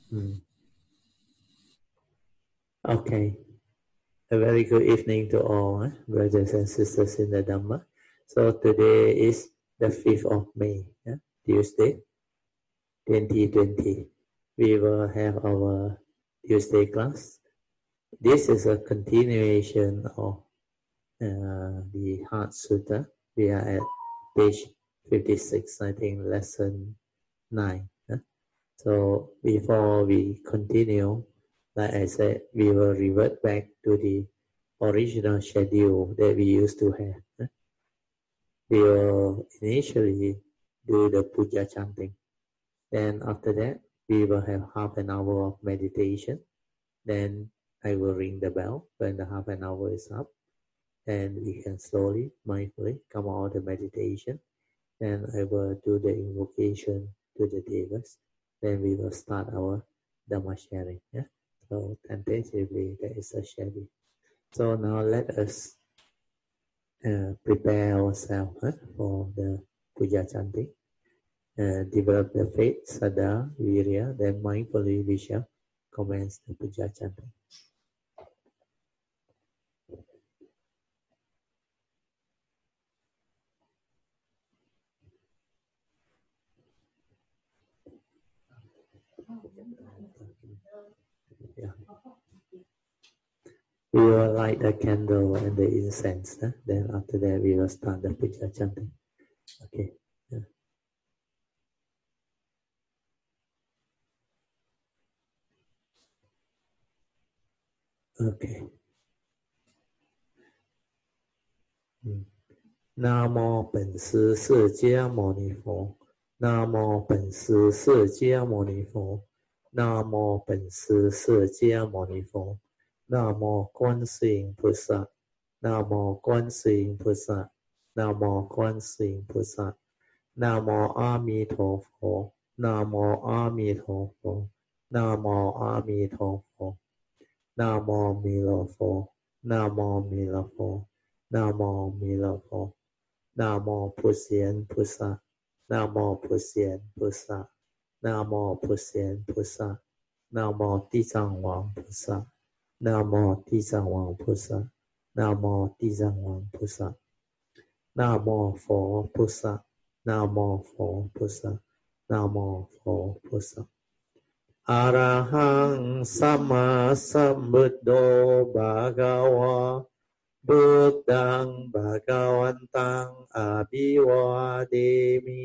Okay. A very good evening to all, brothers and sisters in the Dhamma. So today is the 5th of May, Tuesday, 2020. We will have our Tuesday class. This is a continuation of the Heart Sutta. We are at page 56, I think, lesson 9. So before we continue, like I said, we will revert back to the original schedule that we used to have. We will initially do the puja chanting. Then after that, we will have half an hour of meditation. Then I will ring the bell when the half an hour is up. And we can slowly, mindfully come out of the meditation. Then I will do the invocation to the devas. Then we will start our Dhamma sharing. So tentatively, there is a schedule. So now let us prepare ourselves for the puja chanting. Develop the faith, saddha, virya. Then mindfully we shall commence the puja chanting. Yeah. We will light the candle and the incense. Then after that, we will start the puja chanting. Okay. Yeah. Okay. 南无本师释迦牟尼佛。南无本师释迦牟尼佛。南无本师释迦牟尼佛。南无观世音菩萨。南无观世音菩萨。南无观世音菩萨。南无阿弥陀佛。南无阿弥陀佛。南无阿弥陀佛。南无弥勒佛。南无弥勒佛。南无弥勒佛。南无普贤菩萨。南无普贤菩萨。南无普贤菩萨。南无地藏王菩萨。南无地藏王菩萨。南无地藏王菩萨。南无佛菩萨。南无佛菩萨。南无佛菩萨。อะระหังสัมมาสัมพุทโธภะคะวะบุตตังภะคะวันตังอะภิวาเทมิ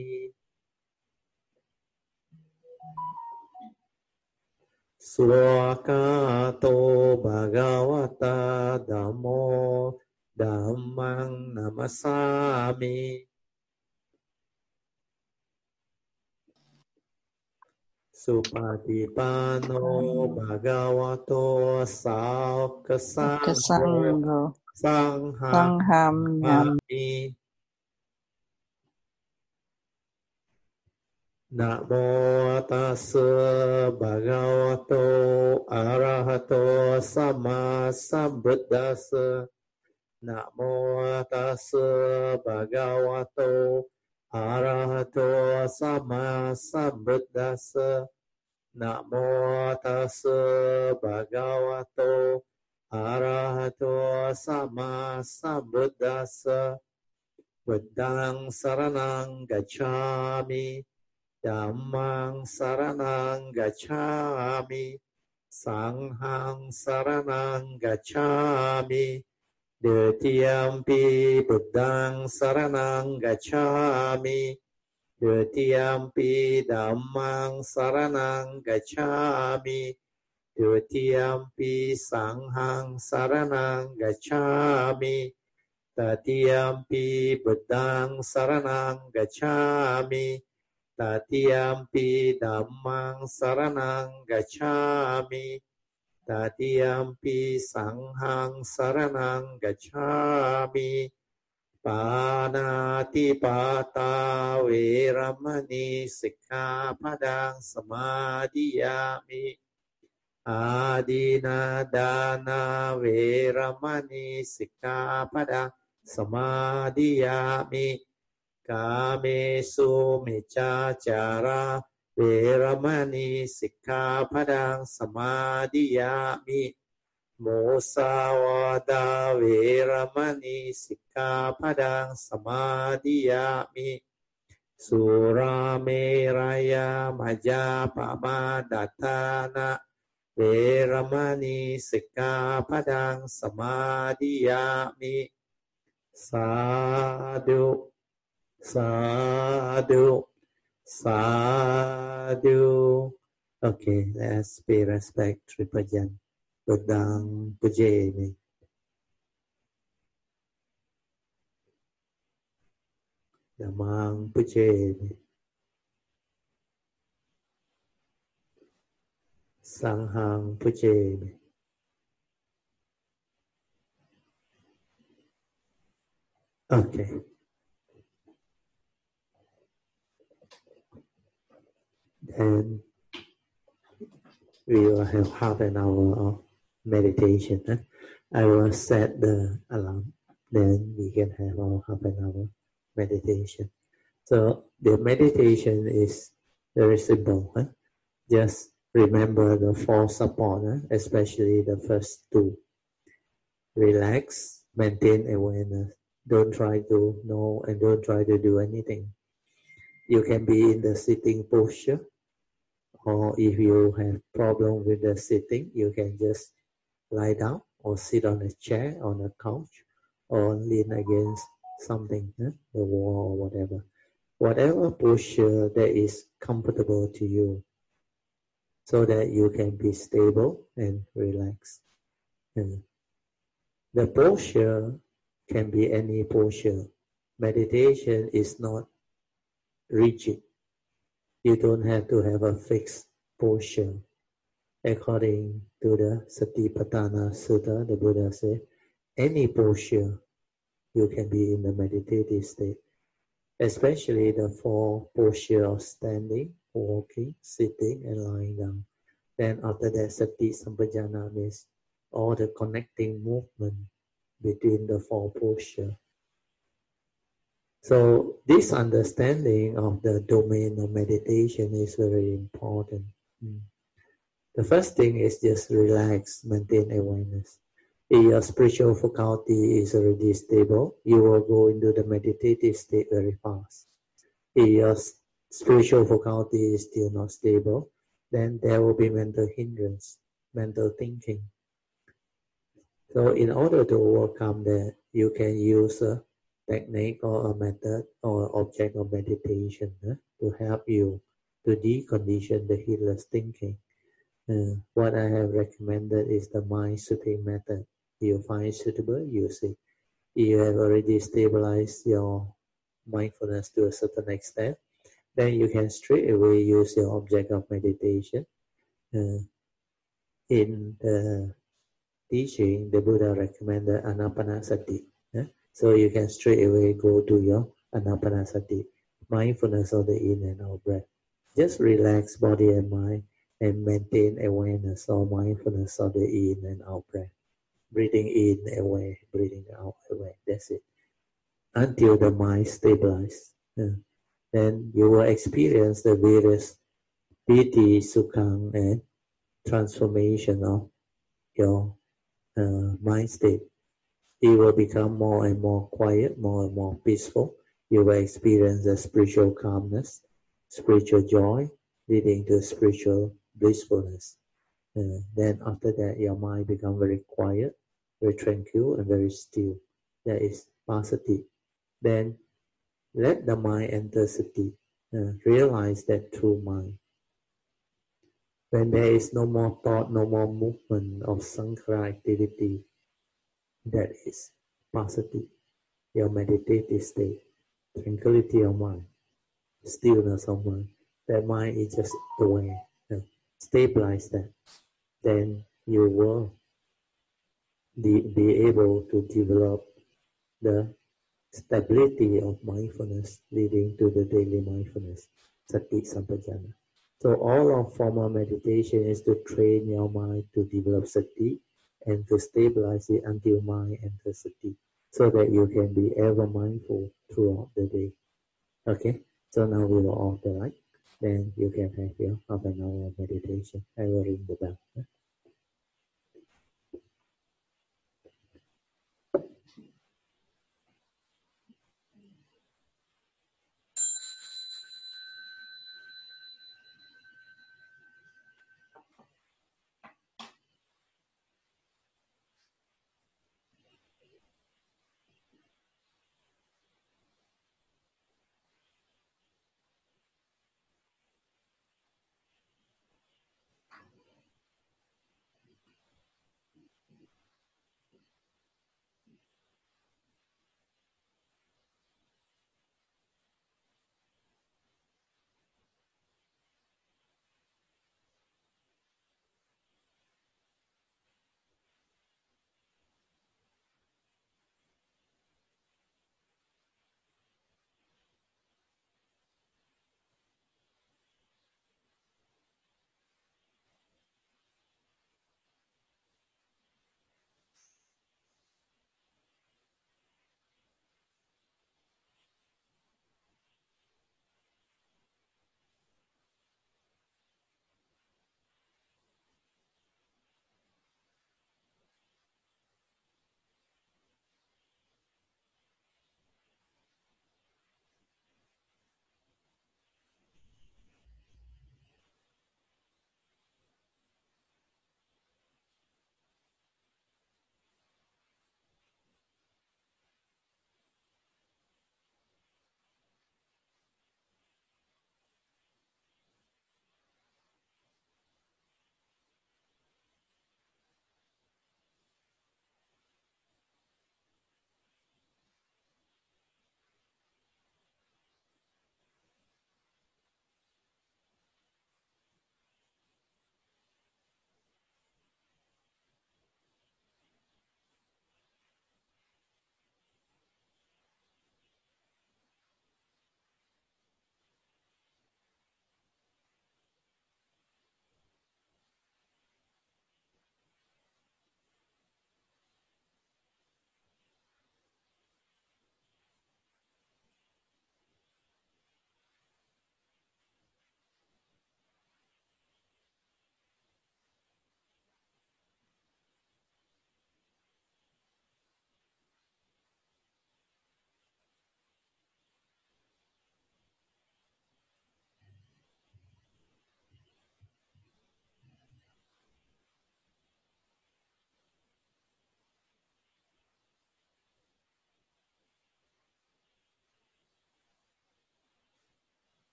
สุรากาโตภะคะวะตาธัมโมธัมมังนัมมัสสามิสุปฏิปันโนภะคะวะโตสาวกสังโฆสังฆังนามินะโมตัสสะภะคะวะโตอะระหะโตสัมมาสัมพุทธัสสะนะโมตัสสะภะคะวะโตอะระหะโตสัมมาสัมพุทธัสสะนะโมตัสสะภะคะวะโตอะระหะโตสัมมาสัมพุทธัสสะบุตตังสรณังกัจฉามิธัมมังสรณังกัจฉามิสังฆังสรณังกัจฉามิเดติยัมปิบุตตังสรณังกัจฉามิเดติยัมปิธัมมังสรณังกัจฉามิเดติยัมปิสังฆังสรณังกัจฉามิตติยัมปิบุตตังสรณังกัจฉามิตติยัมปิธัมมังสรณังกัจฉามิตติยัมปิสังฆังสรณังกัจฉามิปานาติปาตาเวรมณีสิกขาปะทังสมาธิยามิอาดินาดานาเวรมณีสิกขาปะทังสมาธิยามิกาเมสุมิจฉาจาราเวรมณีสิกขาปดังสมาธิยามิโมสาวาดาเวรมณีสิกขาปดังสมาธิยามิสุราเมรยามายาปมาดัฏฐานะเวรมณีสิกขาปดังสมาธิยามิสาธุสาธุสาธุ Okay, let's pay respect to Pajan Padang Pujeni. Namang Pujeni. Sanghang Pujeni. Okay. Then we will have half an hour of meditation. I will set the alarm. Then we can have our half an hour meditation. So the meditation is very simple. Just remember the four support, especially the first two. Relax, maintain awareness. Don't try to know and don't try to do anything. You can be in the sitting posture, or if you have problem with the sitting, you can just lie down or sit on a chair, on a couch, or lean against something, the wall or whatever. Whatever posture that is comfortable to you, so that you can be stable and relaxed. The posture can be any posture. Meditation is not rigid. You don't have to have a fixed posture. According to the Satipatthana Sutta, the Buddha said, any posture you can be in the meditative state, especially the four postures of standing, walking, sitting, and lying down. Then after that, Sati Sampajana means all the connecting movement between the four postures. So this understanding of the domain of meditation is very important. The first thing is just relax, maintain awareness. If your spiritual faculty is already stable, you will go into the meditative state very fast. If your spiritual faculty is still not stable, then there will be mental hindrance, mental thinking. So in order to overcome that, you can use a technique or a method or object of meditation to help you to decondition the heedless thinking. What I have recommended is the mind soothing method. If you find it suitable, use it. If you have already stabilized your mindfulness to a certain extent, then you can straight away use your object of meditation. In the teaching, the Buddha recommended anapanasati. So you can straight away go to your anapanasati, mindfulness of the in and out breath. Just relax body and mind and maintain awareness or mindfulness of the in and out breath. Breathing in away, breathing out away. That's it. Until the mind stabilizes. Then you will experience the various piti, sukhang, and transformation of your mind state. It will become more and more quiet, more and more peaceful. You will experience a spiritual calmness, spiritual joy, leading to spiritual blissfulness. Then after that, your mind becomes very quiet, very tranquil, and very still. That is pasati. Then let the mind enter sati. Realize that true mind. When there is no more thought, no more movement of sankhara activity, that is pasati, your meditative state, tranquility of mind, stillness of mind. That mind is just aware. Stabilize that. Then you will be able to develop the stability of mindfulness leading to the daily mindfulness, sati sampajana. So all of formal meditation is to train your mind to develop sati and to stabilize it until mind enters sati, so that you can be ever mindful throughout the day. Okay, so now we will all the light. Then you can have your half an hour meditation. I will ring the bell.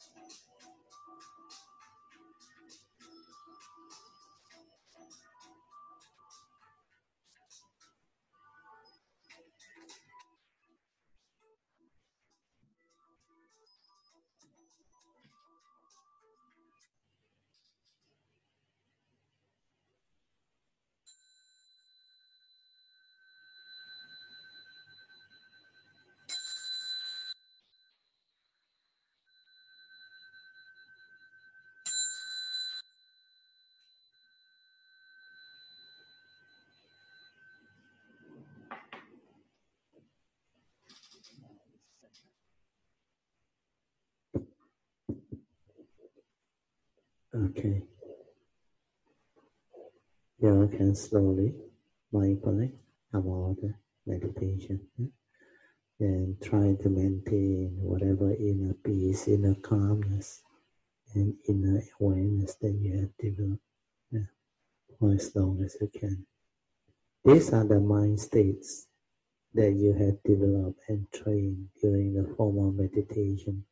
Okay. You can slowly, mindfully about the meditation and try to maintain whatever inner peace, inner calmness, and inner awareness that you have developed for as long as you can. These are the mind states that you have developed and trained during the formal meditation.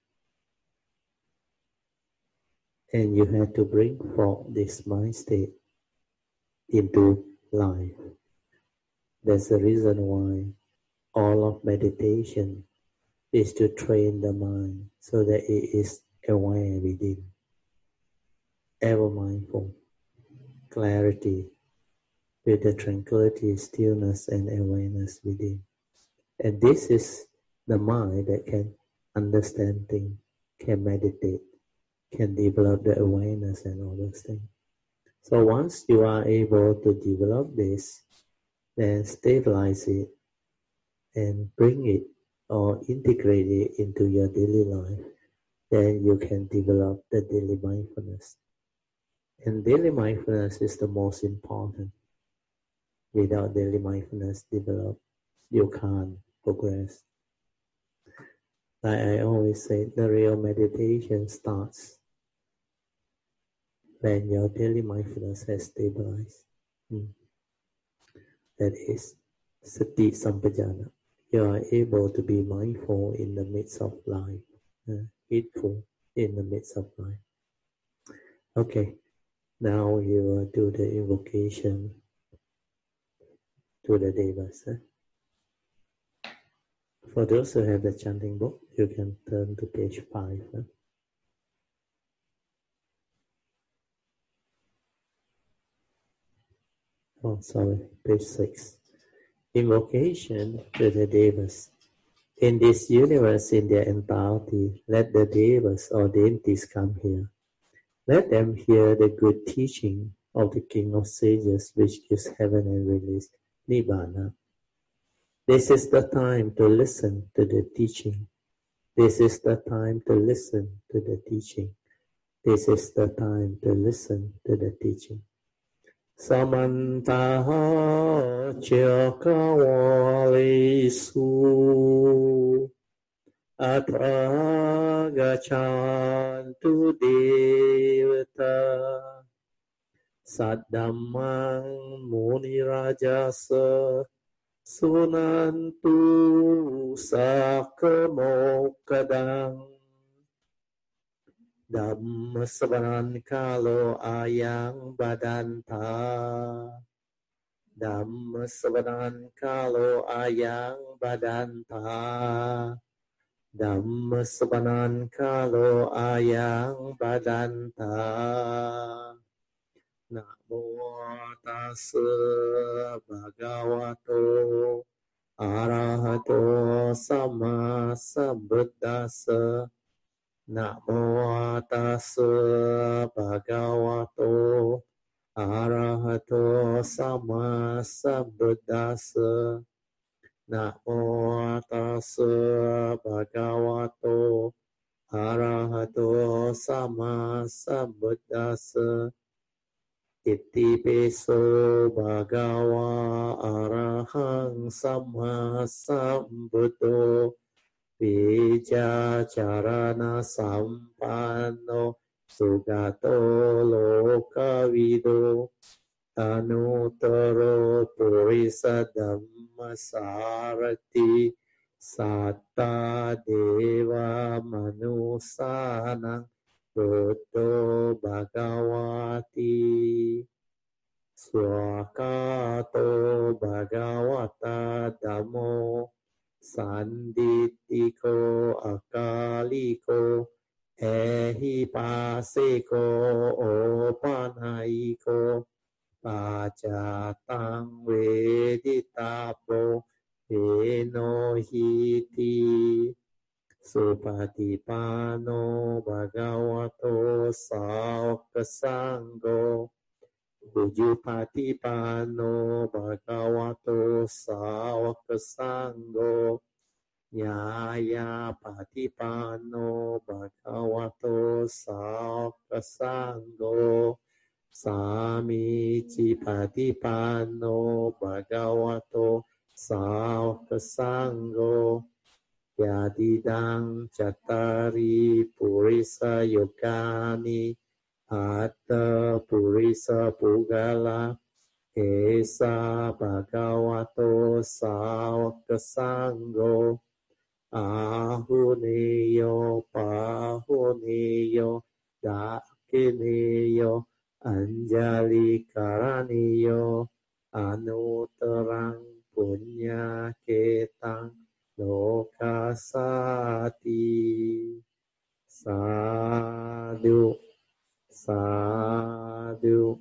And you have to bring forth this mind state into life. That's the reason why all of meditation is to train the mind so that it is aware within, ever mindful, clarity, with the tranquility, stillness, and awareness within. And this is the mind that can understand things, can meditate, can develop the awareness and all those things. So once you are able to develop this, then stabilize it and bring it or integrate it into your daily life, then you can develop the daily mindfulness. And daily mindfulness is the most important. Without daily mindfulness developed, you can't progress. Like I always say, the real meditation starts when your daily mindfulness has stabilized. That is sati sampajana. You are able to be mindful in the midst of life, heedful in the midst of life. Okay, now you will do the invocation to the devas. For those who have the chanting book, you can turn to page 5. Oh, sorry, page 6. Invocation to the devas. In this universe in their entirety, let the devas or deities come here. Let them hear the good teaching of the King of Sages, which gives heaven and release, Nibbana. This is the time to listen to the teaching. This is the time to listen to the teaching. This is the time to listen to the teaching. Samantaha Chakawalisu Atra Gachantu Devata Saddhammang Munirajasa Sunantu Sakamokadang Dhamma Savanan Kalo Ayang Badanta Dhamma Savanan Kalo Ayang Badanta Dhamma Savanan Kalo Ayang Badanta Namo Tassa Bhagavato Arahato Sama Sambuddhassa Namo Tassa Bhagavato Arahato Sama Sambuddhassa Namo Tassa Bhagavato Arahato Sama Sambuddhassa Iti Piso Bhagava Arahang Sama Sambuddho Vija Charana Sampanno Sugato Lokavido Anutaro Purisa Dhamma Sarati Satta deva manusanang Buddho Bhagavati Swakato Bhagavata Dhammo Sanditiko Akaliko Ehipasiko Opanayiko Pacatang Veditabo Enohiti Supatipano Bhagavato Saukasanggo Ujupatipano Bhagavato Saukasanggo Nyaya Patipano Bhagavato Saukasanggo Samici Patipano Bhagavato Saukasanggo Yadidang Cattari Purisa Yogani Atta Purisa Pugala Esa Bhagavato Saukasanggo Ahuneyo Pahuneyo Dakineyo Anjali Karaniyo Anutarang Punya Ketang Lokasati Sadhu Sadhu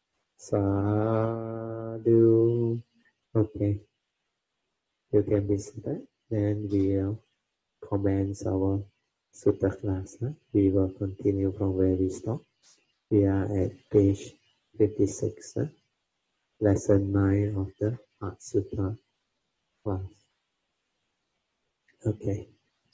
Sadhu. Okay, you can be seated. Then we'll commence our sutta class. We will continue from where we stopped. We are at page 56, lesson 9 of the Heart Sutta class. Okay.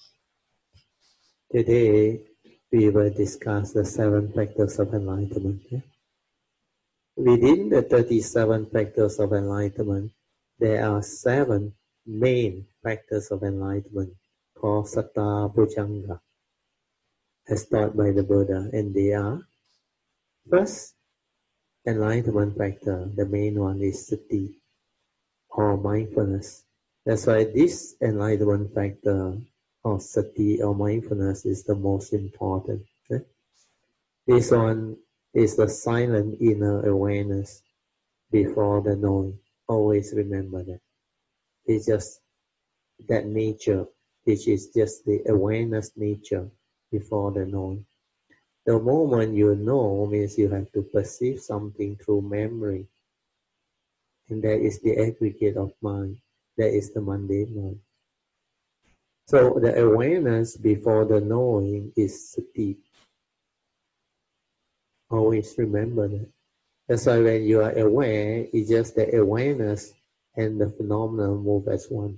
Today we will discuss the 7 factors of enlightenment. Within the 37 factors of enlightenment, there are 7 main factors of enlightenment called Satta Bhujanga, as taught by the Buddha, and they are: first, enlightenment factor, the main one is Sati, or mindfulness. That's why this enlightenment factor of Sati or mindfulness is the most important. This one is the silent inner awareness before the knowing. Always remember that. It's just that nature, which is just the awareness nature before the knowing. The moment you know means you have to perceive something through memory. And that is the aggregate of mind. That is the mundane mind. So the awareness before the knowing is Sati. Always remember that. That's why when you are aware, it's just the awareness and the phenomenon move as one.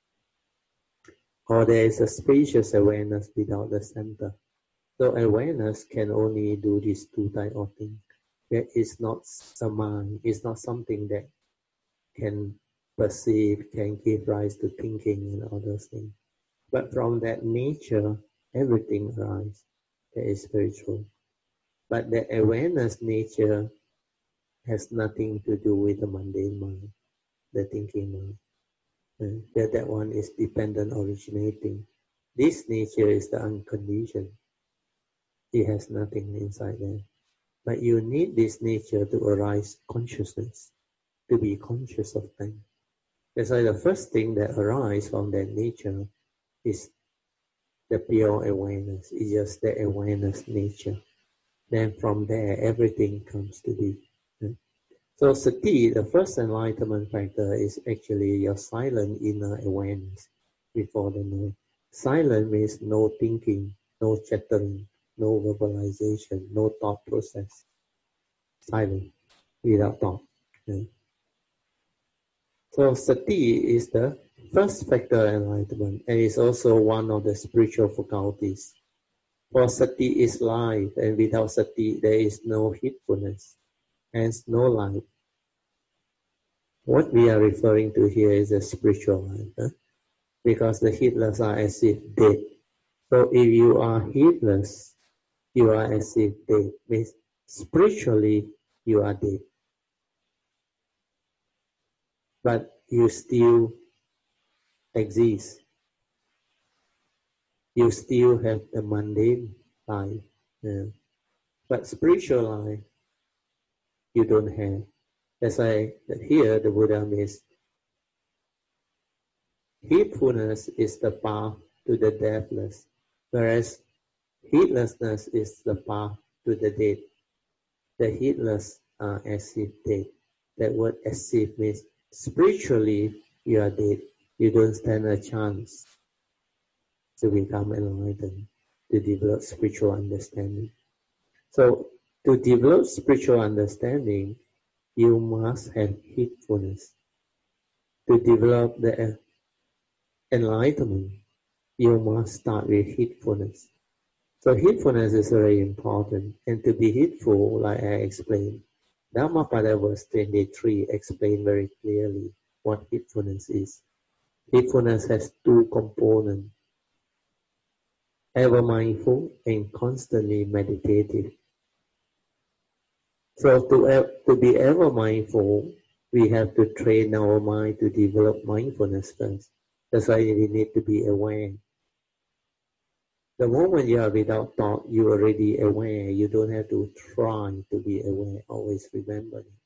Or there is a spacious awareness without the center. So awareness can only do these 2 types of things. That is not a mind. It's not something that can perceive, can give rise to thinking and all those things. But from that nature, everything arises. That is very true. But the awareness nature has nothing to do with the mundane mind, the thinking mind. That one is dependent originating. This nature is the unconditioned. It has nothing inside there. But you need this nature to arise consciousness, to be conscious of things. That's why the first thing that arises from that nature is the pure awareness. It's just the awareness nature. Then from there, everything comes to be. So Sati, the first enlightenment factor, is actually your silent inner awareness before the knowing. Silent means no thinking, no chattering, no verbalization, no thought process. Silent, without thought. So Sati is the first factor of enlightenment, and is also one of the spiritual faculties. For Sati is life, and without Sati there is no heedfulness, hence no life. What we are referring to here is a spiritual life, because the heedless are as if dead. So if you are heedless, you are as if dead. Means spiritually you are dead. But you still exist. you still have the mundane life. But spiritual life, you don't have. That's why here the Buddha means heedfulness is the path to the deathless, whereas heedlessness is the path to the dead. The heedless are as if dead. That word as if means spiritually you are dead. You don't stand a chance to become enlightened, to develop spiritual understanding. So to develop spiritual understanding, you must have heedfulness. To develop the enlightenment, you must start with heedfulness. So heedfulness is very important. And to be heedful, like I explained, Dhammapada verse 23 explained very clearly what heedfulness is. Heedfulness has two components, ever mindful and constantly meditative. So to be ever mindful, we have to train our mind to develop mindfulness first. That's why we need to be aware. The moment you are without thought, you are already aware. You don't have to try to be aware. Always remember it.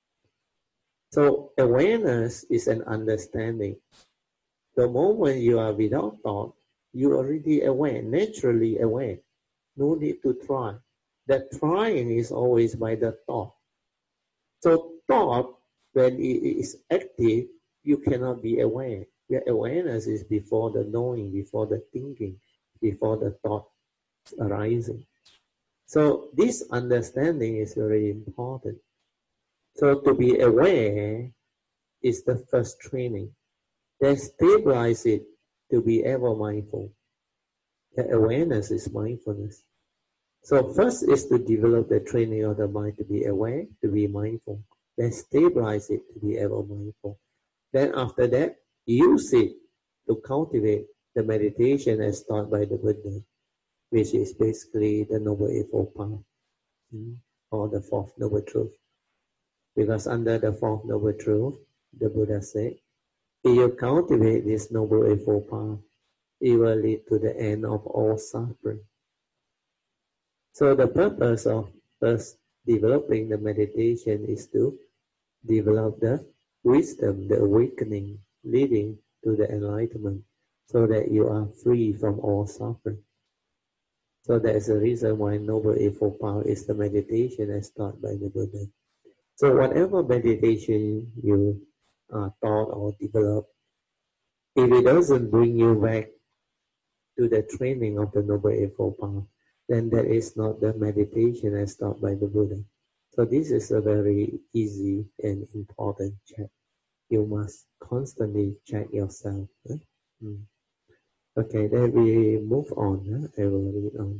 So awareness is an understanding. The moment you are without thought, you are already aware, naturally aware. No need to try. That trying is always by the thought. So thought, when it is active, you cannot be aware. Your awareness is before the knowing, before the thinking, before the thought arising. So this understanding is very important. So to be aware is the first training. Then stabilize it to be ever mindful. The awareness is mindfulness. So first is to develop the training of the mind to be aware, to be mindful. Then stabilize it to be ever mindful. Then after that, use it to cultivate the meditation as taught by the Buddha, which is basically the Noble Eightfold Path, or the Fourth Noble Truth. Because under the Fourth Noble Truth, the Buddha said, if you cultivate this Noble Eightfold Path, it will lead to the end of all suffering. So the purpose of us developing the meditation is to develop the wisdom, the awakening, leading to the enlightenment, so that you are free from all suffering. So that is the reason why Noble Eightfold Path is the meditation as taught by the Buddha. So whatever meditation you taught or develop, if it doesn't bring you back to the training of the Noble Eightfold Path, then that is not the meditation as taught by the Buddha. So this is a very easy and important check. You must constantly check yourself. Okay, then we move on. I will read on.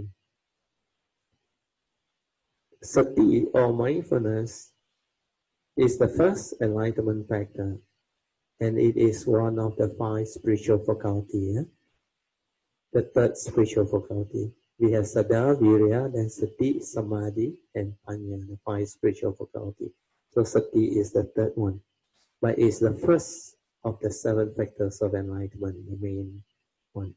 Sati or mindfulness is the first enlightenment factor, and it is one of the 5 spiritual faculties. The third spiritual faculty. We have Saddha, Virya, then Sati, Samadhi, and Panya, the 5 spiritual faculty. So Sati is the third one, but it's the first of the 7 factors of enlightenment, the main one.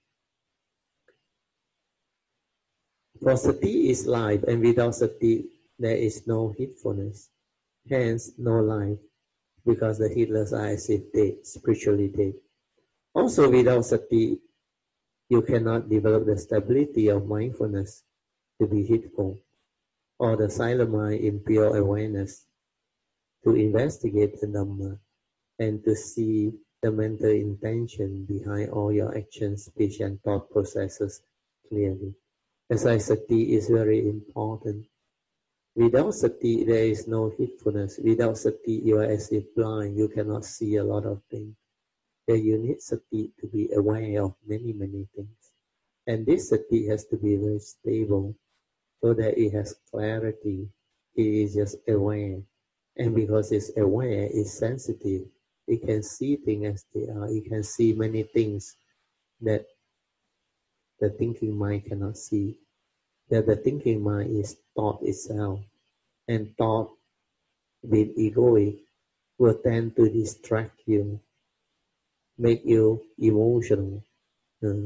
For Sati is life, and without Sati, there is no heedfulness, hence no life, because the heedless are as if dead, spiritually dead. Also without Sati, you cannot develop the stability of mindfulness to be heedful, or the silent mind in pure awareness to investigate the Dhamma and to see the mental intention behind all your actions, speech, and thought processes clearly. As I Sati is very important. Without Sati, there is no heedfulness. Without Sati, you are as if blind. You cannot see a lot of things. Then you need Sati to be aware of many, many things. And this Sati has to be very stable so that it has clarity. It is just aware. And because it's aware, it's sensitive. It can see things as they are. It can see many things that the thinking mind cannot see. That the thinking mind is thought itself. And thought with egoic will tend to distract you, make you emotional,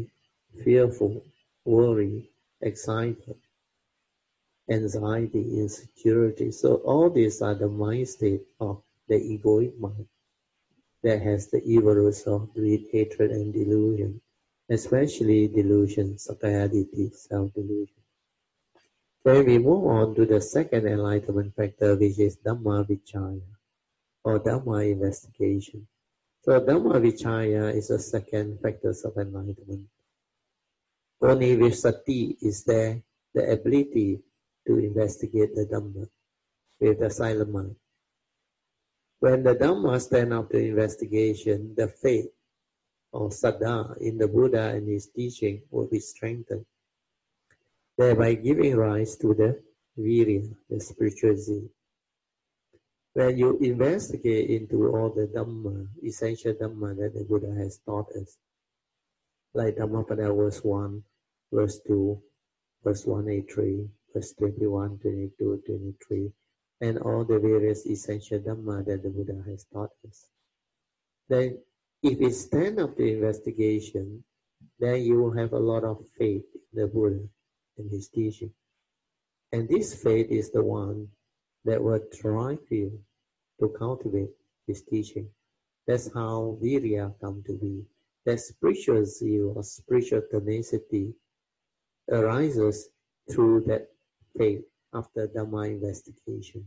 fearful, worry, excited, anxiety, insecurity. So all these are the mind state of the egoic mind that has the evil roots of greed, hatred, and delusion, especially delusion, sakayaditi, self-delusion. Then we move on to the second enlightenment factor, which is Dhamma Vichaya, or Dhamma investigation. So Dhamma Vichaya is the second factor of enlightenment. Only with sati is there the ability to investigate the Dhamma with the silent mind. When the Dhamma stand up to investigation, the faith or saddha in the Buddha and his teaching will be strengthened, thereby giving rise to the virya, the spiritual zeal. When you investigate into all the Dhamma, essential Dhamma that the Buddha has taught us, like Dhammapada verse 1, verse 2, verse 183, verse 21, 22, 23, and all the various essential Dhamma that the Buddha has taught us. Then, if it stand up to investigation, then you will have a lot of faith in the Buddha and his teaching. And this faith is the one that will drive you to cultivate his teaching. That's how virya come to be. That spiritual zeal or spiritual tenacity arises through that faith after Dhamma investigation.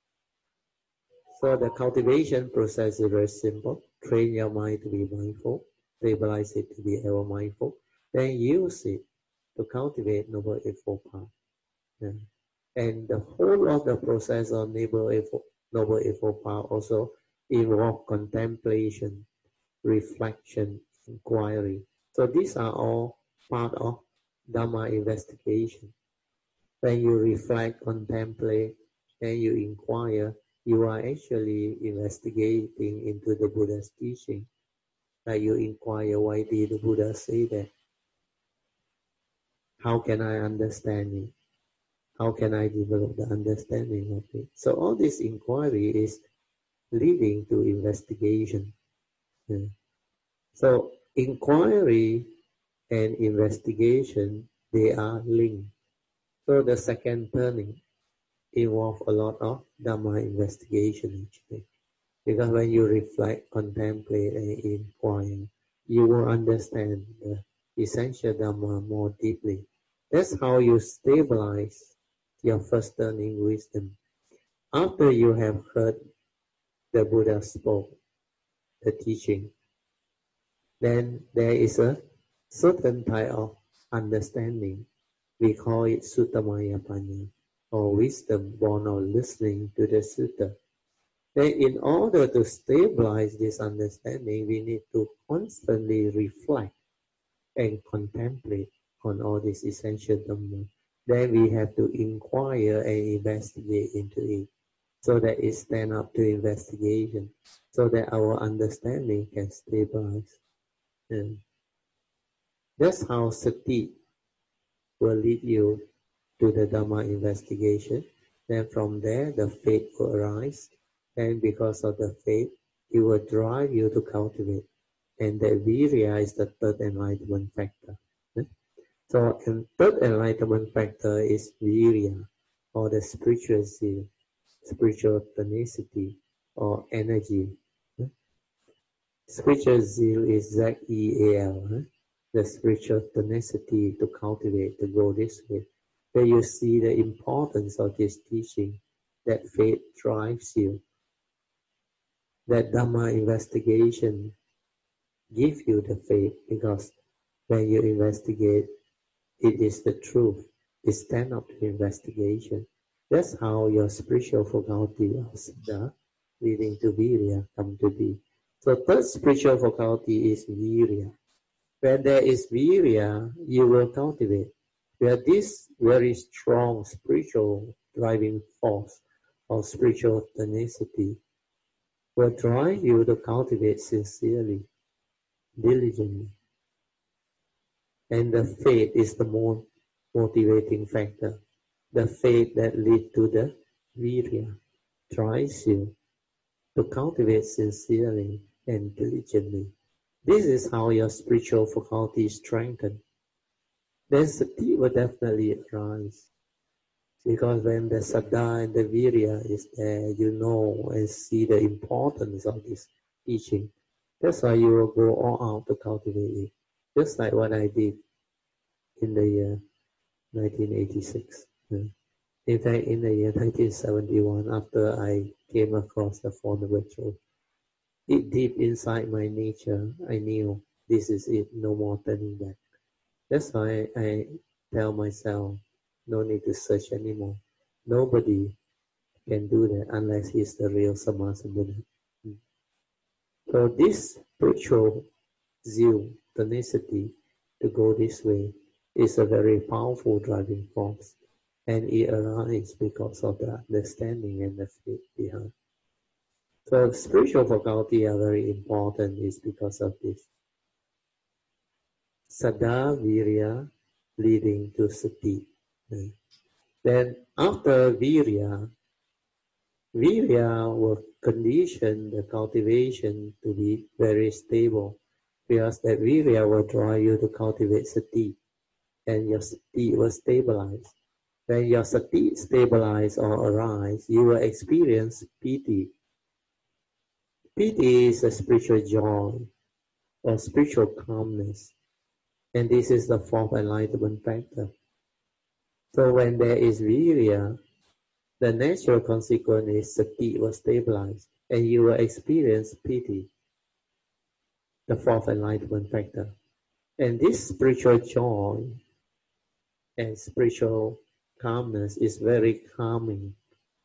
So the cultivation process is very simple. Train your mind to be mindful, stabilize it to be ever mindful, then use it to cultivate Noble Eightfold Path. Yeah. And the whole of the process of Noble Eightfold Path also involve contemplation, reflection, inquiry. So these are all part of Dhamma investigation. When you reflect, contemplate, and you inquire, you are actually investigating into the Buddha's teaching. Like you inquire, why did the Buddha say that? How can I understand it? How can I develop the understanding of it? So all this inquiry is leading to investigation. Yeah. So inquiry and investigation, they are linked. So the second turning involves a lot of Dhamma investigation actually. Because when you reflect, contemplate, and inquire, you will understand the essential Dhamma more deeply. That's how you stabilize your first turning wisdom. After you have heard the Buddha spoke, the teaching, then there is a certain type of understanding. We call it Suttamaya Panya, or wisdom born of listening to the sutta. Then in order to stabilize this understanding, we need to constantly reflect and contemplate on all these essential Dhamma. Then we have to inquire and investigate into it, so that it stand up to investigation, so that our understanding can stabilize. And that's how sati will lead you to the Dhamma investigation. Then from there, the faith will arise. And because of the faith, it will drive you to cultivate. And that virya is the third enlightenment factor. So the third enlightenment factor is virya, or the spiritual zeal, spiritual tenacity, or energy. Spiritual zeal is Z-E-A-L, the spiritual tenacity to cultivate, to go this way. Where you see the importance of this teaching, that faith drives you. That Dhamma investigation gives you the faith, because when you investigate, it is the truth. It stands up to investigation. That's how your spiritual faculty of siddha, leading to virya, come to be. So third spiritual faculty is virya. When there is virya, you will cultivate. Where this very strong spiritual driving force or spiritual tenacity will drive you to cultivate sincerely, diligently. And the faith is the more motivating factor. The faith that leads to the virya drives you to cultivate sincerely and diligently. This is how your spiritual faculty is strengthened. then sati will definitely arise. Because when the saddha and the virya is there, you know and see the importance of this teaching. That's why you will go all out to cultivate it. Just like what I did in the year 1986. In fact, in the year 1971, after I came across the Four Noble Truths, deep inside my nature, I knew this is it, no more turning back. That's why I tell myself, no need to search anymore. Nobody can do that unless he's the real Samasa Buddha. So this spiritual zeal, tenacity to go this way is a very powerful driving force, and it arises because of the understanding and the faith behind. So spiritual faculty are very important is because of this. Saddha Virya leading to sati. Then after Virya will condition the cultivation to be very stable, because that Virya will drive you to cultivate sati, and your sati will stabilize. When your sati stabilize or arise, you will experience piti. Piti is a spiritual joy or spiritual calmness, and this is the fourth enlightenment factor. So when there is virya, the natural consequence is sati will stabilize, and you will experience piti, the fourth enlightenment factor. And this spiritual joy and spiritual calmness is very calming,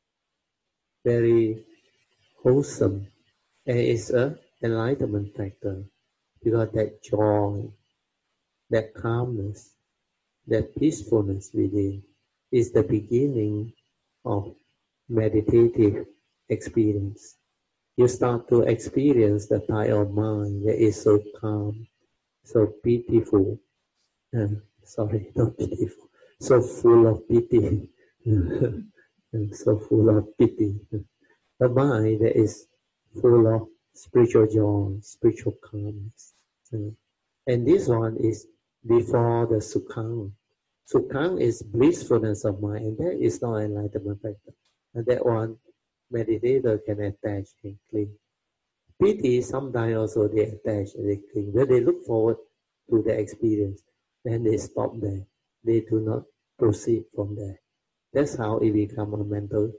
very wholesome, and it's an enlightenment factor, because that joy, that calmness, that peacefulness within is the beginning of meditative experience. You start to experience the type of mind that is so calm, so pitiful, sorry, not pitiful, so full of pity, so full of pity. A mind that is full of spiritual joy, spiritual calmness. And this one is before the sukhang. Sukhang is blissfulness of mind, and that is not enlightenment factor. And that one, meditator can attach and cling. Piti, sometimes also they attach and they cling. When they look forward to the experience, then they stop there. They do not proceed from there. That's how it becomes a mental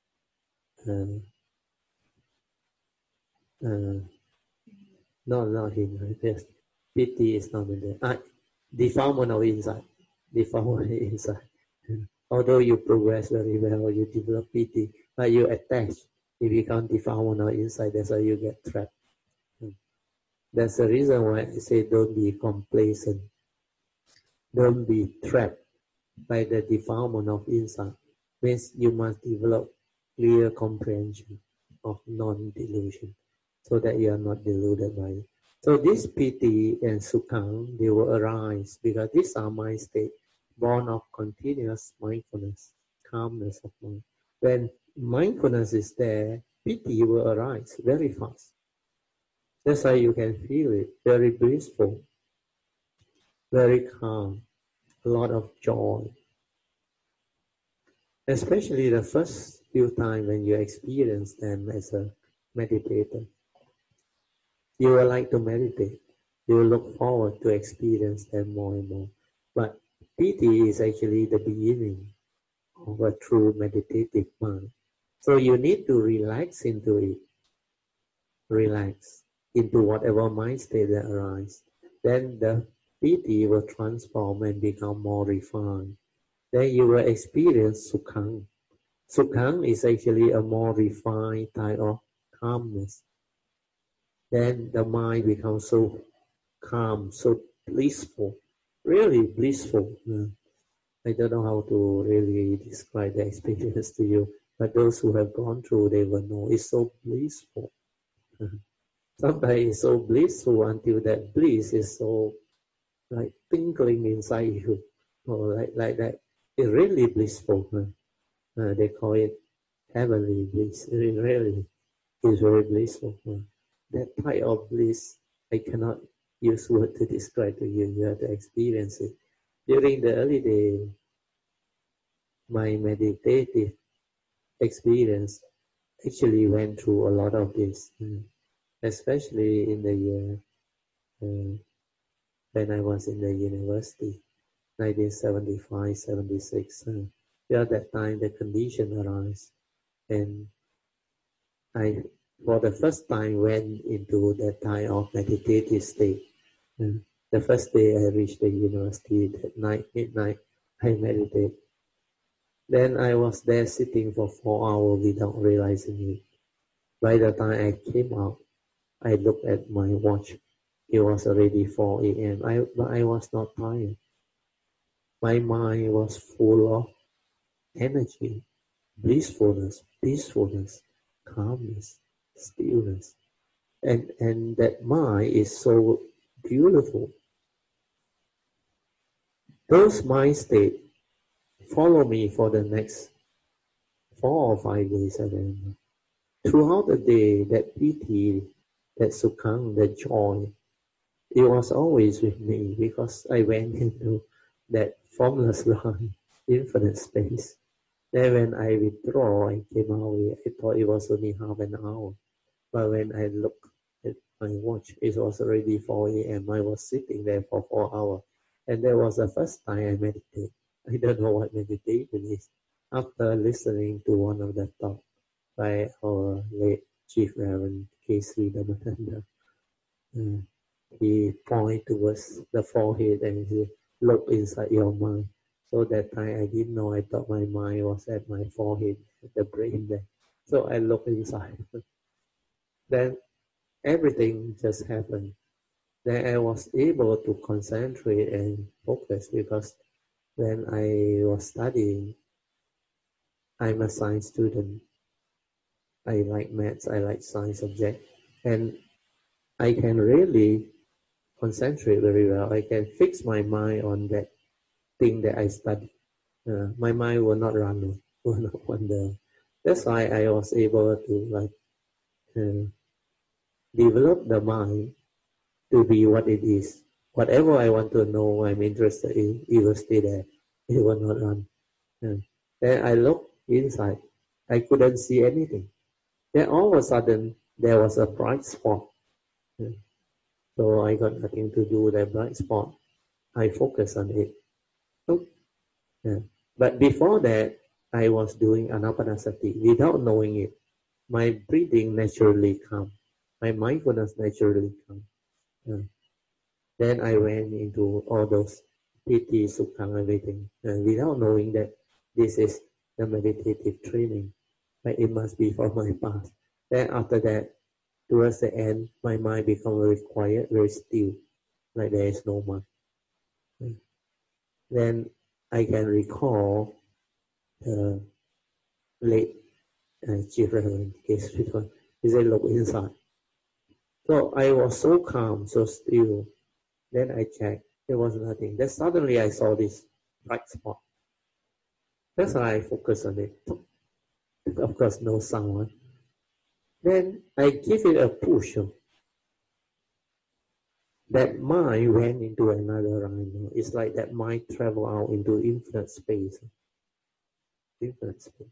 not him. Yes. Piti is not in there. Defilement of insight. Defilement of insight. Although you progress very well, you develop piti, but you attach. You become defilement of insight. That's why you get trapped. That's the reason why I say don't be complacent. Don't be trapped by the defilement of insight. Means you must develop clear comprehension of non-delusion, so that you are not deluded by it. So this piti and sukhang, they will arise because these are mind state, born of continuous mindfulness, calmness of mind. When mindfulness is there, piti will arise very fast. That's why you can feel it, very blissful, very calm, a lot of joy. Especially the first few times when you experience them as a meditator. You will like to meditate. You will look forward to experience them more and more. But piti is actually the beginning of a true meditative mind. So you need to relax into it. Relax into whatever mind state that arises. Then the piti will transform and become more refined. Then you will experience sukhang. Sukhang is actually a more refined type of calmness. Then the mind becomes so calm, so blissful, really blissful. I don't know how to really describe the experience to you, but those who have gone through, they will know it's so blissful. Sometimes it's so blissful until that bliss is so like tinkling inside you, or like that. It's really blissful. They call it heavenly bliss. It really is very blissful. That type of bliss, I cannot use word to describe to you. You have to experience it. During the early day, my meditative experience actually went through a lot of this, especially in the year when I was in the university, 1975-76. At that time, the condition arose, and I, for the first time, went into that kind of meditative state. The first day I reached the university, that night, midnight, I meditate. Then I was there sitting for 4 hours without realizing it. By the time I came out, I looked at my watch. It was already 4 a.m. But I was not tired. My mind was full of energy, blissfulness, peacefulness, calmness, stillness. And that mind is so beautiful. Those mind states follow me for the next 4 or 5 days, I remember. Throughout the day, that piti, that sukhang, that joy, it was always with me because I went into that formless line, infinite space. Then when I withdraw, I came out, I thought it was only half an hour. But when I looked at my watch, it was already 4 a.m. I was sitting there for 4 hours. And that was the first time I meditated. I don't know what meditation is. After listening to one of the talks by our late Chief Reverend K. Sri Dhammananda, he pointed towards the forehead and he looked inside your mind. So that time I didn't know, I thought my mind was at my forehead, at the brain there. So I looked inside. Then everything just happened. Then I was able to concentrate and focus because when I was studying, I'm a science student. I like maths, I like science subject, and I can really concentrate very well. I can fix my mind on that thing that I study. My mind will not run, will not wander. That's why I was able to develop the mind to be what it is. Whatever I want to know, I'm interested in, it will stay there. It will not run. Then I looked inside. I couldn't see anything. Then all of a sudden, there was a bright spot. So I got nothing to do with that bright spot. I focus on it. But before that, I was doing anapanasati without knowing it. My breathing naturally come. My mindfulness naturally come. Then I went into all those piti, sukhang, everything, without knowing that this is the meditative training. But it must be for my past. Then after that, towards the end, my mind become very quiet, very still, like there is no mind. Then I can recall the late Chief Reverend case because he said, look inside. So I was so calm, so still. Then I checked, there was nothing. Then suddenly I saw this bright spot. That's why I focused on it. Of course, no sound. Then I give it a push. That mind went into another realm. It's like that mind traveled out into infinite space. Infinite space.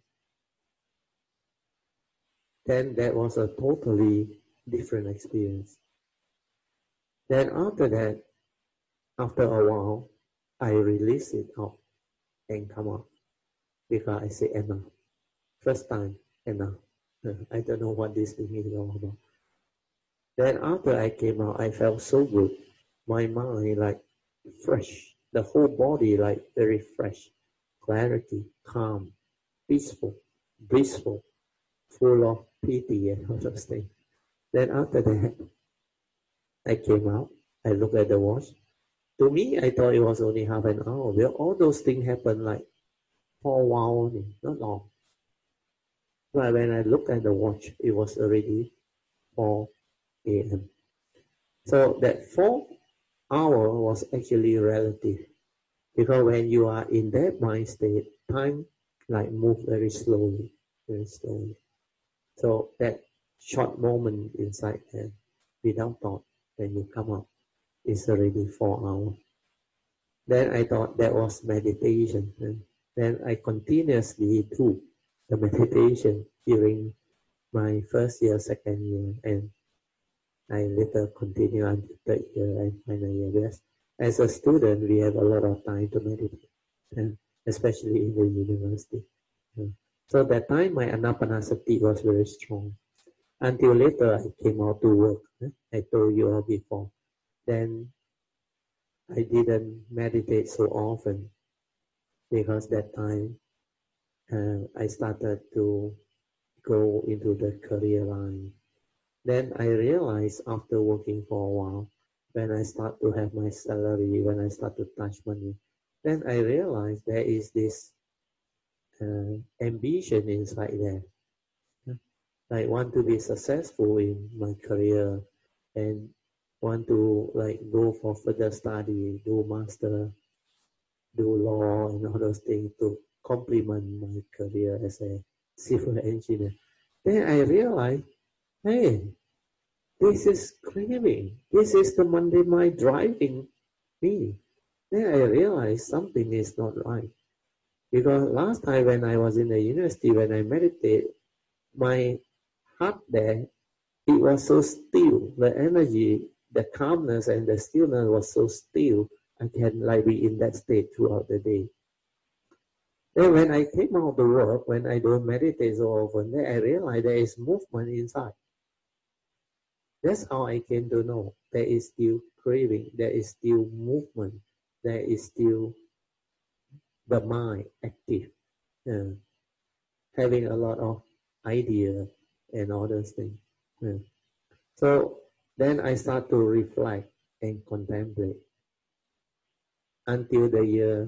Then that was a totally different experience. Then after that, after a while, I release it out and come out. Because I say enough. First time, enough. I don't know what this thing is all about. Then after I came out, I felt so good. My mind like fresh. The whole body like very fresh. Clarity, calm, peaceful, blissful, full of pity and all those things. Then after that, I came out. I looked at the watch. To me, I thought it was only half an hour. Well, all those things happened like for a while only, not long. But when I looked at the watch, it was already 4 a.m. So that 4 hour was actually relative. Because when you are in that mind state, time like move very slowly, very slowly. So that short moment inside there, without thought, when you come up, it's already 4 hours. Then I thought that was meditation. And then I continuously do the meditation during my first year, second year, and I later continue until third year and final year. Because as a student, we have a lot of time to meditate, and especially in the university. So that time, my anapanasati was very strong. Until later, I came out to work. I told you all before. Then I didn't meditate so often because that time I started to go into the career line. Then I realized after working for a while, when I start to have my salary, when I start to touch money, then I realized there is this ambition inside there. I want to be successful in my career and want to like go for further study, do master, do law and all those things to complement my career as a civil engineer. Then I realized, hey, this is craving. This is the Monday mind driving me. Then I realized something is not right. Because last time when I was in the university, when I meditate, my heart there, it was so still. The energy, the calmness and the stillness was so still. I can like be in that state throughout the day. Then when I came out to work, when I don't meditate so often, then I realized there is movement inside. That's how I came to know there is still craving, there is still movement, there is still the mind active, having a lot of idea and all those things. So then I start to reflect and contemplate until the year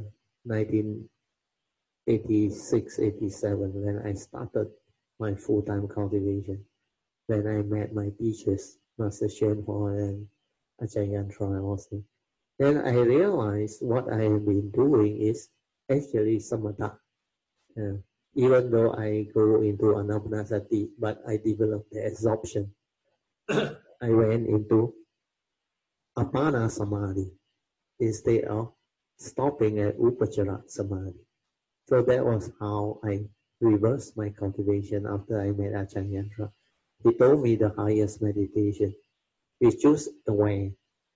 1986, 87, when I started my full-time cultivation, when I met my teachers, Master Shen Ho and Ajahn Yantra also. Then I realized what I have been doing is actually samatha. Even though I go into anapanasati, but I developed the absorption. I went into apana samadhi instead of stopping at upachara samadhi. So that was how I reversed my cultivation after I met Ajahn Yantra. He told me the highest meditation is just aware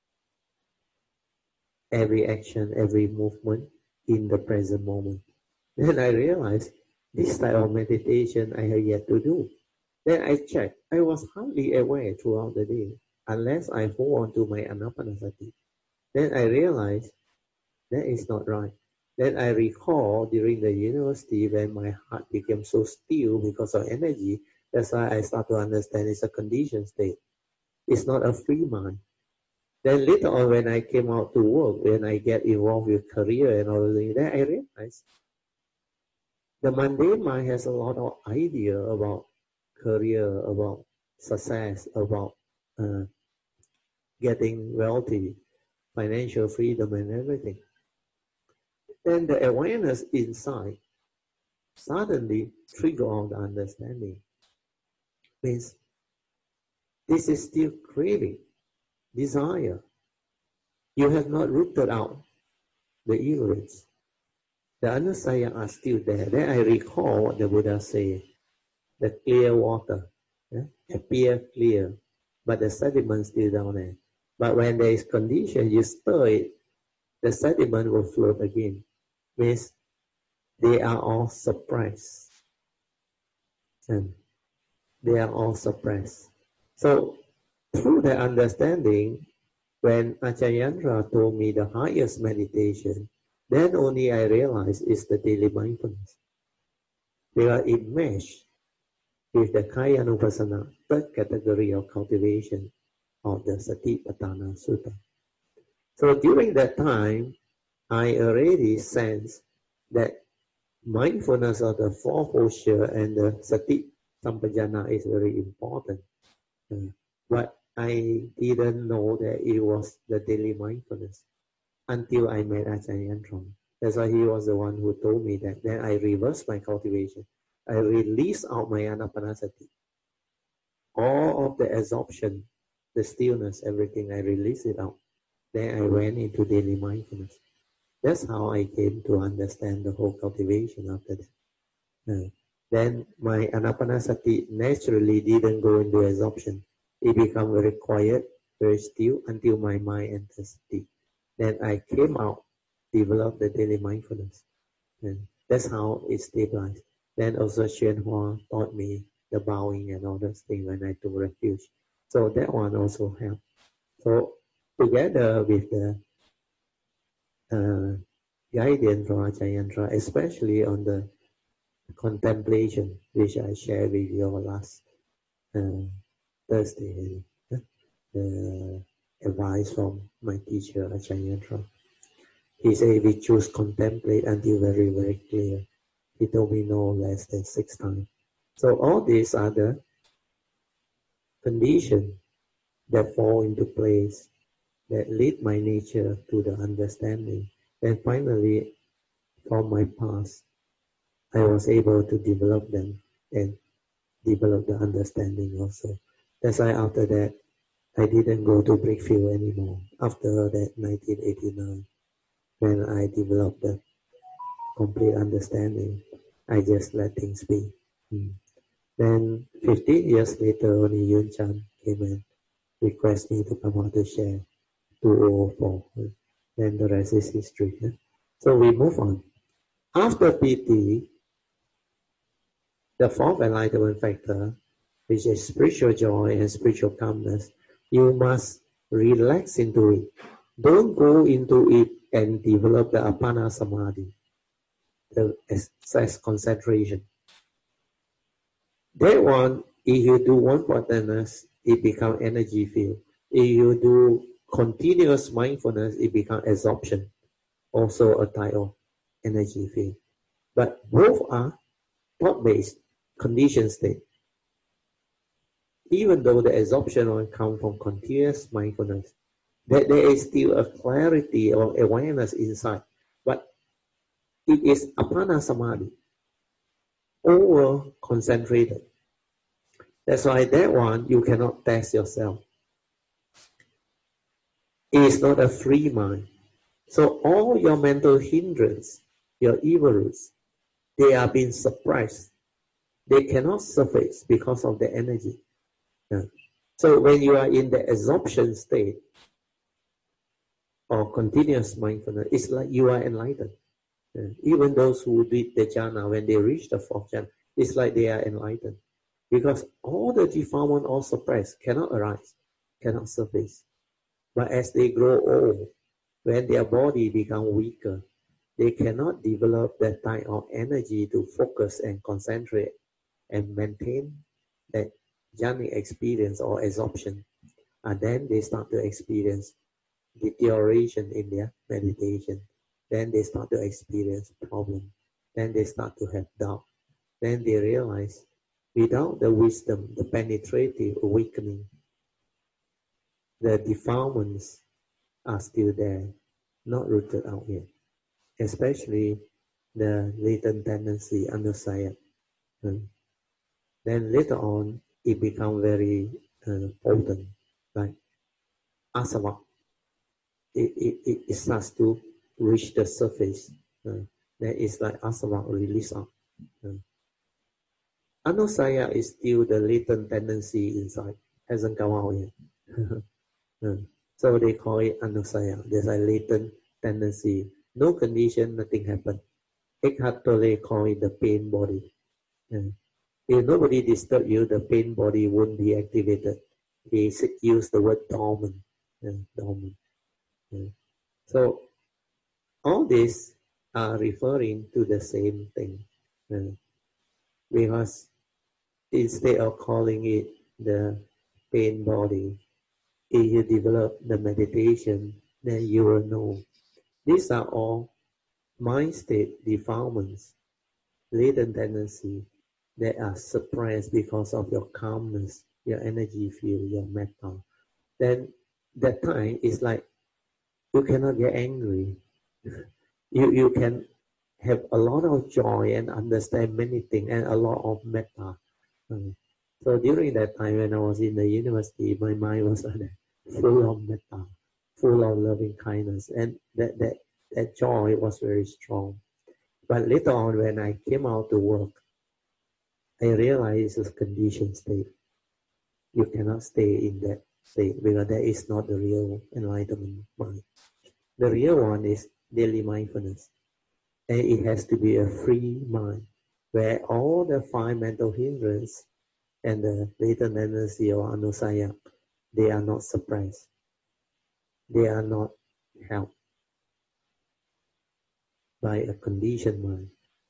every action, every movement in the present moment. Then I realized this type of meditation I have yet to do. Then I checked. I was hardly aware throughout the day unless I hold on to my anapanasati. Then I realized that is not right. Then I recall during the university when my heart became so still because of energy. That's why I start to understand it's a conditioned state. It's not a free mind. Then later on when I came out to work, when I get involved with career and all that, then I realized the mundane mind has a lot of idea about career, about success, about getting wealthy, financial freedom and everything. Then the awareness inside suddenly trigger on the understanding. Means this is still craving, desire. You have not rooted out the ignorance. The anusaya are still there. Then I recall what the Buddha said. The clear water appear clear, but the sediment still down there. But when there is condition, you stir it, the sediment will float again. Means they are all suppressed. And they are all suppressed. So through the understanding, when Ajahn Yantra told me the highest meditation, then only I realized it's the daily mindfulness. Because it meshed with the Kayanupassana, third category of cultivation of the Satipatthana Sutta. So during that time, I already sensed that mindfulness of the four posture and the Sati Sampajana is very important. But I didn't know that it was the daily mindfulness until I met Ajahn Yantra. That's why he was the one who told me that. Then I reversed my cultivation. I released out my anapanasati. All of the absorption, the stillness, everything, I released it out. Then I went into daily mindfulness. That's how I came to understand the whole cultivation after that. Then my anapanasati naturally didn't go into absorption. It became very quiet, very still until my mind enters sati. Then I came out, developed the daily mindfulness. And that's how it stabilized. Then also Xuan Hua taught me the bowing and all those things when I took refuge. So that one also helped. So together with the guidance from Ajahn Yantra, especially on the contemplation, which I shared with you last Thursday, the advice from my teacher Ajahn Yantra. He said we choose contemplate until very, very clear. He told me no less than 6 times. So all these are the conditions that fall into place, that lead my nature to the understanding. And finally, from my past, I was able to develop them and develop the understanding also. That's why after that, I didn't go to Brickfield anymore. After that 1989, when I developed the complete understanding, I just let things be. Then 15 years later, only Yun Chan came and requested me to come out to share 2004. Then the rest is history. So we move on. After PT, the fourth enlightenment factor, which is spiritual joy and spiritual calmness, you must relax into it. Don't go into it and develop the apana samadhi, the excess concentration. That one, if you do one partnerness, it becomes energy field. If you do continuous mindfulness, it becomes absorption, also a type of energy field. But both are thought-based, conditioned state. Even though the absorption will come from continuous mindfulness, that there is still a clarity or awareness inside, but it is apana samadhi, over concentrated. That's why that one you cannot test yourself. It is not a free mind. So all your mental hindrance, your evil roots, they are being suppressed. They cannot surface because of the energy. So when you are in the absorption state or continuous mindfulness, it's like you are enlightened. Even those who did the jhana, when they reach the fourth jhana, it's like they are enlightened. Because all the defilement or suppressed cannot arise, cannot surface. But as they grow old, when their body becomes weaker, they cannot develop that type of energy to focus and concentrate and maintain that jhanic experience or absorption. And then they start to experience deterioration in their meditation. Then they start to experience problem. Then they start to have doubt. Then they realize without the wisdom, the penetrative awakening, the defilements are still there, not rooted out yet. Especially the latent tendency, anusaya. Then later on, it becomes very potent, like asava. It starts to reach the surface. Then it's like asava release out. Anusaya is still the latent tendency inside, hasn't come out yet. So they call it anusaya. There's a latent tendency. No condition, nothing happened. Eckhart Tolle call it the pain body. If nobody disturb you, the pain body won't be activated. He used the word dormant. Dormant. So all these are referring to the same thing. Because instead of calling it the pain body, if you develop the meditation, then you will know. These are all mind state defilements, latent tendency that are suppressed because of your calmness, your energy field, your metta. Then that time is like you cannot get angry. You can have a lot of joy and understand many things and a lot of metta. So during that time when I was in the university, my mind was full of metta, full of loving kindness, and that that joy was very strong. But later on, when I came out to work, I realized it's a conditioned state. You cannot stay in that state because that is not the real enlightenment mind. The real one is daily mindfulness. And it has to be a free mind, where all the 5 mental hindrances and the latent tendency or anusaya, they are not suppressed. They are not helped by a conditioned mind.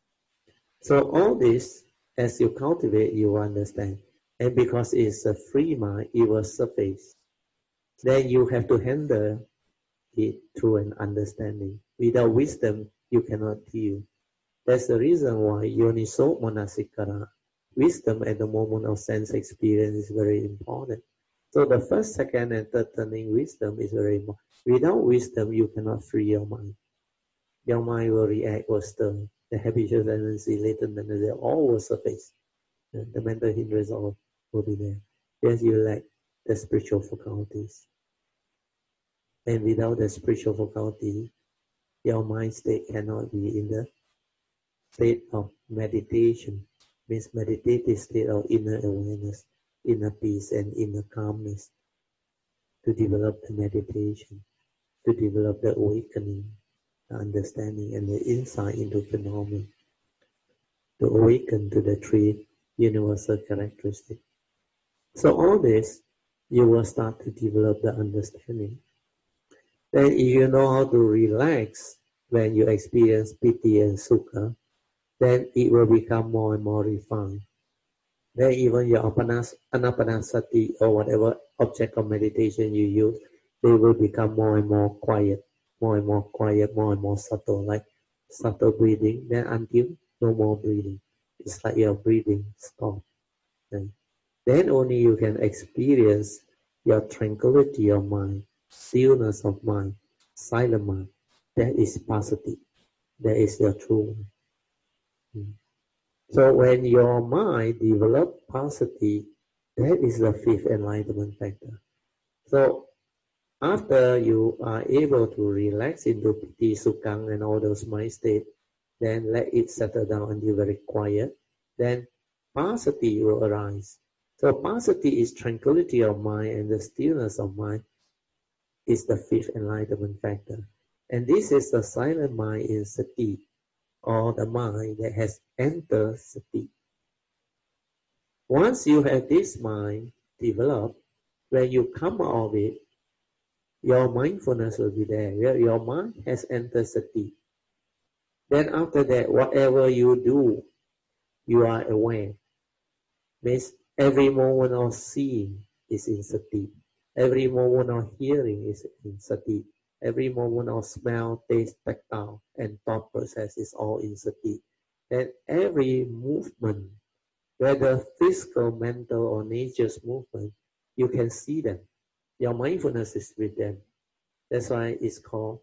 So all this, as you cultivate, you understand. And because it's a free mind, it will surface. Then you have to handle it through an understanding. Without wisdom, you cannot deal. That's the reason why Yoniso Manasikara, wisdom at the moment of sense experience, is very important. So the first, second, and third turning wisdom is very important. Without wisdom, you cannot free your mind. Your mind will react, will stir. The habitual tendency, latent tendency, all will surface. The mental hindrance all will be there. Yes, you lack the spiritual faculties. And without the spiritual faculty, your mind state cannot be in the state of meditation. Means meditative state of inner awareness, inner peace, and inner calmness. To develop the meditation, to develop the awakening, the understanding, and the insight into phenomena. To awaken to the 3 universal characteristics. So all this, you will start to develop the understanding. Then if you know how to relax when you experience piti and sukha, then it will become more and more refined. Then even your anapanasati or whatever object of meditation you use, they will become more and more quiet, more and more quiet, more and more subtle, like subtle breathing, then until no more breathing. It's like your breathing stops. Then only you can experience your tranquility of mind, stillness of mind, silent mind. That is passaddhi. That is your true mind. So when your mind develops passaddhi, that is the 5th enlightenment factor. So after you are able to relax into piti, sukhang, and all those mind states, then let it settle down until very quiet. Then passaddhi will arise. So passaddhi is tranquility of mind, and the stillness of mind is the 5th enlightenment factor. And this is the silent mind in sati, or the mind that has entered sati. Once you have this mind developed, when you come out of it, your mindfulness will be there. Your mind has entered sati. Then after that, whatever you do, you are aware. Means every moment of seeing is in sati. Every moment of hearing is in sati. Every moment of smell, taste, tactile, and thought process is all in sati. And every movement, whether physical, mental, or nature's movement, you can see them. Your mindfulness is with them. That's why it's called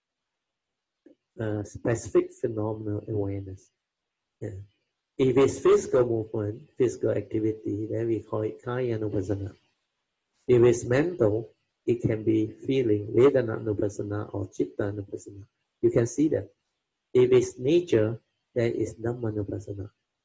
specific phenomenal awareness. Yeah. If it's physical movement, physical activity, then we call it Kayanupassana. If it's mental, it can be feeling, Vedananupassana or Chittanupassana. You can see that. If it's nature, then it's Dhammanupassana.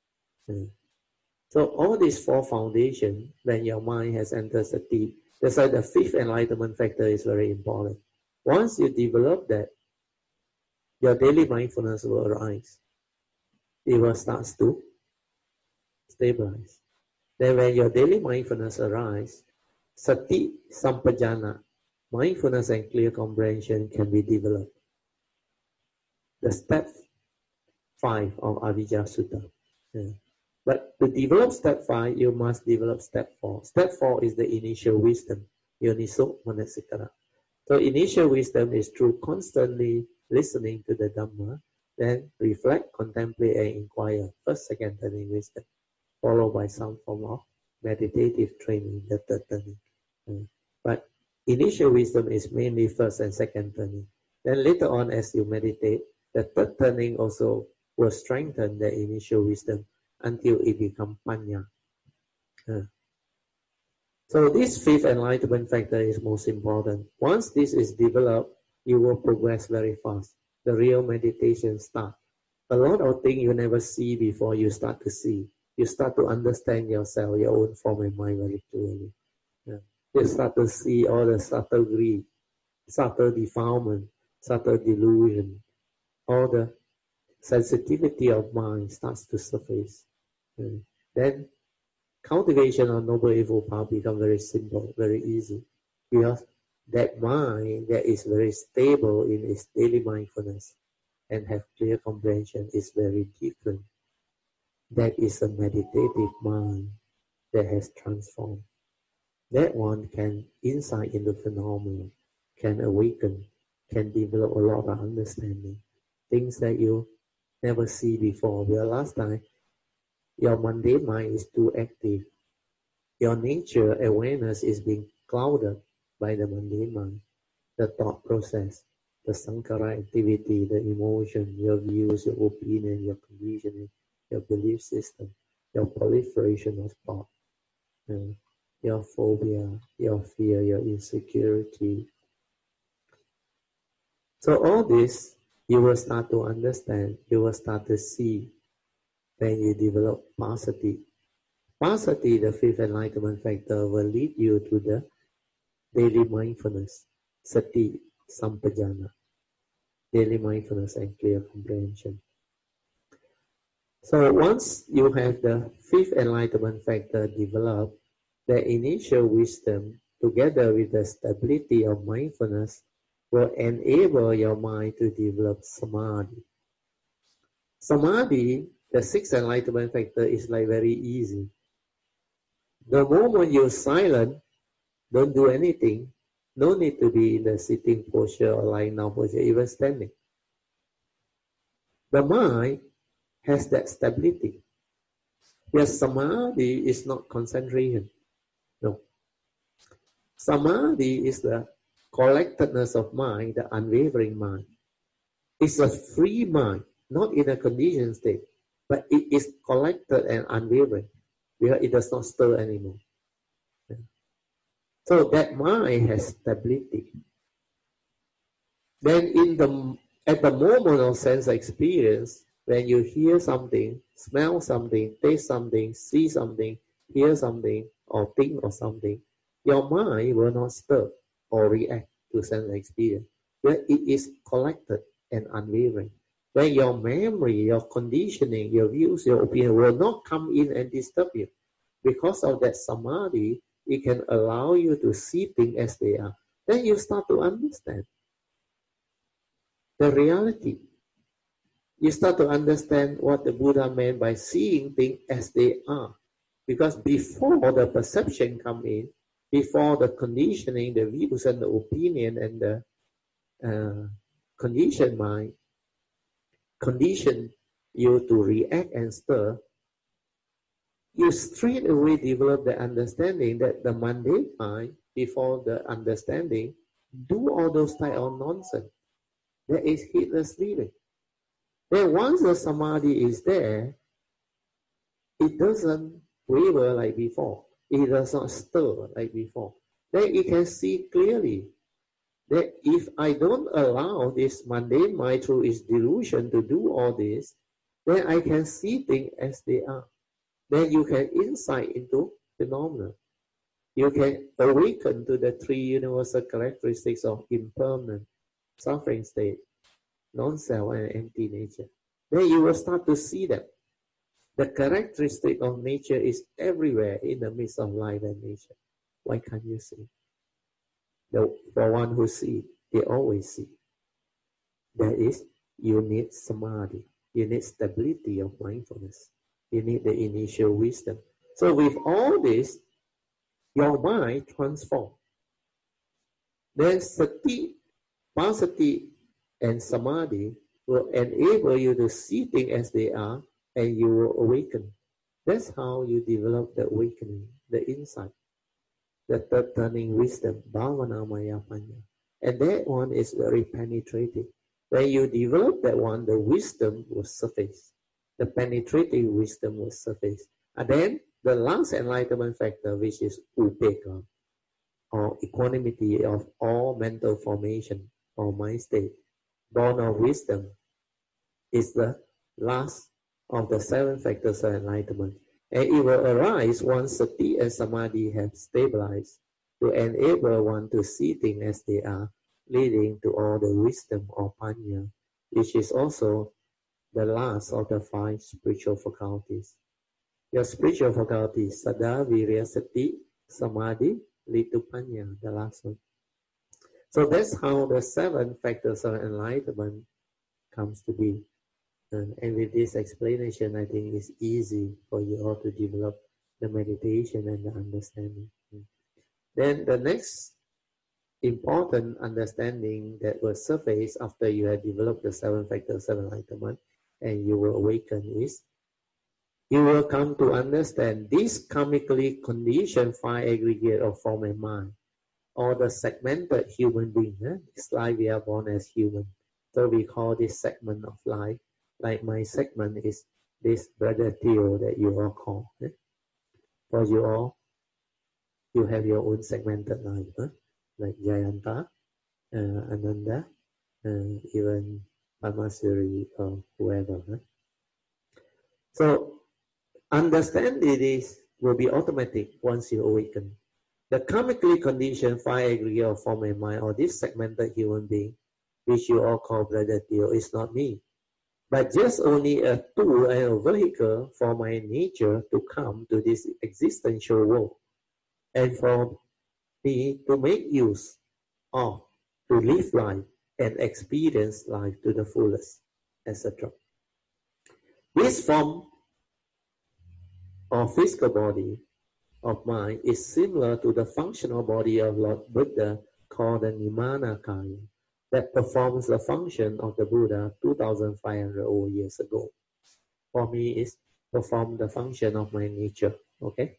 So all these 4 foundations, when your mind has entered sati, that's why the 5th enlightenment factor is very important. Once you develop that, your daily mindfulness will arise. It will start to stabilize. Then when your daily mindfulness arises, sati sampajana, mindfulness and clear comprehension can be developed. The step 5 of Avijja Sutta. But to develop step 5, you must develop step 4. Step 4 is the initial wisdom, Yoniso Manasikara. So initial wisdom is through constantly listening to the Dhamma, then reflect, contemplate, and inquire. First, second turning wisdom, followed by some form of meditative training, the third turning. But initial wisdom is mainly first and second turning. Then later on, as you meditate, the third turning also will strengthen the initial wisdom until it becomes panya. So this 5th enlightenment factor is most important. Once this is developed, you will progress very fast. the real meditation starts. A lot of things you never see before you start to see. You start to understand yourself, your own form and mind very clearly. Yeah. You start to see all the subtle greed, subtle defilement, subtle delusion, all the sensitivity of mind starts to surface. Yeah. Then cultivation of noble evil power becomes very simple, very easy, because that mind that is very stable in its daily mindfulness and have clear comprehension is very different. That is a meditative mind that has transformed. That one can insight into phenomena, can awaken, can develop a lot of understanding, things that you never see before. Where last time your mundane mind is too active. Your nature awareness is being clouded by the mundane mind, the thought process, the sankhara activity, the emotion, your views, your opinion, your conditioning, your belief system, your proliferation of thought, your phobia, your fear, your insecurity. So all this you will start to understand, you will start to see when you develop passaddhi. Passaddhi, the fifth enlightenment factor, will lead you to the daily mindfulness, sati, sampajana, daily mindfulness and clear comprehension. So once you have the fifth enlightenment factor developed, the initial wisdom, together with the stability of mindfulness, will enable your mind to develop samadhi. Samadhi, the sixth enlightenment factor, is like very easy. The moment you're silent, don't do anything, no need to be in the sitting posture or lying down posture, even standing. The mind has that stability. Yes, samadhi is not concentration. No. Samadhi is the collectedness of mind, the unwavering mind. It's a free mind, not in a conditioned state, but it is collected and unwavering, because it does not stir anymore. So that mind has stability. Then at the moment of sense experience, when you hear something, smell something, taste something, see something, hear something, or think of something, your mind will not stir or react to sense experience. When it is collected and unwavering. When your memory, your conditioning, your views, your opinion will not come in and disturb you. Because of that samadhi, it can allow you to see things as they are. Then you start to understand the reality. You start to understand what the Buddha meant by seeing things as they are. Because before the perception come in, before the conditioning, the views and the opinion and the conditioned mind condition you to react and stir, you straight away develop the understanding that the mundane mind, before the understanding, do all those type of nonsense. That is heedless living. Then once the samadhi is there, it doesn't waver like before. It does not stir like before. Then it can see clearly that if I don't allow this mundane mind through its delusion to do all this, then I can see things as they are. Then you can insight into phenomena. You can awaken to the three universal characteristics of impermanent, suffering state, non-self and empty nature. Then you will start to see that the characteristic of nature is everywhere in the midst of life and nature. Why can't you see? For one who sees, they always see. That is, you need samadhi. You need stability of mindfulness. You need the initial wisdom. So with all this, your mind transforms. Then sati, passaddhi, and samadhi will enable you to see things as they are, and you will awaken. That's how you develop the awakening, the insight, the third turning wisdom, bhavana maya panya. And that one is very penetrating. When you develop that one, the wisdom will surface. The penetrating wisdom will surface. And then the last enlightenment factor, which is upekkha, or equanimity of all mental formation or mind state, born of wisdom, is the last of the 7 factors of enlightenment. And it will arise once sati and samadhi have stabilized to enable one to see things as they are, leading to all the wisdom or panya, which is also the last of the 5 spiritual faculties. Your spiritual faculties, Sada, Virya, Sati, Samadhi, lead to Panya, the last one. So that's how the 7 factors of enlightenment comes to be. And with this explanation, I think it's easy for you all to develop the meditation and the understanding. Then the next important understanding that will surface after you have developed the 7 factors of enlightenment and you will awaken is, you will come to understand this karmically conditioned 5 aggregate of form and mind, or the segmented human being. This life we are born as human. So we call this segment of life. Like my segment is this brother Theo that you all call. For you all, you have your own segmented life. Like Jayanta, Ananda, even Pamasuri or whoever. So understanding this will be automatic once you awaken. The karmically conditioned 5 aggregate of form and mind, or this segmented human being, which you all call brother Theo, is not me, but just only a tool and a vehicle for my nature to come to this existential world, and for me to make use of, to live life and experience life to the fullest, etc. This form of physical body of mind is similar to the functional body of Lord Buddha called the Nimanakaya, that performs the function of the Buddha 2,500 over years ago. For me, it's perform the function of my nature. Okay.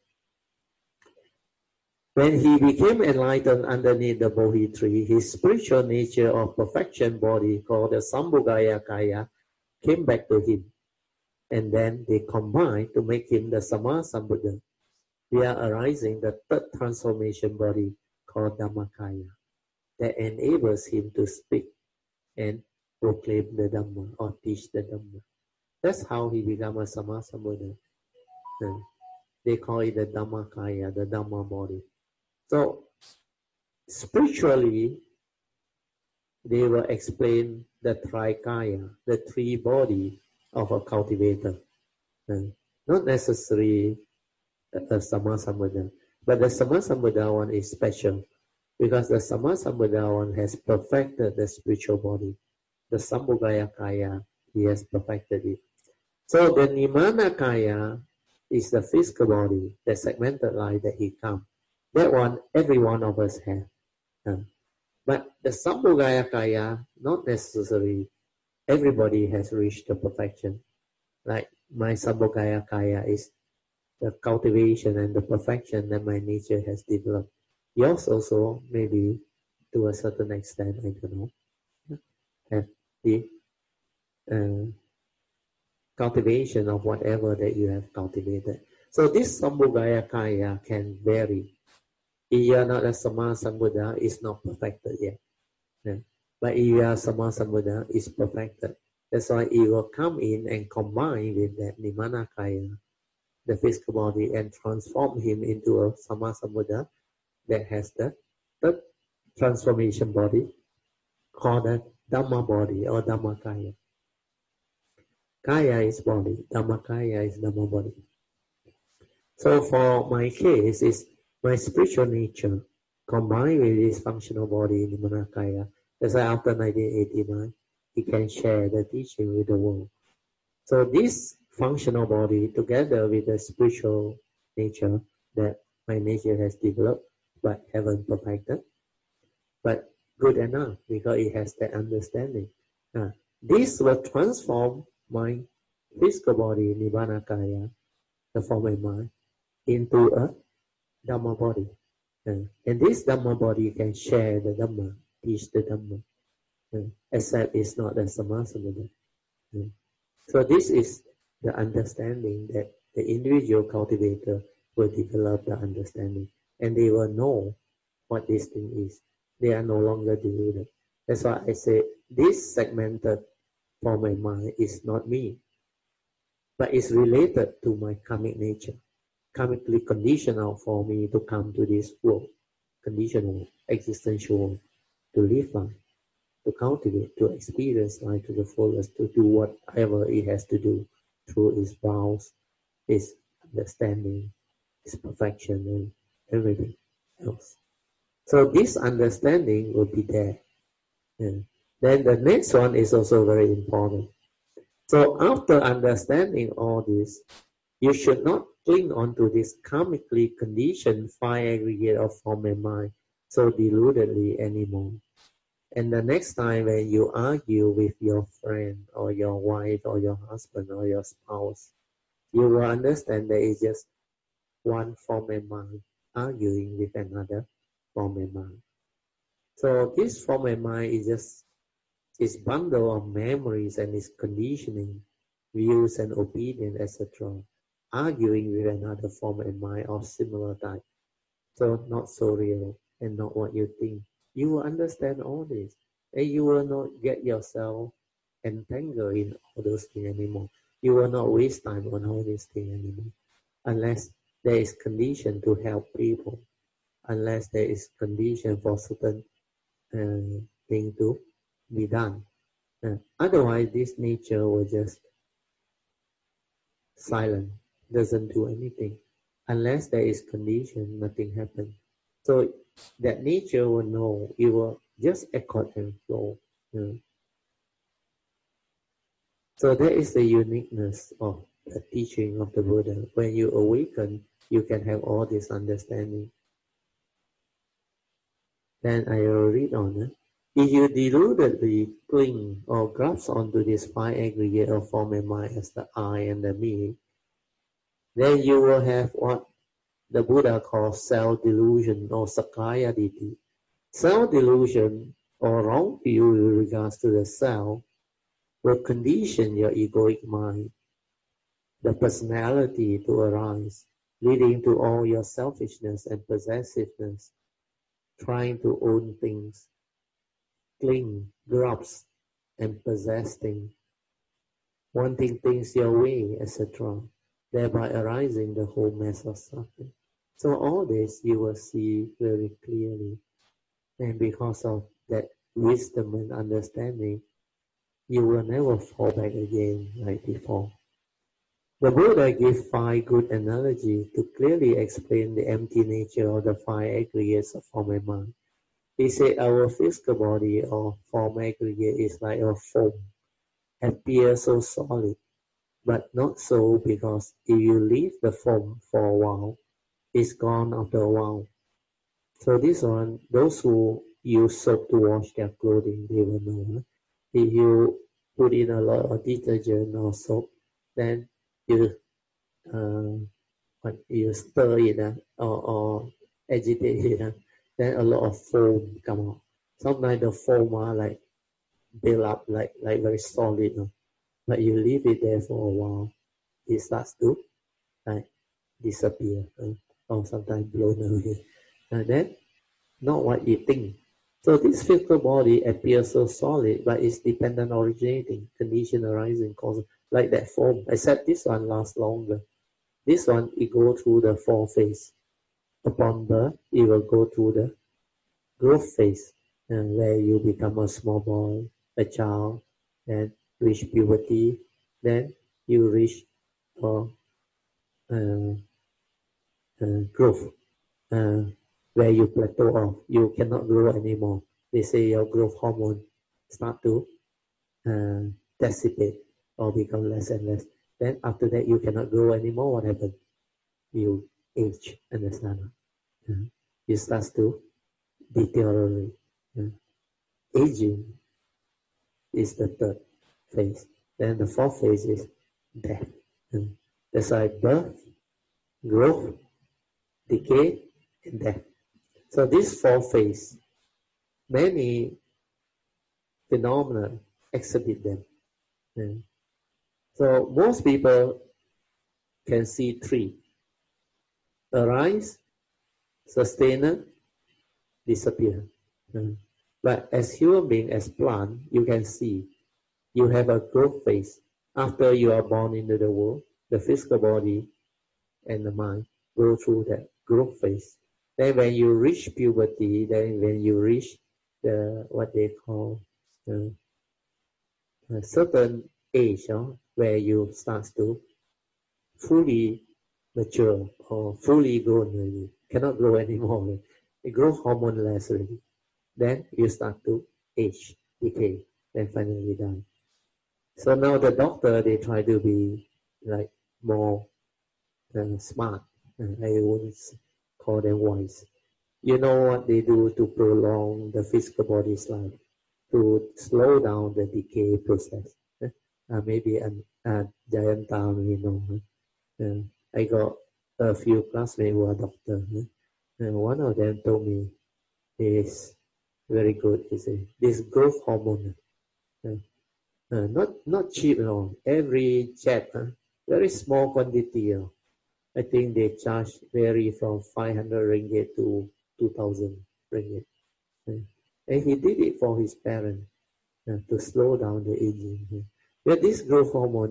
When he became enlightened underneath the Bodhi tree, his spiritual nature of perfection body called the Sambhogaya Kaya came back to him. And then they combined to make him the Sammasambuddha. We are arising the 3rd transformation body called Dhammakaya that enables him to speak and proclaim the Dhamma or teach the Dhamma. That's how he became a Sammasambuddha. They call it the Dhammakaya, the Dhamma body. So spiritually, they will explain the Trikaya, the 3 body of a cultivator. Not necessarily a Sammasambuddha, but the Sammasambuddha one is special because the Sammasambuddha one has perfected the spiritual body. The Sambhogaya Kaya, he has perfected it. So the Nimanakaya is the physical body, the segmented life that he comes. That one, every one of us have. But the Sambhogaya Kaya, not necessarily everybody has reached the perfection. Like my Sambhogaya Kaya is the cultivation and the perfection that my nature has developed. Yours also, maybe to a certain extent, I don't know, have the cultivation of whatever that you have cultivated. So this Sambhogaya Kaya can vary. If you are not a Sammasambuddha, it's not perfected yet. But if you are Sammasambuddha, it's perfected. That's why it will come in and combine with that Nimanakaya, the physical body, and transform him into a Sammasambuddha that has the 3rd transformation body called the Dhamma body or Dhammakaya. Kaya is body, Dhammakaya is Dhamma body. So for my case, is my spiritual nature combined with this functional body, Nimanakaya. That's why after 1989, he can share the teaching with the world. So this functional body, together with the spiritual nature that my nature has developed but haven't perfected, but good enough because it has that understanding. This will transform my physical body, Nibbana-kaya, the form of mind, into a Dhamma body. And this Dhamma body can share the Dhamma, teach the Dhamma, except it's not a Sammasambuddha. So this is the understanding that the individual cultivator will develop the understanding, and they will know what this thing is. They are no longer deluded. That's why I say this segmented form and mind is not me, but it's related to my karmic nature, karmically conditional for me to come to this world, conditional, existential, to live life, to cultivate, to experience life to the fullest, to do whatever it has to do through its vows, its understanding, its perfection, and everything else. So this understanding will be there. Yeah. Then the next one is also very important. So after understanding all this, you should not cling on to this karmically conditioned five aggregate of form and mind so deludedly anymore. And the next time when you argue with your friend or your wife or your husband or your spouse, you will understand there is just one form and mind arguing with another form and mind. So this form and mind is just this bundle of memories and its conditioning, views and opinion, etc., arguing with another form and mind of similar type. So not so real and not what you think. You will understand all this, and you will not get yourself entangled in all those things anymore. You will not waste time on all these things anymore, unless there is condition to help people, unless there is condition for certain thing to be done. Otherwise, this nature will just silent, doesn't do anything. Unless there is condition, nothing happens. So that nature will know, it will just accord and flow. So that is the uniqueness of the teaching of the Buddha. When you awaken, you can have all this understanding. Then I will read on. If you deludedly cling or grasp onto this five aggregate of form and mind as the I and the me, then you will have what the Buddha calls self-delusion or Sakaya Ditti. Self-delusion or wrong view with regards to the self will condition your egoic mind, the personality to arise, leading to all your selfishness and possessiveness, trying to own things, cling, grasp, and possess things, wanting things your way, etc., thereby arising the whole mass of suffering. So all this you will see very clearly. And because of that wisdom and understanding, you will never fall back again like before. The Buddha gave five good analogies to clearly explain the empty nature of the five aggregates of form and mind. He said our physical body or form aggregate is like a foam, appears so solid, but not so because if you leave the foam for a while, it's gone after a while. So this one, those who use soap to wash their clothing, they will know. If you put in a lot of detergent or soap, then you stir it or agitate it, then a lot of foam come out. Sometimes the foam like build up like very solid, but you leave it there for a while, it starts to like disappear or sometimes blown away. And then not what you think. So this physical body appears so solid, but it's dependent originating, condition arising, cause like that foam. Except this one lasts longer. This one, it go through the four phase. Upon birth, it will go through the growth phase, where you become a small boy, a child, then reach puberty, then you reach growth, where you plateau off, you cannot grow anymore. They say your growth hormone start to dissipate or become less and less. Then after that, you cannot grow anymore. What happens? You age, understand? You start to deteriorate. Aging is the third phase. Then the fourth phase is death. That's why birth, growth, decay, and death. So this four phase, many phenomena exhibit them. So most people can see three: arise, sustain, disappear. But as human being, as plant, you can see you have a growth phase. After you are born into the world, the physical body and the mind go through that growth phase. Then when you reach puberty, then when you reach the what they call a certain age, where you start to fully mature or fully grown already, cannot grow anymore. It grow hormone less already. Then you start to age, decay, then finally die. So now the doctor, they try to be like more smart. I wouldn't call them wise. You know what they do to prolong the physical body's life, to slow down the decay process. Maybe a giant town, I got a few classmates who are doctors, and one of them told me is very good. He said this growth hormone, not cheap at all. Every jab, very small quantity. I think they charge vary from 500 ringgit to 2,000 ringgit. And he did it for his parents to slow down the aging. But this growth hormone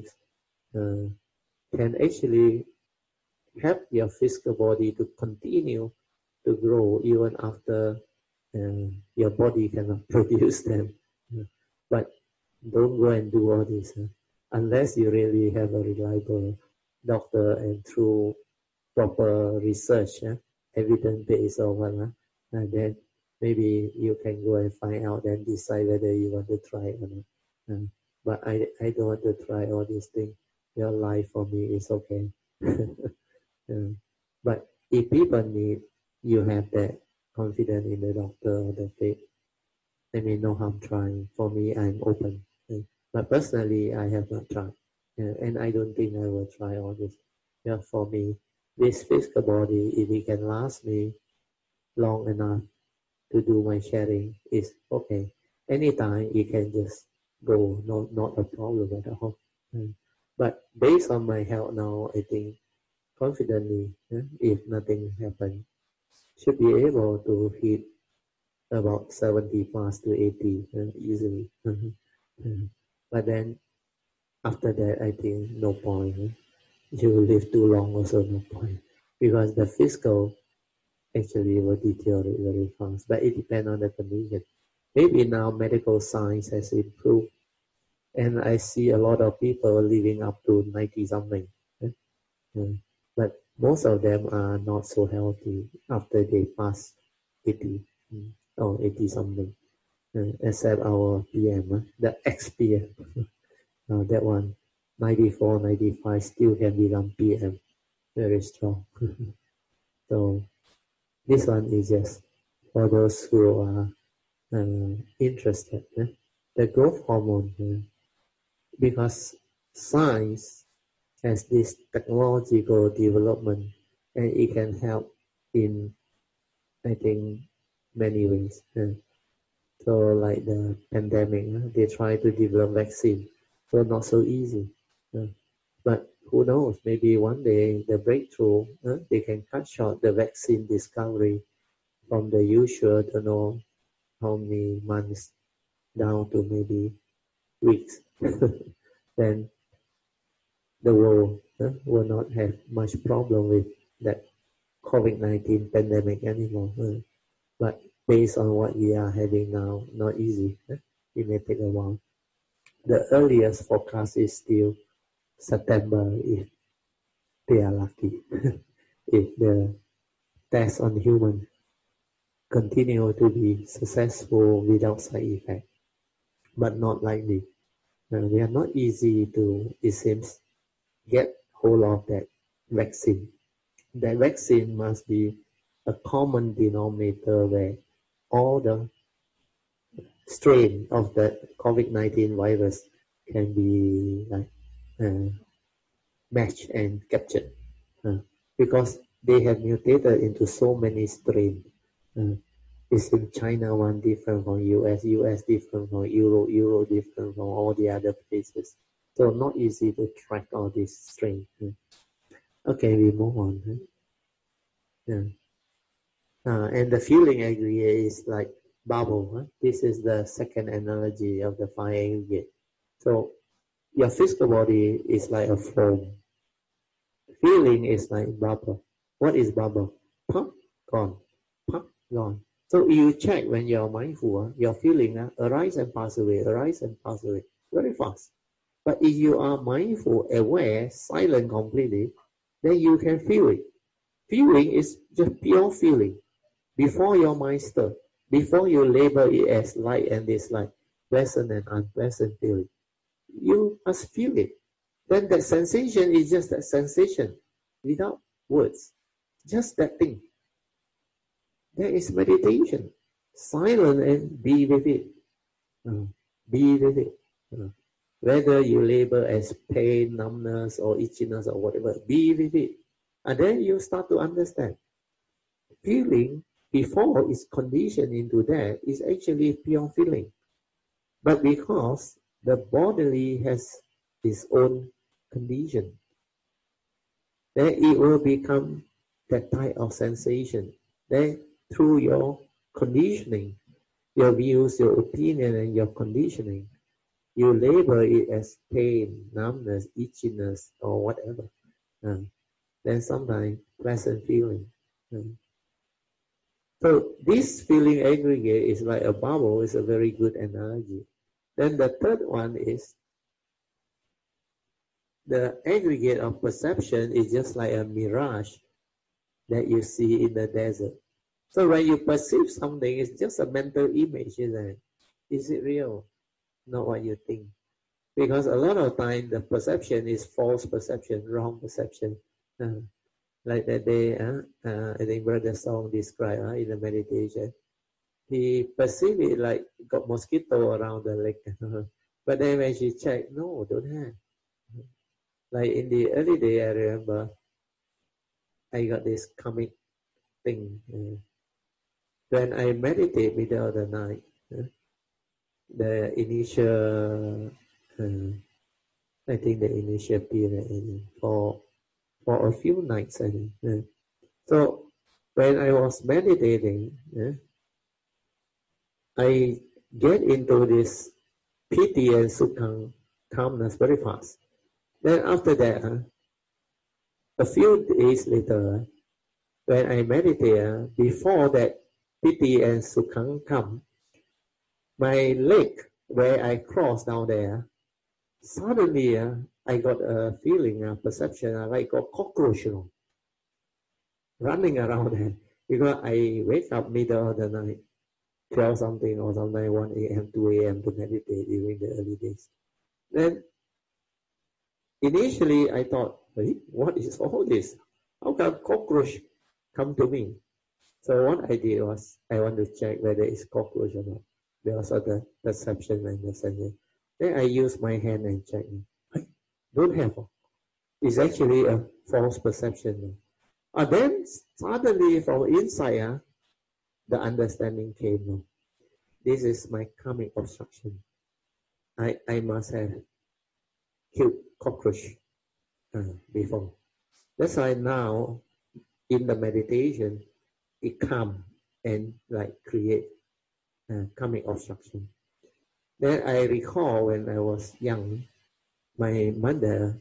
can actually help your physical body to continue to grow even after your body cannot produce them. But don't go and do all this unless you really have a reliable doctor and through proper research, evidence-based or whatever, and then maybe you can go and find out and decide whether you want to try it or not. But I don't want to try all these things. Your life for me is okay. But if people need, you have that confidence in the doctor or the faith, I mean, no harm trying. For me, I'm open. But personally, I have not tried. And I don't think I will try all this. For me, this physical body, if it can last me long enough to do my sharing, is okay. Anytime it can just go, not a problem at all. But based on my health now, I think confidently, if nothing happens, should be able to hit about 70 plus to 80 easily. But then after that, I think no point. You live too long, also no point, because the physical actually will deteriorate very fast. But it depends on the condition. Maybe now medical science has improved, and I see a lot of people living up to 90 something. But most of them are not so healthy after they pass 80 or 80 something. Except our PM, the ex-PM, that one, 94, 95, still can become PM, very strong. So this one is just for those who are interested. The growth hormone, because science has this technological development, and it can help in, I think, many ways. So like the pandemic, they try to develop vaccine, so not so easy. But who knows, maybe one day the breakthrough, they can cut short the vaccine discovery from the usual, don't know how many months down to maybe weeks. Then the world will not have much problem with that COVID-19 pandemic anymore. But based on what we are having now, not easy. It may take a while. The earliest forecast is still September if they are lucky. If the test on human continue to be successful without side effect, but not likely. They are not easy to, it seems, get hold of that vaccine. That vaccine must be a common denominator where all the strain of the COVID-19 virus can be like matched and captured because they have mutated into so many strains. It's in China one different from US, US different from Euro different from all the other places. So not easy to track all these strains. Okay, we move on. And the feeling I agree is like bubble. Huh? This is the second analogy of the five aggregate. So your physical body is like a foam. Feeling is like bubble. What is bubble? Pop, gone. Pop, gone. So you check when you're mindful, your feeling arise and pass away, arise and pass away, very fast. But if you are mindful, aware, silent completely, then you can feel it. Feeling is just pure feeling. Before your mind stirs, before you label it as light and dislike, pleasant and unpleasant feeling, you must feel it. Then that sensation is just that sensation, without words, just that thing. That is meditation. Silent and be with it. Be with it. Whether you label as pain, numbness, or itchiness, or whatever, be with it. And then you start to understand. Feeling, before it's conditioned into that, is actually pure feeling. But because the bodily has its own condition, then it will become that type of sensation. Then through your conditioning, your views, your opinion, and your conditioning, you label it as pain, numbness, itchiness, or whatever. Then sometimes pleasant feeling. So this feeling aggregate is like a bubble, is a very good analogy. Then the third one is the aggregate of perception is just like a mirage that you see in the desert. So when you perceive something, it's just a mental image, isn't it? Is it real? Not what you think. Because a lot of time the perception is false perception, wrong perception. Like that day, I think Brother Song described in the meditation. He perceived it like got mosquito around the leg. But then when she checked, no, don't have. Like in the early day, I remember I got this comic thing. When I meditate middle of the night, the initial, I think the initial period for a few nights, I think. So when I was meditating, I get into this piti and sukha calmness very fast. Then after that, a few days later, when I meditate, before that piti and sukha come, my leg where I cross down there, suddenly I got a feeling, a perception, like a cockroach running around there. Because I wake up middle of the night, 12 something or sometimes 1 a.m., 2 a.m. to meditate during the early days. Then initially I thought, hey, what is all this? How come cockroach come to me? So what I did was, I want to check whether it's cockroach or not. Because of the perception and the sensation. Then I use my hand and check. I don't have. It's actually a false perception. And then suddenly from inside, the understanding came. This is my karmic obstruction. I must have killed cockroach before. That's why now in the meditation, it come and like create karmic obstruction. Then I recall when I was young, my mother,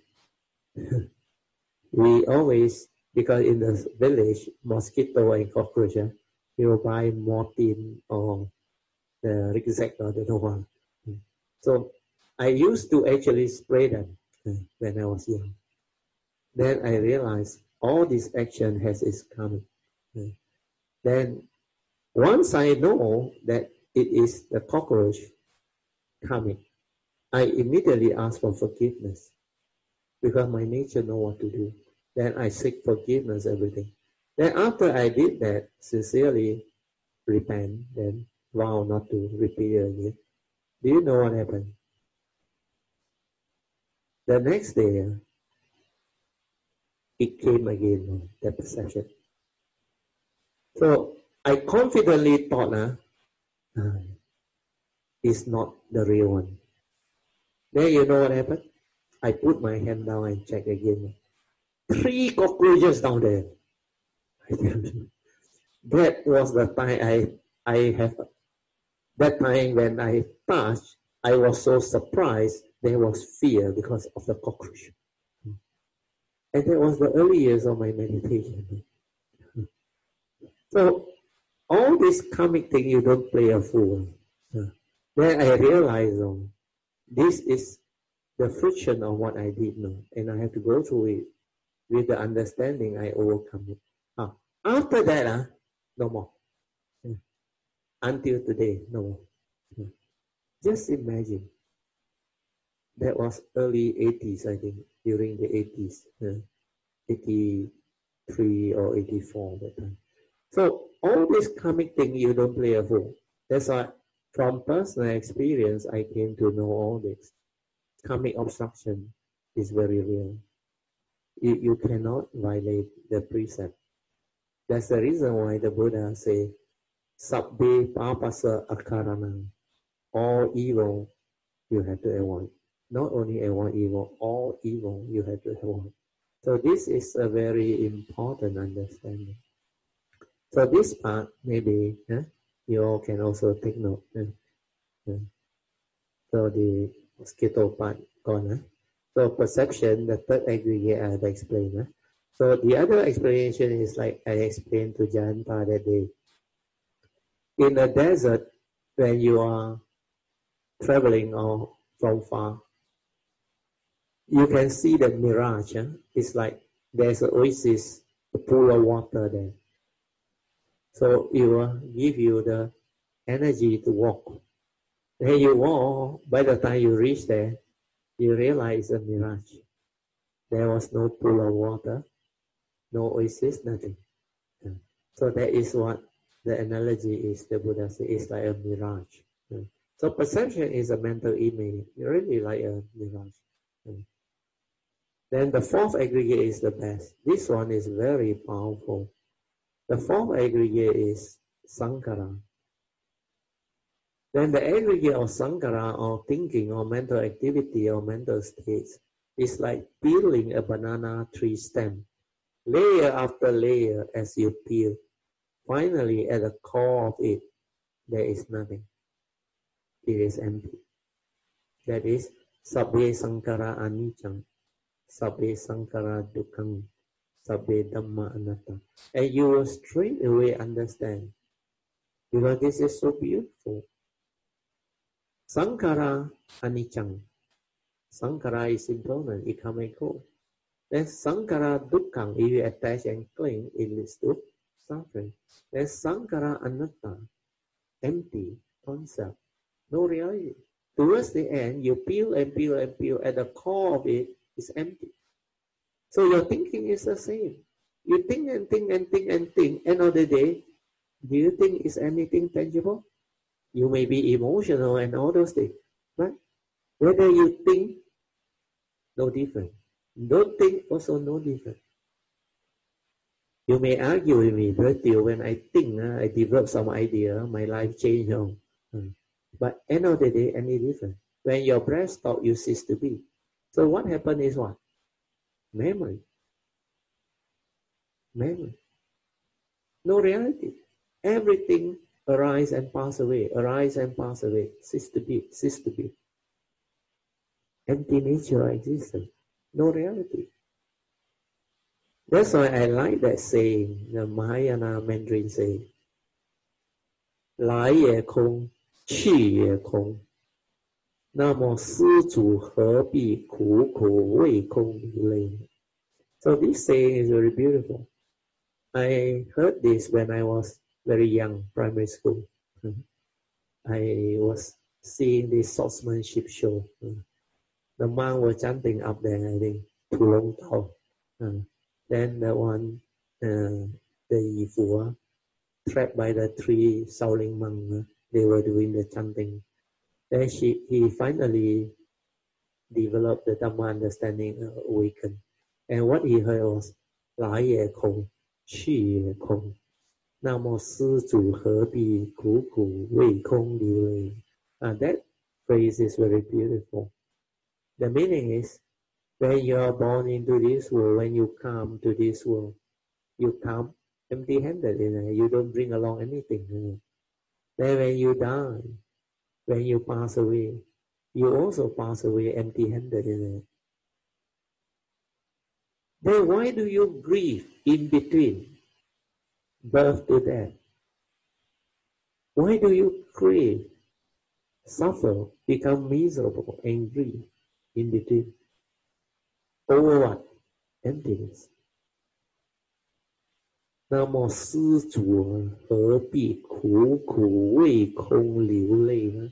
we always, because in the village, mosquito and cockroach, we will buy Mortein or the Rigzac or the Nova. So I used to actually spray them when I was young. Then I realized all this action has its karma. Then once I know that it is the cockroach coming, I immediately ask for forgiveness because my nature know what to do. Then I seek forgiveness, everything. Then after I did that, sincerely repent, then vow not to repeat it again. Do you know what happened? The next day, it came again, that perception. So I confidently thought, it's not the real one. Then you know what happened? I put my hand down and check again. 3 cockroaches down there. That was the time I have That time when I touched, I was so surprised. There was fear because of the cockroach. And that was the early years of my meditation. So all this karmic thing, you don't play a fool. Then I realized, this is the friction of what I did now, and I have to go through it with the understanding I overcome it. After that, no more. Until today, no more. Just imagine. That was early 80s, I think, during the 80s, 83 or 84 that time. So all this karmic thing, you don't play a fool. That's why from personal experience, I came to know all this. Karmic obstruction is very real. You cannot violate the precept. That's the reason why the Buddha say, Sabbe papasa akaranam. All evil you have to avoid. Not only avoid evil, all evil you have to avoid. So this is a very important understanding. So this part, maybe you all can also take note. So the mosquito part gone. So perception, the third aggregate I have explained. So the other explanation is like I explained to Janta that day. In the desert, when you are traveling or from far, you can see the mirage. It's like there's an oasis, a pool of water there. So it will give you the energy to walk. Then you walk, by the time you reach there, you realize a mirage. There was no pool of water, no oasis, nothing. So that is what the analogy is, the Buddha says, it's like a mirage. So perception is a mental image, really like a mirage. Then the fourth aggregate is the best. This one is very powerful. The fourth aggregate is Sankhara. Then the aggregate of Sankhara or thinking or mental activity or mental states is like peeling a banana tree stem. Layer after layer as you peel. Finally, at the core of it, there is nothing. It is empty. That is Sabbe Sankhara Anicca. Sabbe Sankhara Dukkha. Sabbe Dhamma Anatta. And you will straight away understand. Because this is so beautiful. Sankhara Anicca. Sankhara is impermanent, it come and go. Then Sankhara Dukkha, if you attach and cling, it leads to suffering. Then Sankhara Anatta, empty concept, no reality. Towards the end, you peel and peel and peel. At the core of it is empty. So your thinking is the same. You think and think and think and think. End of the day, do you think is anything tangible? You may be emotional and all those things. But whether you think, no different. Don't think, also no different. You may argue with me, but till when I think, I develop some idea, my life change. But end of the day, any different. When your breath stops, you cease to be. So what happened is what? Memory. Memory. No reality. Everything arise and pass away, arise and pass away, cease to be, cease to be. Empty nature of existence. No reality. That's why I like that saying, the Mahayana Mandarin saying, 来也空，去也空，那么施主何必苦苦为空流泪? So this saying is very beautiful. I heard this when I was very young, primary school. I was seeing this swordsmanship show. The monk was chanting up there, I think, Tu Long Tao. Then the one, the Yifu, trapped by the three Shaolin monks, they were doing the chanting. Then he finally developed the Dhamma understanding, awakened. And what he heard was, 来也空，去也空，那么施主何必苦苦为空流泪? That phrase is very beautiful. The meaning is, when you are born into this world, when you come to this world, you come empty-handed, you don't bring along anything. Then when you die, when you pass away, you also pass away empty-handed, isn't it? Then why do you grieve in between birth to death? Why do you crave, suffer, become miserable, angry in between? Over what? Emptiness. 那么施主何必苦苦为空流泪呢？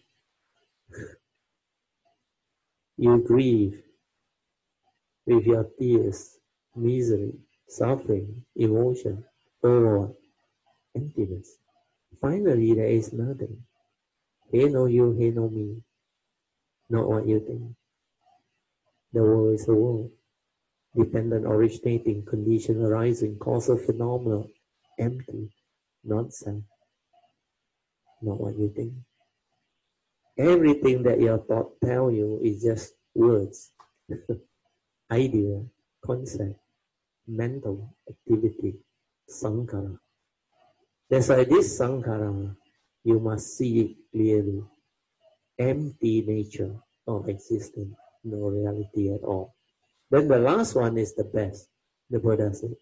You grieve with your tears, misery, suffering, emotion, over emptiness. Finally, there is nothing. Hey no you, hey no me. Not what you think. The world is a world. Dependent, originating, condition, arising, causal phenomena, empty, nonsense. Not what you think. Everything that your thought tell you is just words, idea, concept, mental activity, sankhara. That's why this sankhara, you must see it clearly. Empty nature of existence, no reality at all. Then the last one is the best, the Buddha said.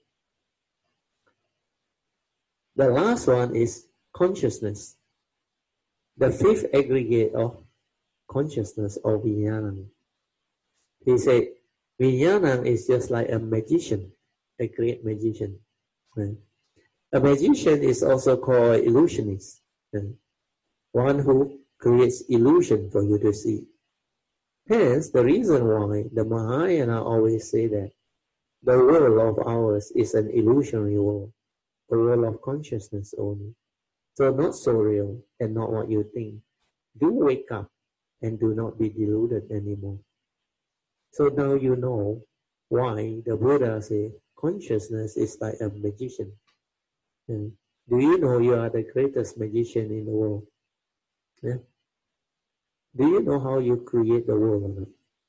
The last one is consciousness. The fifth aggregate of consciousness or vijnana. He said, vijnana is just like a magician, a great magician. A magician is also called illusionist, one who creates illusion for you to see. Hence, the reason why the Mahayana always say that the world of ours is an illusionary world, the world of consciousness only. So not so real and not what you think. Do wake up and do not be deluded anymore. So now you know why the Buddha said consciousness is like a magician. Do you know you are the greatest magician in the world? Yeah? Do you know how you create the world?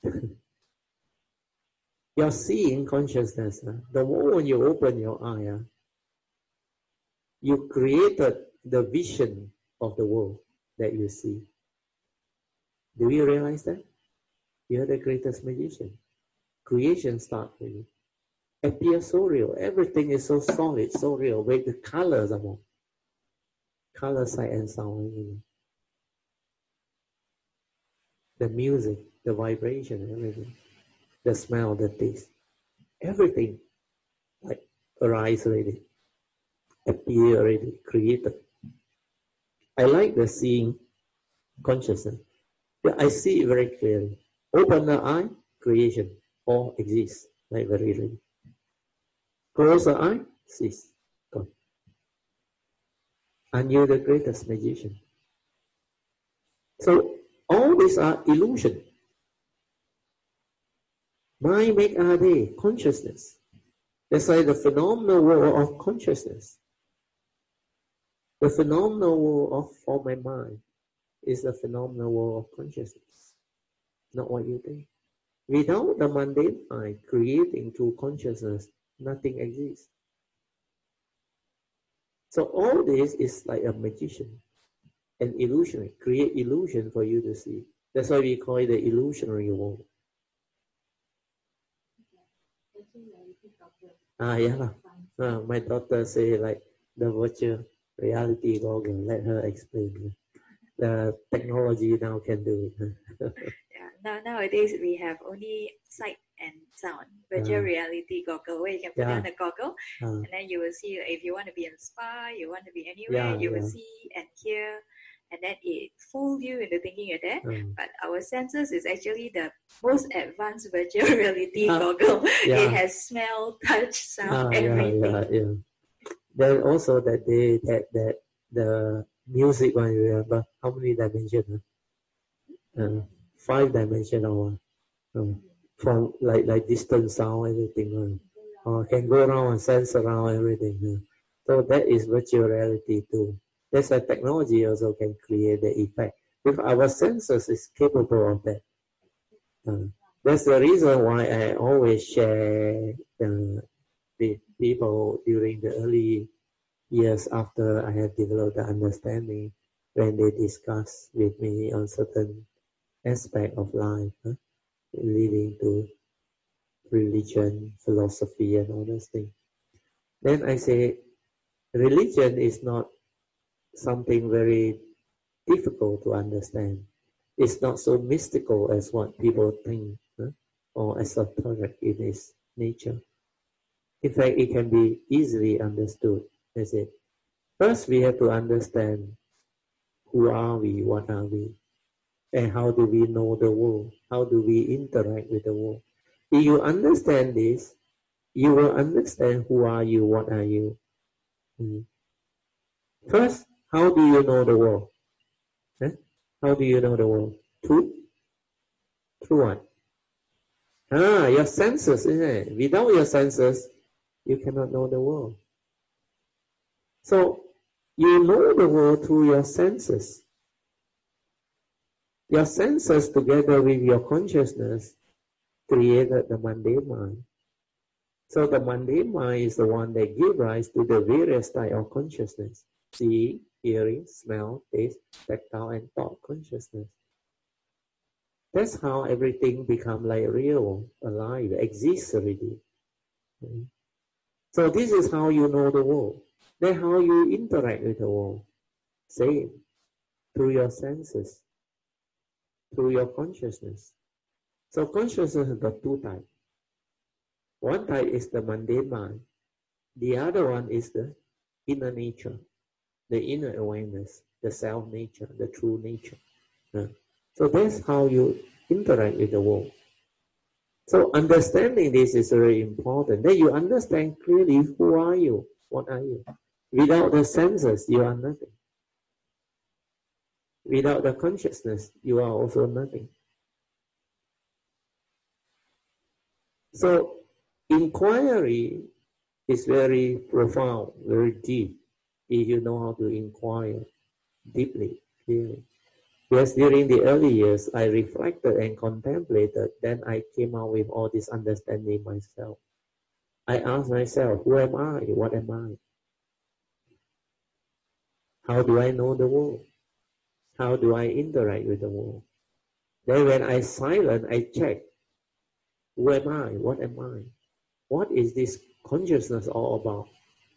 You're seeing consciousness. The moment you open your eye, you created the vision of the world that you see. Do you realize that? You're the greatest magician. Creation starts with you. Appears so real. Everything is so solid, so real. With the colors, color, sight, and sound. The music, the vibration, everything. The smell, the taste. Everything like arise already. Appear already. Created. I like the seeing consciousness. I see it very clearly. Open the eye, creation. All exists. Like very real. Close the eye, cease. Gone. And you're the greatest magician. So all these are illusion. Mind make our day, consciousness. That's why the phenomenal world of consciousness. The phenomenal world of form and mind is the phenomenal world of consciousness. Not what you think. Without the mundane mind creating through consciousness, nothing exists. So all this is like a magician, an illusionary, create illusion for you to see. That's why we call it the illusionary world. Yeah. My daughter say like the virtual reality goggle. Let her explain. The technology now can do it. Yeah. Nowadays we have only sight and sound. Virtual reality goggle where you can put on the goggle and then you will see if you want to be in spa, you want to be anywhere, you will see and hear. And then it fools you into thinking you're there. But our senses is actually the most advanced virtual reality goggle. It has smell, touch, sound, everything. Then also that day that the music one, you remember how many dimensions? 5 dimensional one. From like distant sound, everything. Can go around and sense around everything. So that is virtual reality too. That's why technology also can create the effect. If our senses is capable of that. That's the reason why I always share with people during the early years after I have developed the understanding. when they discuss with me on certain aspect of life, leading to religion, philosophy, and all those things. Then I say, religion is not something very difficult to understand. It's not so mystical as what people think, or esoteric in its nature. In fact, it can be easily understood. I said, first we have to understand who are we, what are we, and how do we know the world, how do we interact with the world. If you understand this, you will understand who are you, what are you. First, how do you know the world? How do you know the world? Through what? Your senses, isn't it? Without your senses, you cannot know the world. So, you know the world through your senses. Your senses, together with your consciousness, created the mundane mind. So the mundane mind is the one that gives rise to the various types of consciousness. Seeing, hearing, smell, taste, tactile, and thought consciousness. That's how everything becomes like real, alive, exists already. So this is how you know the world. Then how you interact with the world. Same. Through your senses. Through your consciousness. So consciousness has got two types. One type is the mundane mind. The other one is the inner nature. The inner awareness. The self nature. The true nature. So that's how you interact with the world. So understanding this is very important. Then you understand clearly who are you, what are you. Without the senses, you are nothing. Without the consciousness, you are also nothing. So inquiry is very profound, very deep, if you know how to inquire deeply, clearly. Yes, during the early years, I reflected and contemplated. Then I came out with all this understanding myself. I asked myself, who am I? What am I? How do I know the world? How do I interact with the world? Then when I silent, I check, who am I? What am I? What is this consciousness all about?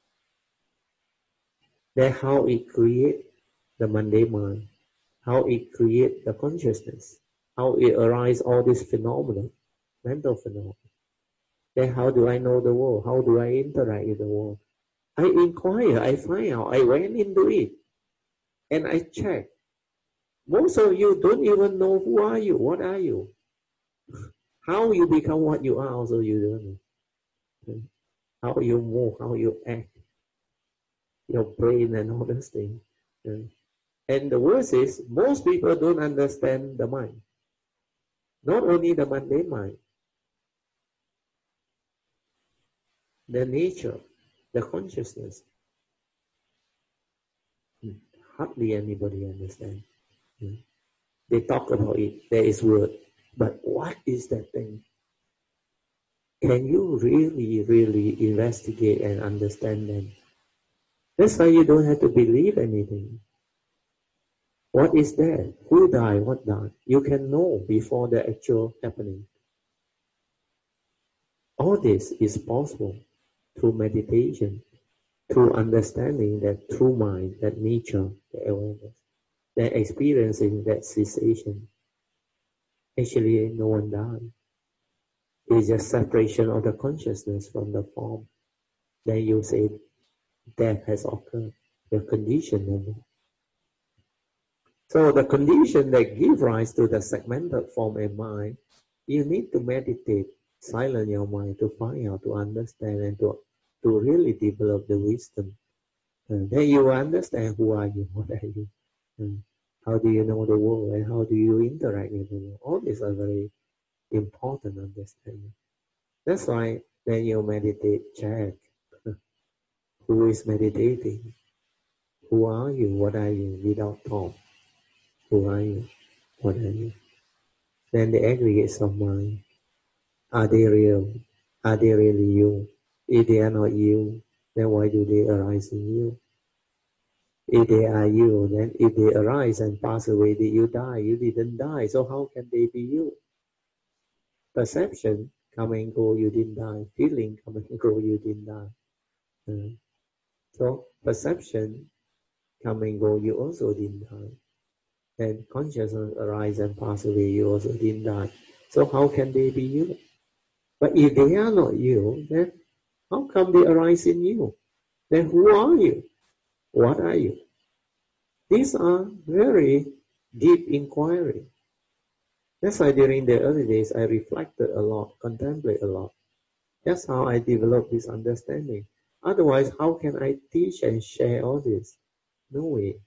Then how it creates the mundane mind, how it creates the consciousness, how it arises all these phenomena, mental phenomena. Then how do I know the world? How do I interact with the world? I inquire, I find out, I went into it, and I check. Most of you don't even know who are you, what are you. How you become what you are also you don't know. How you move, how you act, your brain and all those things. And the worst is, most people don't understand the mind. Not only the mundane mind, the nature, the consciousness. Hardly anybody understands. They talk about it, there is word. But what is that thing? Can you really investigate and understand them? That's why you don't have to believe anything. What is there? Who died? What died? You can know before the actual happening. All this is possible through meditation, through understanding that true mind, that nature, the awareness, that experiencing that cessation. Actually, no one died. It's just separation of the consciousness from the form. Then you say death has occurred. The condition no more. So the condition that gives rise to the segmented form and mind, you need to meditate, silence your mind to find out, to understand, and to really develop the wisdom. And then you understand who are you, what are you, and how do you know the world, and how do you interact with the world. All these are very important understanding. That's why when you meditate, check who is meditating, who are you, what are you, without thought. Who are you? What are you? Then the aggregates of mind, are they real? Are they really you? If they are not you, then why do they arise in you? If they are you, then if they arise and pass away, did you die? You didn't die. So how can they be you? Perception come and go, you didn't die. Feeling come and go, you didn't die. So perception come and go, you also didn't die. And consciousness arise and pass away, you also didn't die. So how can they be you? But if they are not you, then how come they arise in you? Then who are you? What are you? These are very deep inquiry. That's why during the early days, I reflected a lot, contemplate a lot. That's how I developed this understanding. Otherwise, how can I teach and share all this? No way.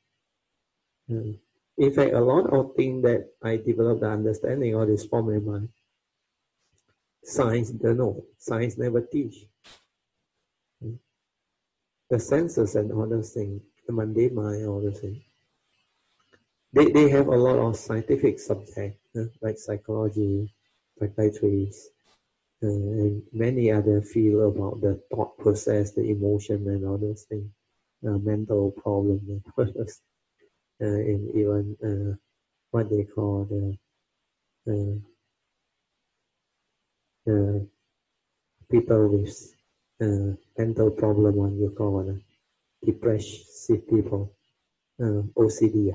In fact, a lot of things that I developed the understanding of this from my mind, science don't know. Science never teach. The senses and all those things, the mundane mind, all those things. They have a lot of scientific subjects, like psychology, psychiatry, and many other fields about the thought process, the emotion, and all those things, mental problems, and all those, and even what they call the people with mental problem, what you call depressive people, OCD,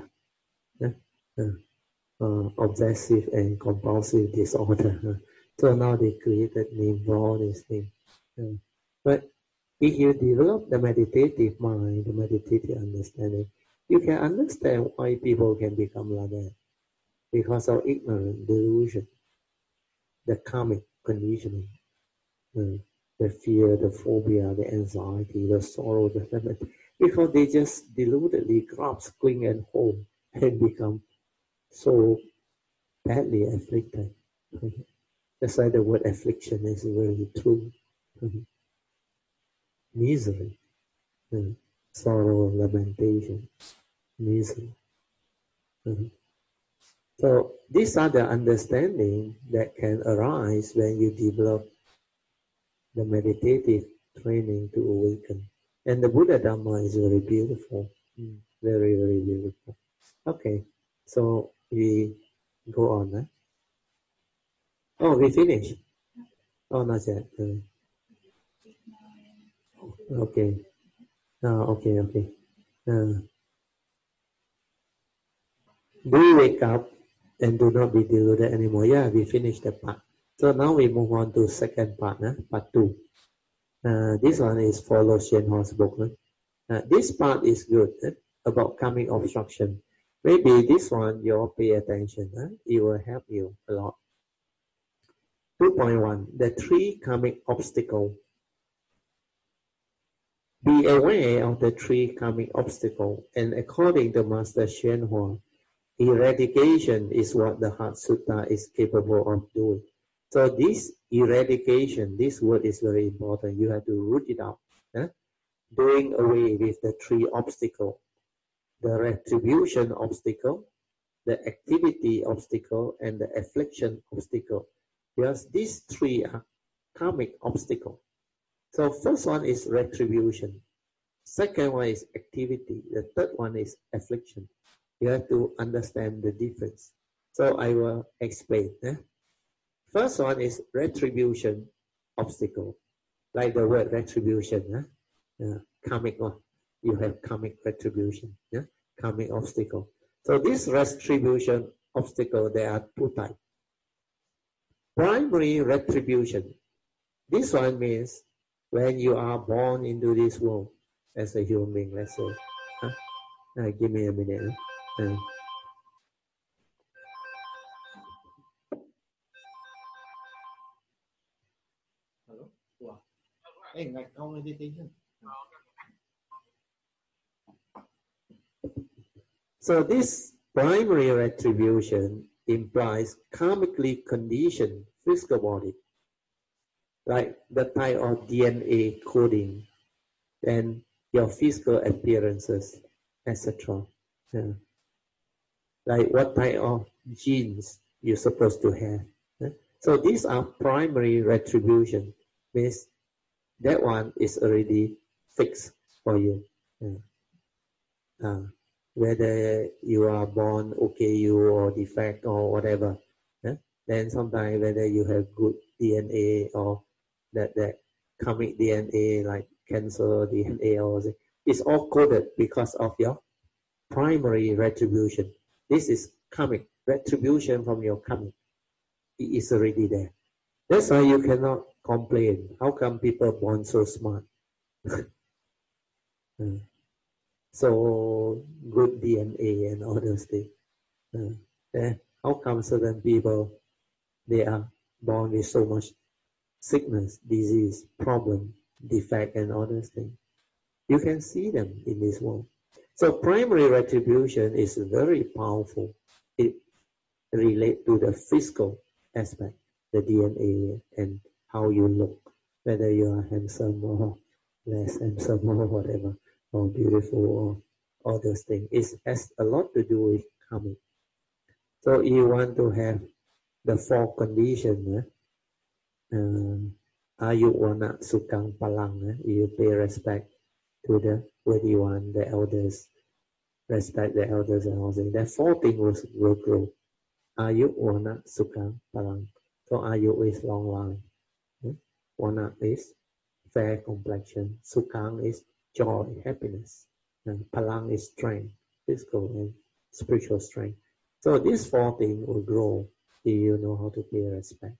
obsessive and compulsive disorder. So now they created name for all these things. But if you develop the meditative mind, the meditative understanding, you can understand why people can become like that. Because of ignorance, delusion, the karmic conditioning, the fear, the phobia, the anxiety, the sorrow, the fear, because they just deludedly grasp, cling and hold and become so badly afflicted. That's why the word affliction is very true. Misery, sorrow, lamentation, misery. So these are the understanding that can arise when you develop the meditative training to awaken. And the Buddha Dhamma is very beautiful, very, very beautiful. Okay, so we go on. Oh, we finished. Oh, not yet. Okay. Okay. Do wake up and do not be deluded anymore. Yeah, we finished that part. So now we move on to second part, part 2. This one is follow Shen Hua's book. This part is good about karmic obstruction. Maybe this one you all pay attention. It will help you a lot. 2.1. The 3 karmic obstacles. Be aware of the 3 karmic obstacles, and according to Master Shen Hua, eradication is what the Heart Sutta is capable of doing. So this eradication, this word is very important. You have to root it out. Doing away with the 3 obstacles. The retribution obstacle, the activity obstacle, and the affliction obstacle. Because these 3 are karmic obstacles. So first one is retribution. Second one is activity. The third one is affliction. You have to understand the difference. So I will explain. First one is retribution obstacle. Like the word retribution. Karmic one. You have karmic retribution. Karmic obstacle. So this retribution obstacle, there are 2 types. Primary retribution. This one means when you are born into this world as a human being, let's say. Give me a minute. Hello? Wow. Hey, like how meditation. So this primary retribution implies karmically conditioned physical body, like the type of DNA coding and your physical appearances, etc. Like what type of genes you're supposed to have. So these are primary retribution, means that one is already fixed for you. whether you are born OKU or defect or whatever. Then sometimes whether you have good DNA or that karmic DNA like cancer DNA or it's all coded because of your primary retribution. This is karmic retribution from your karmic. It is already there. That's why you cannot complain. How come people born so smart? So good DNA and all those things. How come certain people, they are born with so much sickness, disease, problem, defect, and all those things? You can see them in this world. So primary retribution is very powerful. It relates to the physical aspect, the DNA and how you look, whether you are handsome or less handsome or whatever, or beautiful or all those things. It has a lot to do with karma. So you want to have the 4 conditions. Ayu wana sukang palang. You pay respect to the worthy one, the elders. Respect the elders and all things. That 4 things will grow. Ayu wana sukang palang. So ayu is long life. Wana is fair complexion. Sukang is joy, happiness. And palang is strength, physical and spiritual strength. So these 4 things will grow if you know how to pay respect.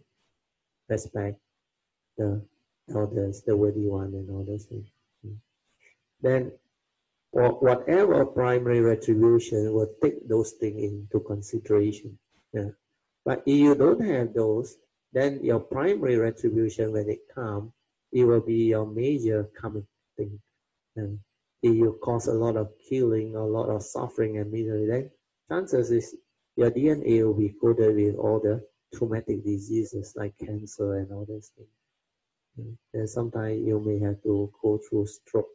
Respect the elders, the worthy one, and all those things. Then whatever primary retribution will take those things into consideration. But if you don't have those, then your primary retribution, when it comes, it will be your major karmic thing. And if you cause a lot of killing, a lot of suffering and misery, then chances is your DNA will be coded with all the traumatic diseases like cancer and all those things. And sometimes you may have to go through stroke,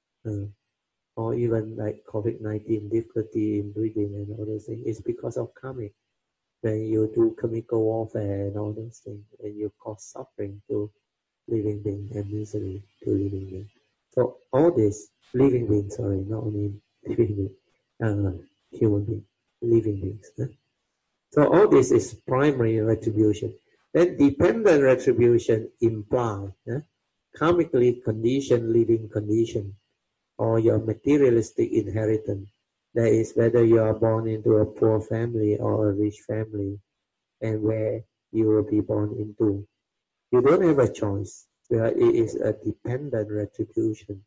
or even like COVID-19, difficulty in breathing and all those things. It's because of karmic. When you do chemical warfare and all those things, and you cause suffering to living beings and misery to living beings. So all this living beings, not only living beings, human beings, living beings. So all this is primary retribution. Then dependent retribution implies karmically conditioned living condition, or your materialistic inheritance. That is, whether you are born into a poor family or a rich family, and where you will be born into. You don't have a choice. It is a dependent retribution.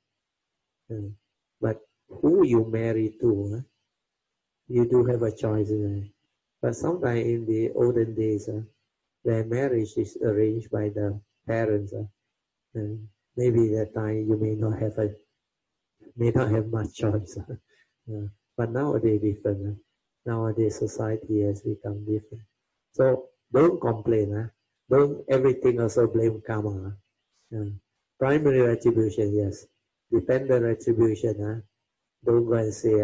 But who you marry to, you do have a choice. But sometimes in the olden days, where marriage is arranged by the parents, maybe that time you may not have much choice. But nowadays different. Nowadays society has become different. So don't complain. Don't everything also blame karma. Primary retribution, yes. Dependent retribution, don't go and say,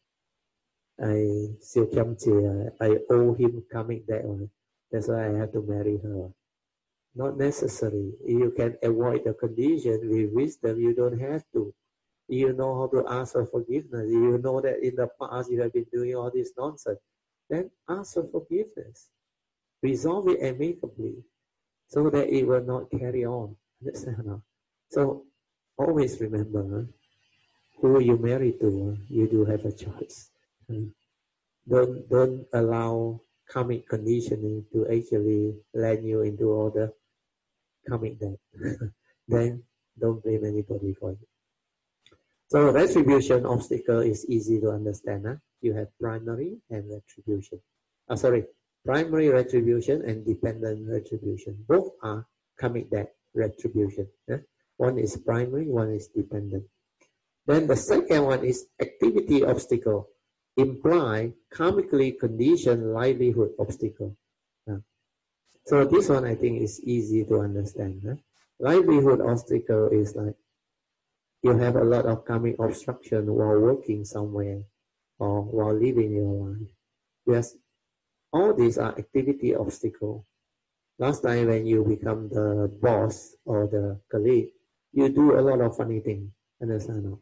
I owe him coming that one. That's why I have to marry her. Not necessary. If you can avoid the condition with wisdom, you don't have to. You know how to ask for forgiveness. You know that in the past you have been doing all this nonsense. Then ask for forgiveness. Resolve it amicably so that it will not carry on. Understand? So always remember, who you marry to, you do have a choice. Don't allow karmic conditioning to actually land you into all the karmic debt. Then don't blame anybody for it. So retribution obstacle is easy to understand. You have primary and retribution. Primary retribution and dependent retribution. Both are karmic debt retribution. One is primary, one is dependent. Then the second one is activity obstacle. Imply karmically conditioned livelihood obstacle. So this one I think is easy to understand. Livelihood obstacle is like you have a lot of karmic obstruction while working somewhere or while living your life. Yes, all these are activity obstacle. Last time when you become the boss or the colleague, you do a lot of funny things. Understand?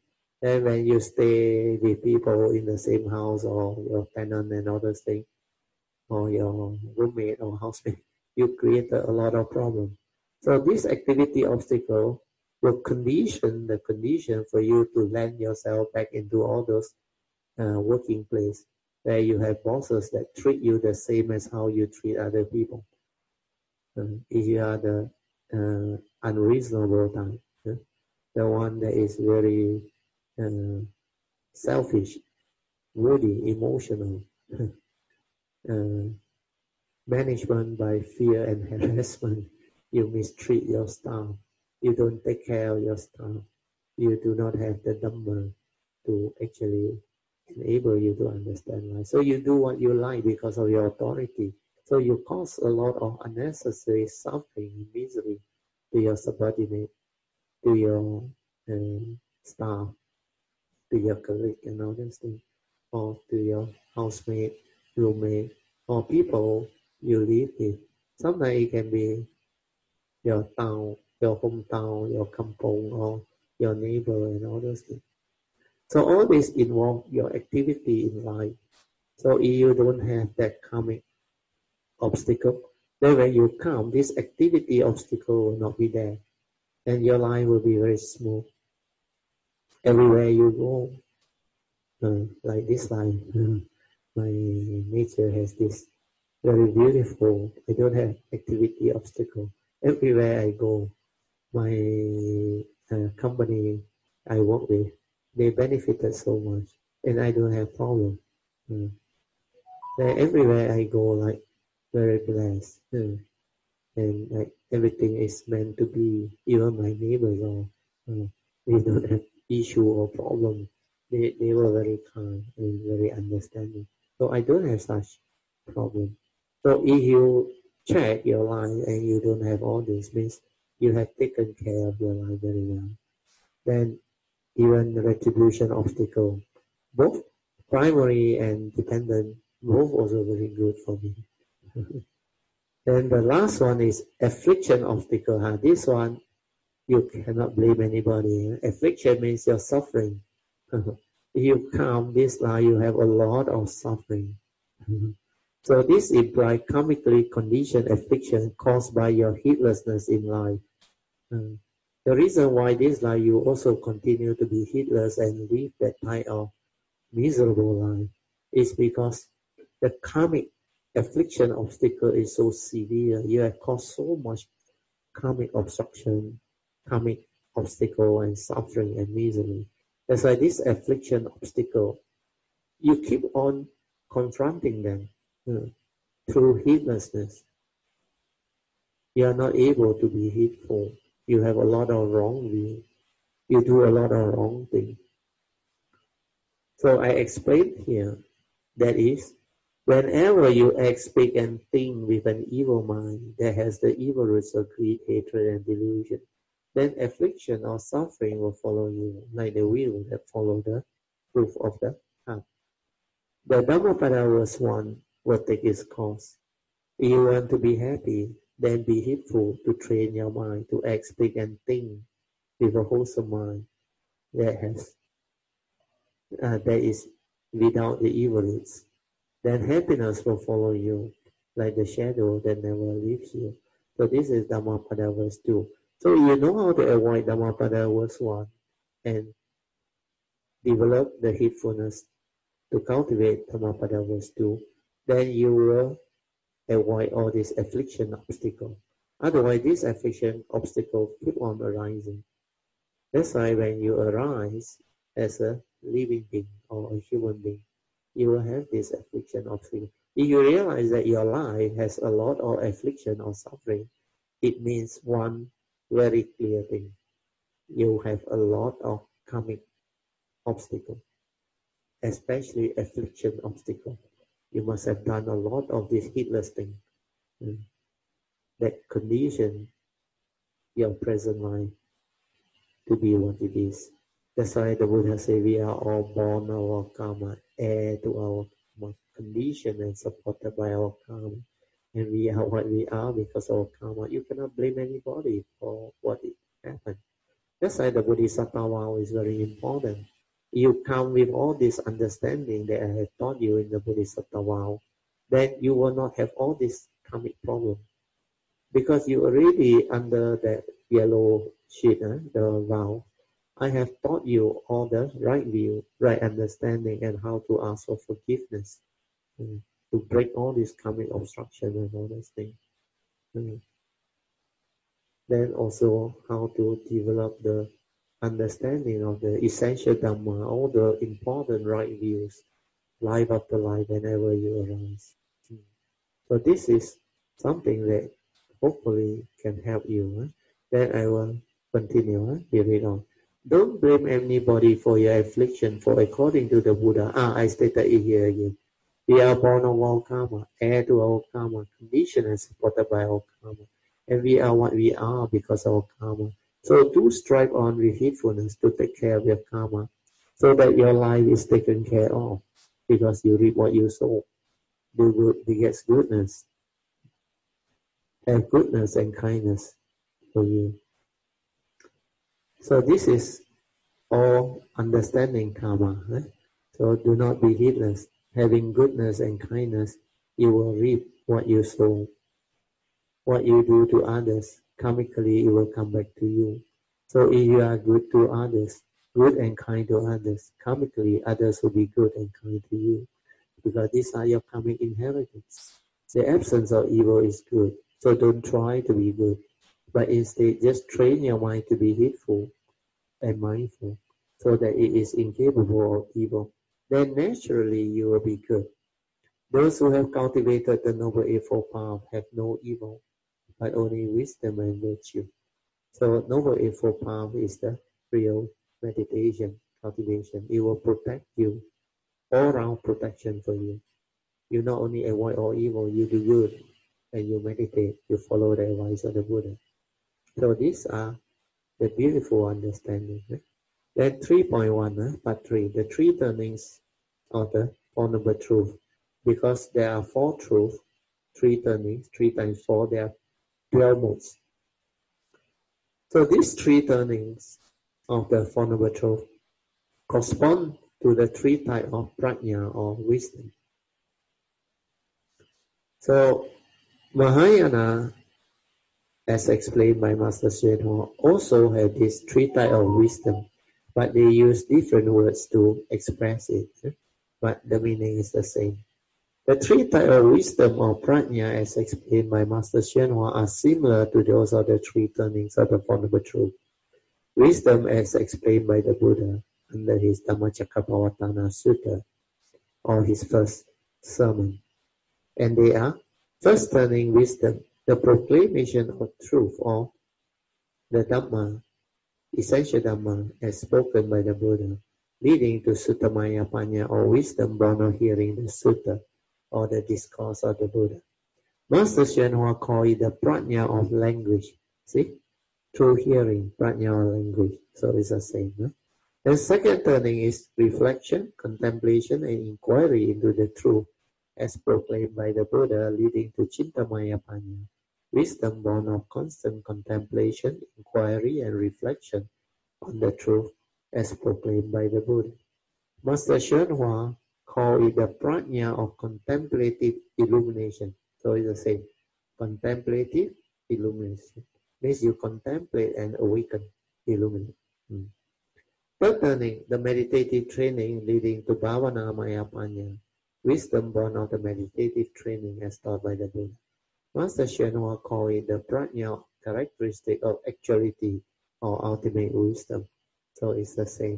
And when you stay with people in the same house, or your tenant and all those things, or your roommate or housemate, you create a lot of problems. So this activity obstacle will condition the condition for you to land yourself back into all those working place where you have bosses that treat you the same as how you treat other people. If you are the unreasonable type, the one that is very selfish, moody, emotional, management by fear and harassment, you mistreat your staff, you don't take care of your staff, you do not have the number to actually enable you to understand life. So you do what you like because of your authority. So you cause a lot of unnecessary suffering and misery to your subordinate, to your staff, to your colleague and all those things, or to your housemate, roommate, or people you live with. Sometimes it can be your town, your hometown, your kampong, or your neighbor and all those things. So all this involve your activity in life. So if you don't have that karmic obstacle, then when you come, this activity obstacle will not be there. And your life will be very smooth. Everywhere you go, like this life, my nature has this very beautiful, I don't have activity obstacle. Everywhere I go, my company I work with, they benefited so much, and I don't have problem. Everywhere I go, like very blessed, and like everything is meant to be. Even my neighbors, or they don't have issue or problem. They were very kind and very understanding. So I don't have such problem. So if you check your life and you don't have all this, means you have taken care of your life very well. Then even the retribution obstacle, both primary and dependent, both also very good for me. Then the last one is affliction obstacle. This one, you cannot blame anybody. Affliction means you're suffering. If you count this life, you have a lot of suffering. So this implies karmically conditioned affliction caused by your heedlessness in life. The reason why this life you also continue to be heedless and live that type of miserable life is because the karmic affliction obstacle is so severe. You have caused so much karmic obstruction, karmic obstacle and suffering and misery. That's why this affliction obstacle, you keep on confronting them through heedlessness. You are not able to be heedful. You have a lot of wrong view. You do a lot of wrong things. So I explained here, that is, whenever you act, speak, and think with an evil mind that has the evil roots of greed, hatred, and delusion, then affliction or suffering will follow you, like the wheel that follow the roof of the hut. The Dhammapada verse 1 will take its course. If you want to be happy, then be heedful to train your mind to act, speak, and think with a wholesome mind that is without the evil roots. Then happiness will follow you like the shadow that never leaves you. So this is Dhammapada verse 2. So you know how to avoid Dhammapada verse 1 and develop the heedfulness to cultivate Dhammapada verse 2, then you will avoid all this affliction obstacle. Otherwise, this affliction obstacle keep on arising. That's why when you arise as a living being or a human being, you will have this affliction obstacle. If you realize that your life has a lot of affliction or suffering, it means one very clear thing. You have a lot of karmic obstacle, especially affliction obstacle. You must have done a lot of this heedless thing that condition your present life to be what it is. That's why the Buddha says we are all born our karma, heir to our karma, conditioned and supported by our karma. And we are what we are because of our karma. You cannot blame anybody for what it happened. That's why the Bodhisattva vow is very important. you come with all this understanding that I have taught you in the Bodhisattva vow, then you will not have all this karmic problem. Because you already under that yellow sheet, the vow, I have taught you all the right view, right understanding, and how to ask for forgiveness, to break all this karmic obstruction and all those things. Then also how to develop the understanding of the essential Dhamma, all the important right views, life after life, whenever you arise. So this is something that hopefully can help you. Then I will continue. You read on. Don't blame anybody for your affliction, for according to the Buddha, I stated it here again. We are born of our karma, heir to our karma, conditioned and supported by our karma. And we are what we are because of our karma. So do strive on with heedfulness to take care of your karma, so that your life is taken care of, because you reap what you sow. Do good begets goodness. Have goodness and kindness for you. So this is all understanding karma. So do not be heedless. Having goodness and kindness, you will reap what you sow. What you do to others, karmically it will come back to you. So if you are good to others, good and kind to others, karmically others will be good and kind to you. Because these are your karmic inheritance. The absence of evil is good. So don't try to be good, but instead just train your mind to be heedful and mindful, so that it is incapable of evil. Then naturally you will be good. Those who have cultivated the Noble Eightfold Path have no evil, but only wisdom and virtue. So Noble Eightfold Path is the real meditation, cultivation. It will protect you, all-round protection for you. You not only avoid all evil, you do good, and you meditate, you follow the advice of the Buddha. So these are the beautiful understanding. Then 3.1, part 3, the 3 turnings of the Four Noble Truths. Because there are 4 truths, 3 turnings, 3 times 4, there are 12 modes. So these 3 turnings of the Four Noble Truths correspond to the 3 types of prajna or wisdom. So Mahayana, as explained by Master Hsuan Hua, also have these 3 types of wisdom, but they use different words to express it, but the meaning is the same. The 3 types of wisdom or prajna, as explained by Master Hsuan Hua, are similar to those of the 3 turnings of the Four Noble Truths. Wisdom, as explained by the Buddha under his Dhammacakkappavattana Sutta, or his first sermon. And they are: first turning wisdom, the proclamation of truth, or the Dhamma, essential Dhamma, as spoken by the Buddha, leading to Suttamaya Panya, or wisdom born of hearing the Sutta, or the discourse of the Buddha. Master Hsuan Hua called it the prajna of language. See? Through hearing, prajna of language. So it's the same. The second turning is reflection, contemplation, and inquiry into the truth, as proclaimed by the Buddha, leading to Chintamaya Panya, wisdom born of constant contemplation, inquiry, and reflection on the truth, as proclaimed by the Buddha. Master Hsuan Hua called it the prajna of contemplative illumination. So it's the same. Contemplative illumination means you contemplate and awaken, illuminate. Third turning, the meditative training leading to Bhavana Maya Panya, wisdom born of the meditative training as taught by the Buddha. Master Hsuan Hua called it the prajna characteristic of actuality or ultimate wisdom. So it's the same.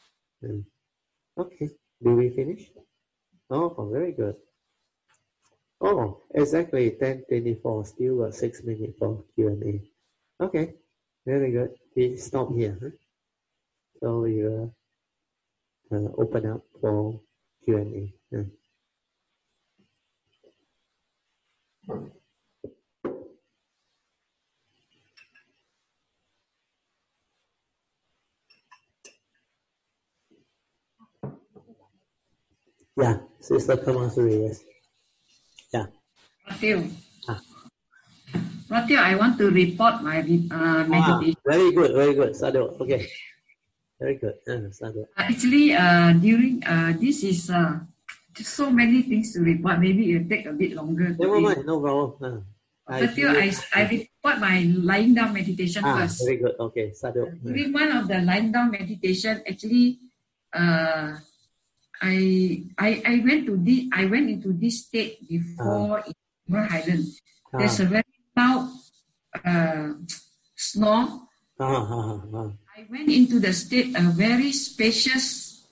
Okay, did we finish? Oh, very good. Oh, exactly 10:24. Still got 6 minutes for Q&A. Okay, very good. We stop here. So we will open up for Q&A. Yeah, Sister Kamasuri, yes. Yeah. Matthew, I want to report my meditation. Very good, very good. Sadhu, okay. Very good. Sadhu. Actually, during this is so many things to report. Maybe it will take a bit longer. Never mind, no problem. But still, I report my lying down meditation first. Very good. Okay, Sadhu. During one of the lying down meditation, actually, I went into this state before in Highland. There's a very loud snore. I went into the state, very spacious.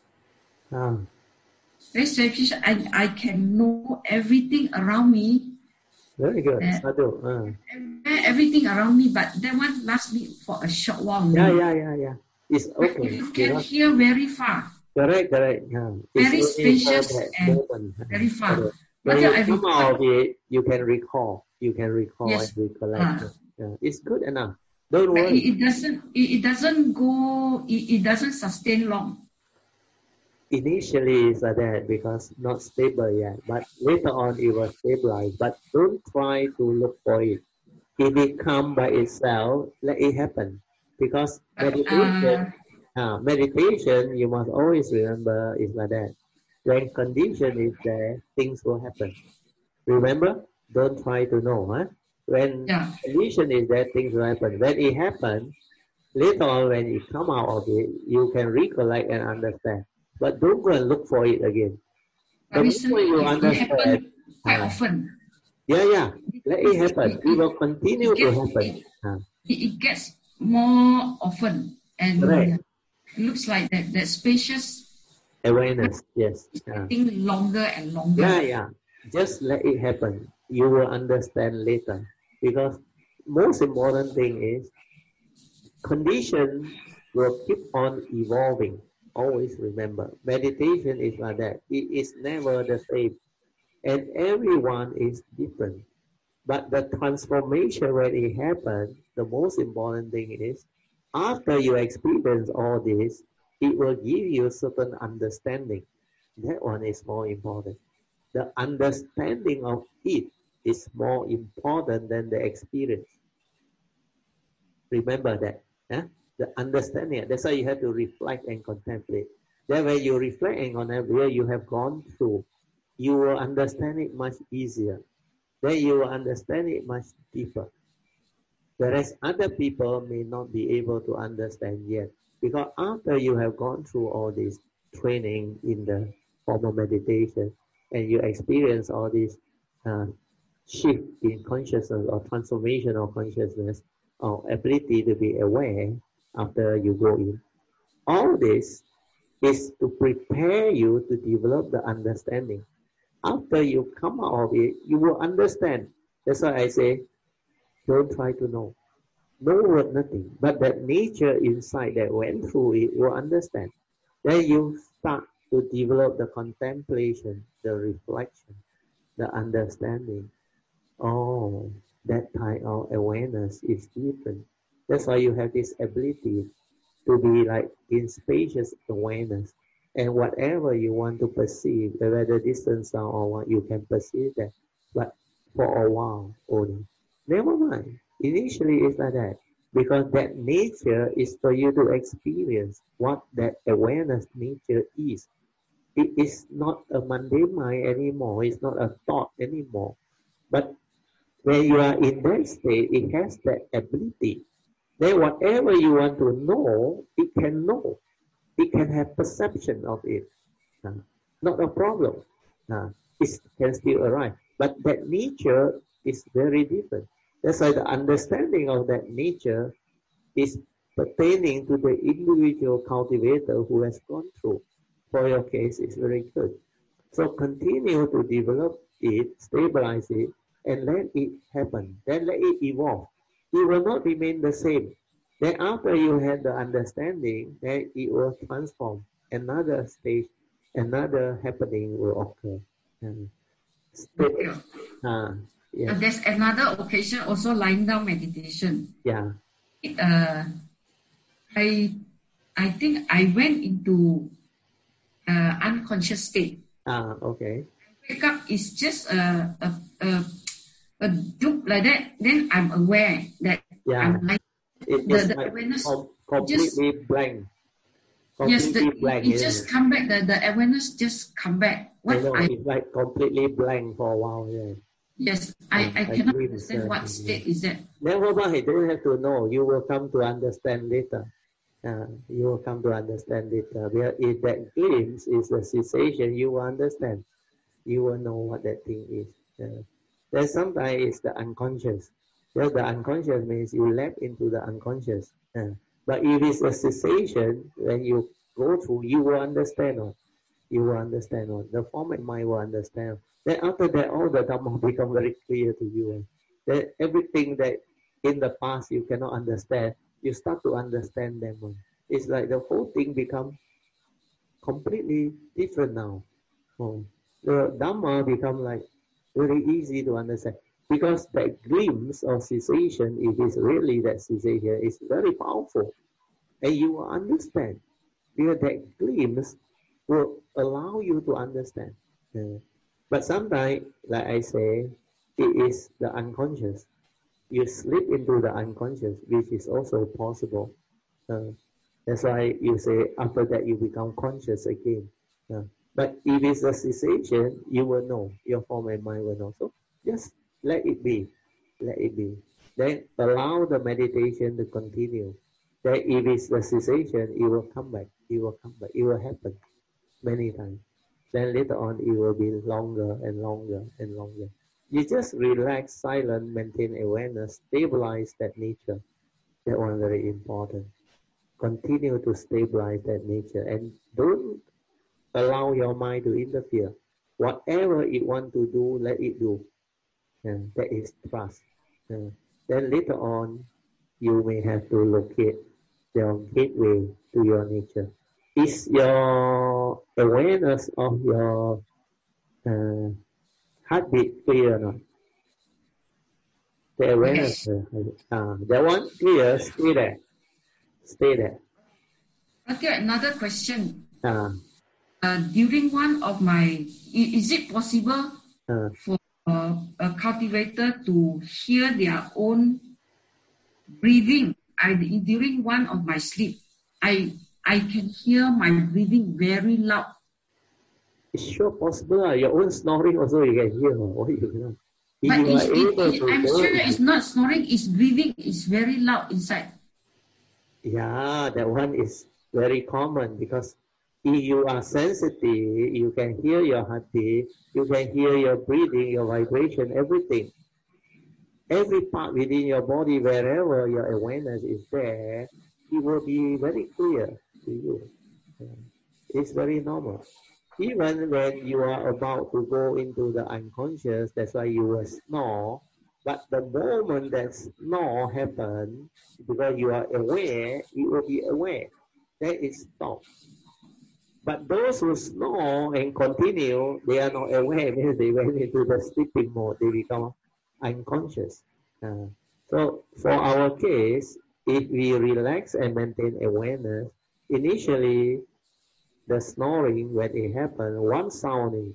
Very spacious, and I can know everything around me. Very good. Everything around me, but that one lasts me for a short while. Yeah. It's okay. You can hear very far. Correct. Yeah. Very spacious and very far. When you come out of it, you can recall. Yes. And recollect. It's good enough. Don't worry. It doesn't sustain long. Initially it's like that because not stable yet, but later on it will stabilize. But don't try to look for it. If it comes by itself, let it happen. Because meditation, you must always remember is like that. When condition is there, things will happen. Remember, don't try to know. When condition is there, things will happen. When it happens, later on when you come out of it, you can recollect and understand. But don't go and look for it again. The moment you understand, quite often. Yeah. Let it happen. It will continue to happen. It gets more often, and it looks like that spacious awareness. Yes. Getting longer and longer. Yeah. Just let it happen. You will understand later. Because most important thing is condition will keep on evolving. Always remember, meditation is like that. It is never the same. And everyone is different. But the transformation when it happens, the most important thing is, after you experience all this, it will give you certain understanding. That one is more important. The understanding of it is more important than the experience. Remember that. The understanding. That's why you have to reflect and contemplate. Then when you reflect and contemplate, you have gone through, you will understand it much easier. Then you will understand it much deeper. Whereas other people may not be able to understand yet. Because after you have gone through all this training in the formal meditation, and you experience all this shift in consciousness or transformation of consciousness, or ability to be aware after you go in. All this is to prepare you to develop the understanding. After you come out of it, you will understand. That's why I say, don't try to know. No word, nothing. But that nature inside that went through it will understand. Then you start to develop the contemplation, the reflection, the understanding. Oh, that type of awareness is different. That's why you have this ability to be like in spacious awareness. And whatever you want to perceive, whether distant sound or what, you can perceive that. But for a while only. Never mind. Initially it's like that. Because that nature is for you to experience what that awareness nature is. It is not a mundane mind anymore. It's not a thought anymore. But when you are in that state, it has that ability. Then whatever you want to know, it can know. It can have perception of it. Not a problem. It can still arise. But that nature is very different. That's why the understanding of that nature is pertaining to the individual cultivator who has gone through. For your case, it's very good. So continue to develop it, stabilize it, and let it happen. Then let it evolve. It will not remain the same. Then after you have the understanding, then it will transform. Another stage, another happening will occur. There's another occasion also lying down meditation. Yeah. I think I went into unconscious state. Okay. Wake up is just a dupe like that. Then I'm aware that I'm like the awareness completely blank. Yes, Completely blank. it just come back. The awareness just come back. I know, it's like completely blank for a while. Yeah. Yes, I cannot understand what state is that. Never mind, don't have to know. You will come to understand later. You will come to understand later. If that glimpse is a cessation, you will understand. You will know what that thing is. Then sometimes it's the unconscious. Well, the unconscious means you left into the unconscious. But if it's a cessation, when you go through, you will understand. You will understand. The form and mind will understand. Then after that, all the Dhamma become very clear to you. Then everything that in the past you cannot understand, you start to understand them. It's like the whole thing become completely different now. The Dhamma become like very easy to understand. Because that glimpse of cessation, if it's really that cessation, is very powerful. And you will understand. Because that glimpse will allow you to understand. But sometimes, like I say, it is the unconscious. You slip into the unconscious, which is also possible. That's why you say after that you become conscious again. But if it's a cessation, you will know. Your form and mind will know. So just let it be. Let it be. Then allow the meditation to continue. Then if it's a cessation, it will come back. It will come back. It will happen many times. Then later on, it will be longer and longer and longer. You just relax, silent, maintain awareness, stabilize that nature. That one very important. Continue to stabilize that nature and don't allow your mind to interfere. Whatever it want to do, let it do. That is trust. Then later on, you may have to locate your gateway to your nature. Is your awareness of your heartbeat clear or not? The awareness, that one clear, stay there. Stay there. Okay, another question. During one of my, is it possible for a cultivator to hear their own breathing? During one of my sleep, I can hear my breathing very loud. It's sure possible. Your own snoring also you can hear. But I'm sure it's not snoring, it's breathing. It's very loud inside. Yeah, that one is very common because if you are sensitive, you can hear your heartbeat, you can hear your breathing, your vibration, everything. Every part within your body, wherever your awareness is there, it will be very clear to you. It's very normal. Even when you are about to go into the unconscious, that's why you will snore. But the moment that snore happens, because you are aware, you will be aware. Then it stops. But those who snore and continue, they are not aware because they went into the sleeping mode. They become unconscious. So for our case, if we relax and maintain awareness, initially the snoring, when it happens, one sounding,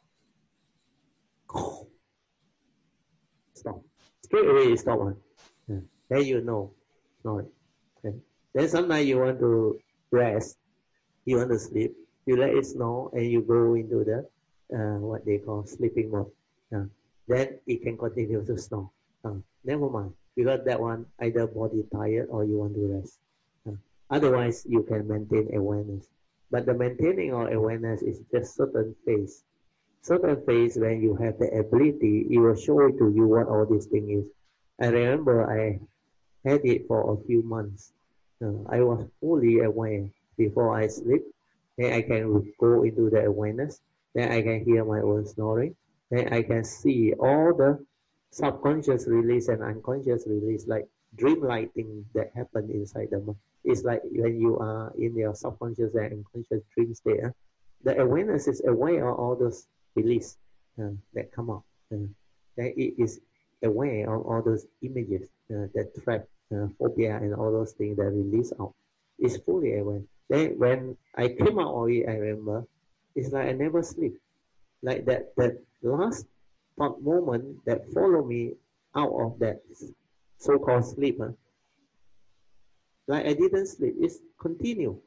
stop. Straight away it stop. Then you know, snoring. Then sometimes you want to rest, you want to sleep, you let it snore and you go into the what they call sleeping mode. Then it can continue to snore. Never mind, because that one either body tired or you want to rest. Otherwise, you can maintain awareness. But the maintaining of awareness is just certain phase. Certain phase when you have the ability, it will show to you what all this thing is. I remember I had it for a few months. I was fully aware before I sleep. Then I can go into the awareness. Then I can hear my own snoring. Then I can see all the subconscious release and unconscious release, like dream-like thing that happen inside the mind. It's like when you are in your subconscious and unconscious dream state. The awareness is aware of all those release that come up. Then it is aware of all those images that trap, phobia, and all those things that release out. It's fully aware. Then when I came out of it, I remember, it's like I never sleep. Like that last thought moment that follow me out of that so-called sleep. Like I didn't sleep. It's continue.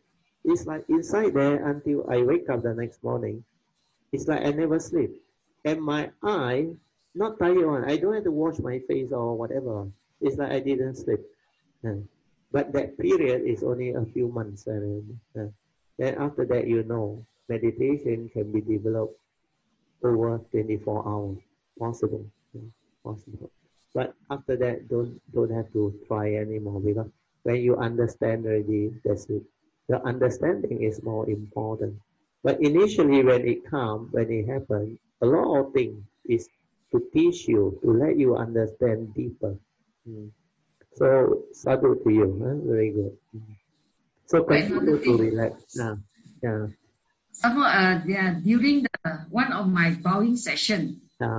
It's like inside there until I wake up the next morning. It's like I never sleep. And my eye, not tired one. I don't have to wash my face or whatever. It's like I didn't sleep. But that period is only a few months. Then after that, meditation can be developed over 24 hours. Possible. Possible. But after that, don't have to try anymore, because when you understand already, that's it. The understanding is more important. But initially, when it comes, when it happens, a lot of things is to teach you, to let you understand deeper. So, sadhu to you. Very good. So, continue to relax. Yeah. During one of my bowing session,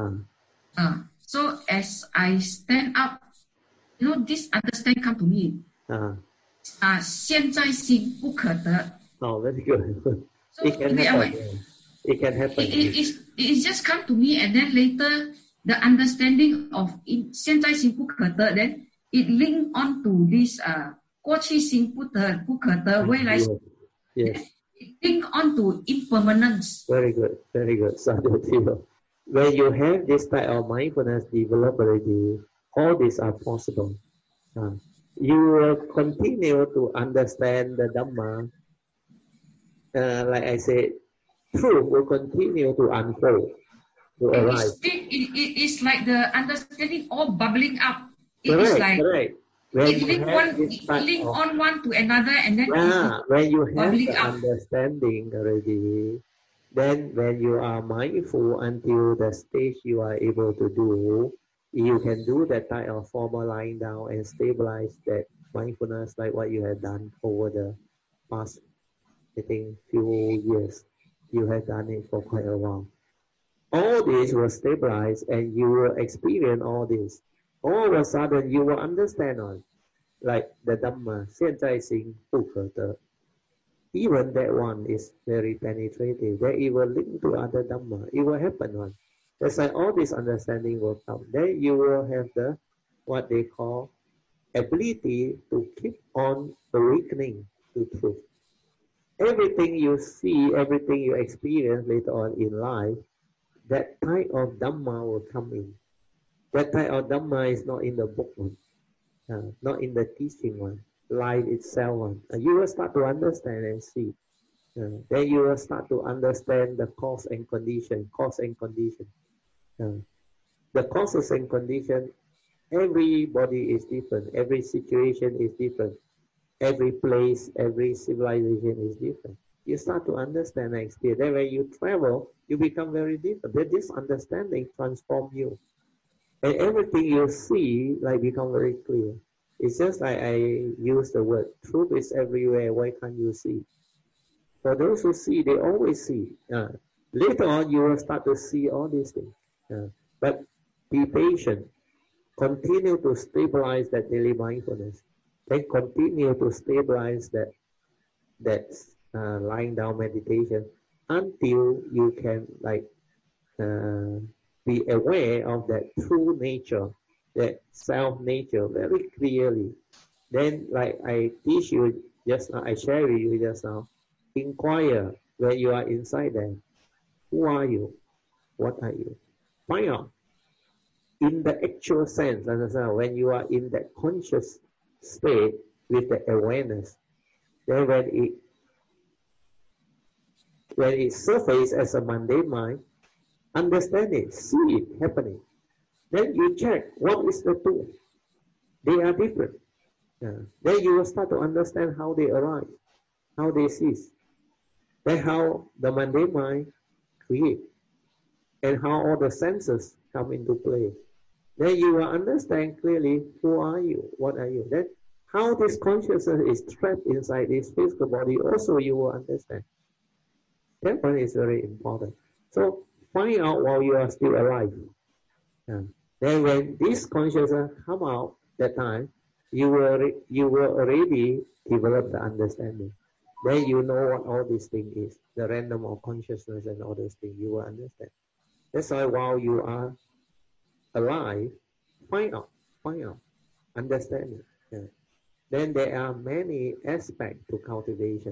so as I stand up, this understanding come to me. 现在心不可得. Oh, very good. So it can happen. It can happen. It just come to me, and then later the understanding of 现在心不可得, then it link on to this 过去心不可得,未来 yes. It link on to impermanence. Very good, very good. When you have this type of mindfulness developed already, all these are possible. You will continue to understand the Dhamma. Like I said, truth will continue to unfold, to arise. It is like the understanding all bubbling up. Correct. It link on one to another, and then when you have the understanding already, then when you are mindful until the stage you are able to do, you can do that type of formal lying down and stabilize that mindfulness like what you have done over the past, I think, few years. You have done it for quite a while. All this will stabilize and you will experience all this. All of a sudden you will understand like the Dhamma, 现在心不可得. Even that one is very penetrating. That it will link to other Dhamma. It will happen. That's why all this understanding will come. Then you will have the, what they call, ability to keep on awakening to truth. Everything you see, everything you experience later on in life, that type of Dhamma will come in. That type of Dhamma is not in the book one, not in the teaching one, life itself one. You will start to understand and see. Then you will start to understand the cause and condition. The causes and condition, everybody is different. Every situation is different. Every place, every civilization is different. You start to understand and experience. Then when you travel, you become very different. Then this understanding transforms you. And everything you see become very clear. It's just like I use the word, truth is everywhere, why can't you see? For those who see, they always see. Later on, you will start to see all these things. But be patient. Continue to stabilize that daily mindfulness. Then continue to stabilize that lying down meditation until you can be aware of that true nature, that self nature very clearly. Then like I teach you just now, I share with you just now, inquire when you are inside there. Who are you? What are you? Find out. In the actual sense, understand, when you are in that conscious state with the awareness, then when it surfaces as a mundane mind, understand it, see it happening. Then you check what is the two. They are different. Then you will start to understand how they arise, how they cease, then how the mundane mind creates, and how all the senses come into play. Then you will understand clearly who are you, what are you. Then how this consciousness is trapped inside this physical body also you will understand. That one is very important. So find out while you are still alive. Then when this consciousness come out that time, you will already develop the understanding. Then you know what all these things is. The random of consciousness and all those things you will understand. That's why while you are alive, find out, understand it. Then there are many aspects to cultivation.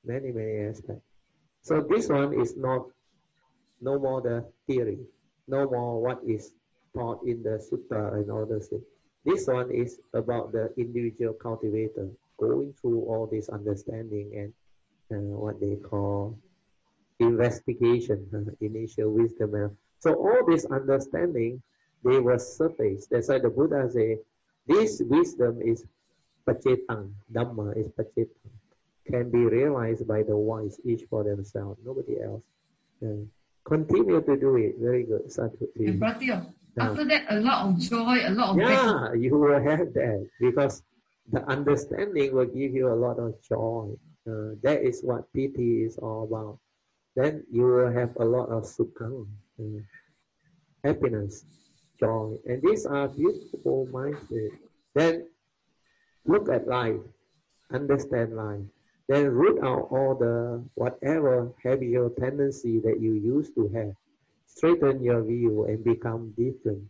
Many aspects. So this one is no more the theory, no more what is taught in the sutta and all those things. This one is about the individual cultivator going through all this understanding and what they call investigation, initial wisdom. So all this understanding, they were surface. That's why the Buddha say, this wisdom is pacetang, Dhamma is pacetang, can be realized by the wise, each for themselves, nobody else. Continue to do it. Very good. And after that, a lot of joy, a lot of you will have that because the understanding will give you a lot of joy. That is what piti is all about. Then you will have a lot of sukha, happiness, joy, and these are beautiful mindset. Then look at life, understand life. Then root out all the whatever habitual tendency that you used to have. Straighten your view and become different.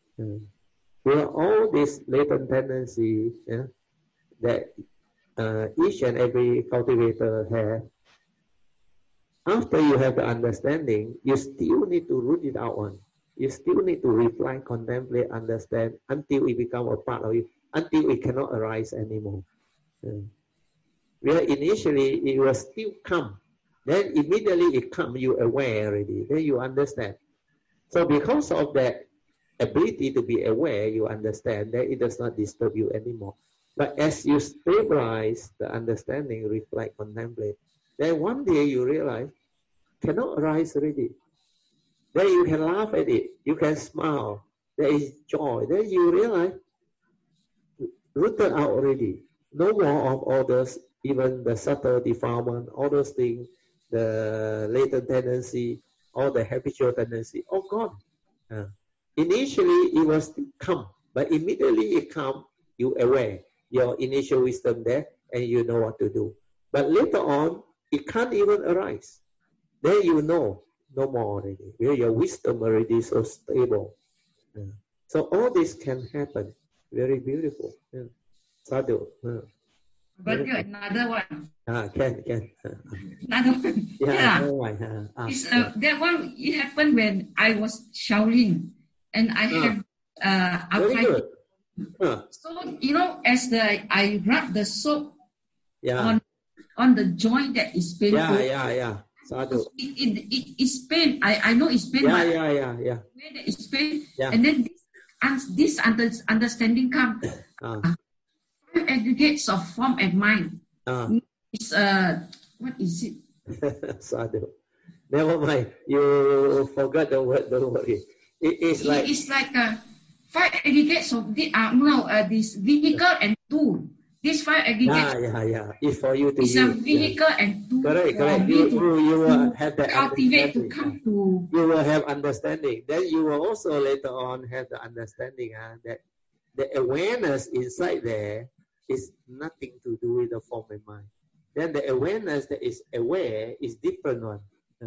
All this latent tendency that each and every cultivator has. After you have the understanding, you still need to root it out on. You still need to reflect, contemplate, understand until it becomes a part of you, until it cannot arise anymore. Where initially it will still come, then immediately it comes, you aware already, then you understand. So because of that ability to be aware, you understand that it does not disturb you anymore. But as you stabilize the understanding, reflect, contemplate, then one day you realize, cannot arise already. Then you can laugh at it, you can smile, there is joy. Then you realize, rooted out already. No more of all those, even the subtle defilement, all those things, the latent tendency, all the habitual tendency, all gone. Initially, it was to come, but immediately it comes, you aware, your initial wisdom there, and you know what to do. But later on, it can't even arise. Then you know, no more already. Your wisdom already is so stable. So all this can happen. Very beautiful. Sadhu. But you another one. Can. Another one. That one, it happened when I was showering and I have arthritis. So, as I rub the soap on the joint that is painful. Sadhu. It is pain. I know it's pain. Where there is pain. And then this understanding comes. 5 aggregates of form and mind. It's what is it? Sadhu. Never mind. You forgot the word. Don't worry. It's like 5 aggregates of this vehicle and tool. These 5 aggregates. It's for you to use. It's a vehicle and tool. Correct. You will have that cultivate to come to. You will have understanding. Then you will also later on have the understanding that the awareness inside there is nothing to do with the form and mind. Then the awareness that is aware is different one.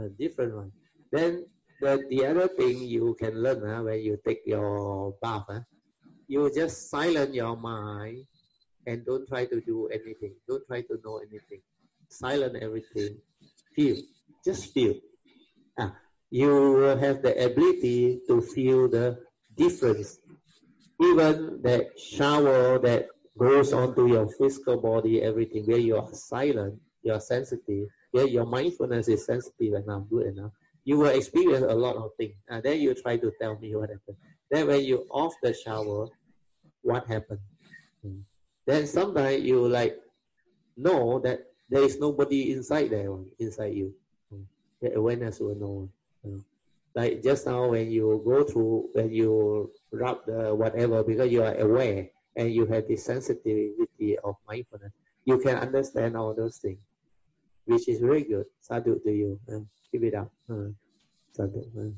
Then the other thing you can learn when you take your bath, you just silence your mind and don't try to do anything. Don't try to know anything. Silence everything. Feel. Just feel. You will have the ability to feel the difference. Even that shower that goes onto your physical body, everything, where you are silent, you are sensitive, where your mindfulness is sensitive enough, good enough, you will experience a lot of things. Then you try to tell me what happened. Then when you off the shower, what happened? Then sometimes you know that there is nobody inside you. The awareness will know. Like just now when you when you rub the whatever, because you are aware and you have the sensitivity of mindfulness, you can understand all those things, which is very good. Sadhu to you. Keep it up. Sadhu.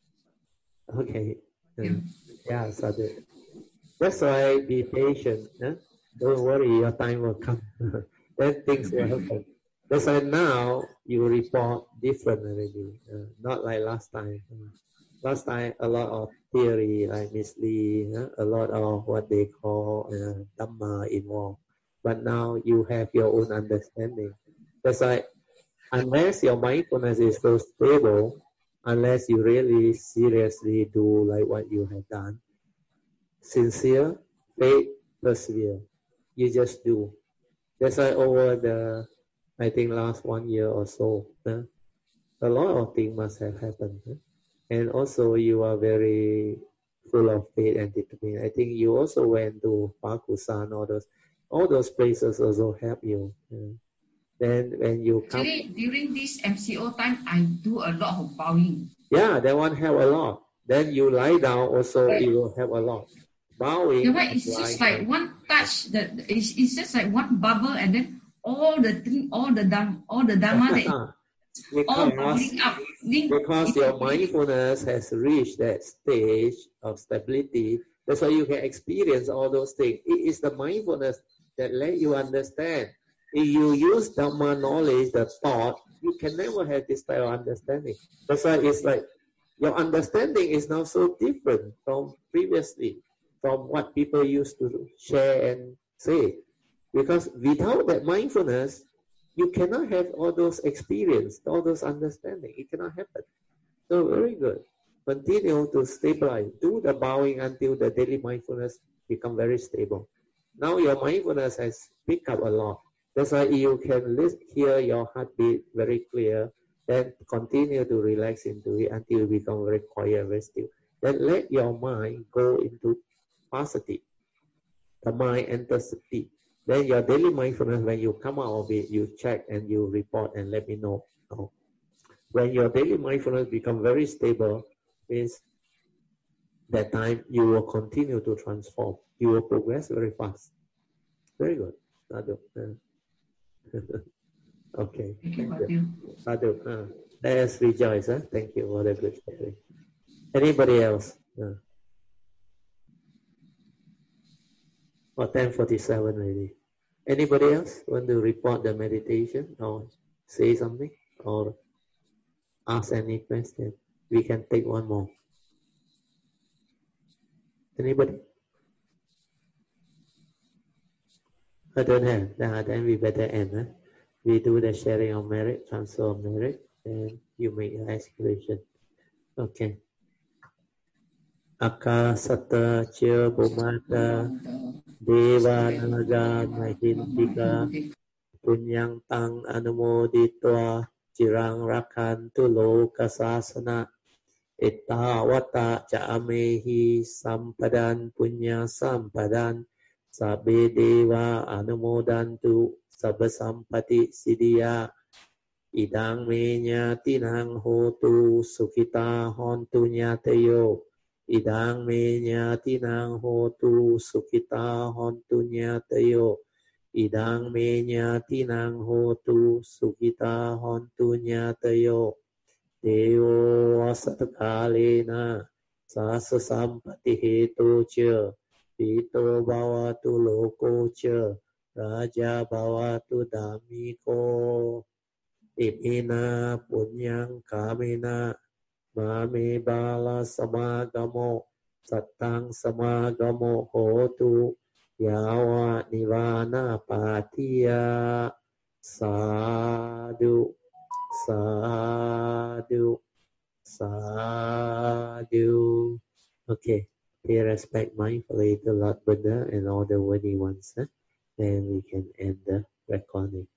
Okay. Sadhu. That's why be patient. Don't worry, your time will come. Then things will happen. That's why now you report different already. Not like last time. Last time a lot of theory like Miss Lee, a lot of what they call Dhamma involved. But now you have your own understanding. That's why unless your mindfulness is so stable, unless you really seriously do like what you have done, sincere, faith, persevere. You just do. That's why over the, I think last 1 year or so, a lot of things must have happened. And also you are very full of faith and determination. I think you also went to Pakusan, all those places also help you. Then when you come... Actually, during this MCO time, I do a lot of bowing. Yeah, that one help a lot. Then you lie down also, it will help a lot. Bowing. Yeah, but it's just like one touch. It's just like one bubble, and then all the dharma that all bubbling up. Because your mindfulness has reached that stage of stability, that's why you can experience all those things. It is the mindfulness that let you understand. If you use Dhamma knowledge, the thought, you can never have this type of understanding. That's why it's like your understanding is now so different from previously, from what people used to share and say. Because without that mindfulness, you cannot have all those experience, all those understanding. It cannot happen. So very good. Continue to stabilize. Do the bowing until the daily mindfulness become very stable. Now your mindfulness has picked up a lot. That's why you can hear your heartbeat very clear. Then continue to relax into it until you become very quiet, very still. Then let your mind go into passaddhi. The mind enters sati. Then your daily mindfulness, when you come out of it, you check and you report and let me know. When your daily mindfulness become very stable, means that time you will continue to transform. You will progress very fast. Very good. Sadhu. Okay. Thank you. Sadhu. Let us rejoice. Thank you for the good story. Anybody else? Or 10:47 already. Anybody else want to report the meditation or say something or ask any question? We can take one more. Anybody? I don't have. Then we better end. We do the sharing of merit, transfer of merit, and you make your aspiration. Okay. Akasata Chir Bhumata Deva Naga Mahintika Punyang Tang Anumoditwa Jirang Rakantu Lokasasana Ittawata Ja'amehi Sampadan Punya Sampadan Sabbe Deva Anumodantu Sabba Sampati Siddhya Idang me nyatinang hotu Sukhita hontu nyatayo Idang me nyatinang hotu Sukhita hontu nyatayo Idang me nyatinang hotu Sukhita hontu nyatayo Devo asatakalena Sasa sampati hetu cha Pito bhavatu loko cha Raja bhavatu dhammiko Imina punyang kamena Mame bala samagamo Satang samagamo hotu Yawa nivana patiya Sadhu Sadhu Sadhu. Okay, pay respect mindfully to Lord Buddha and all the worthy ones. Then we can end the recording.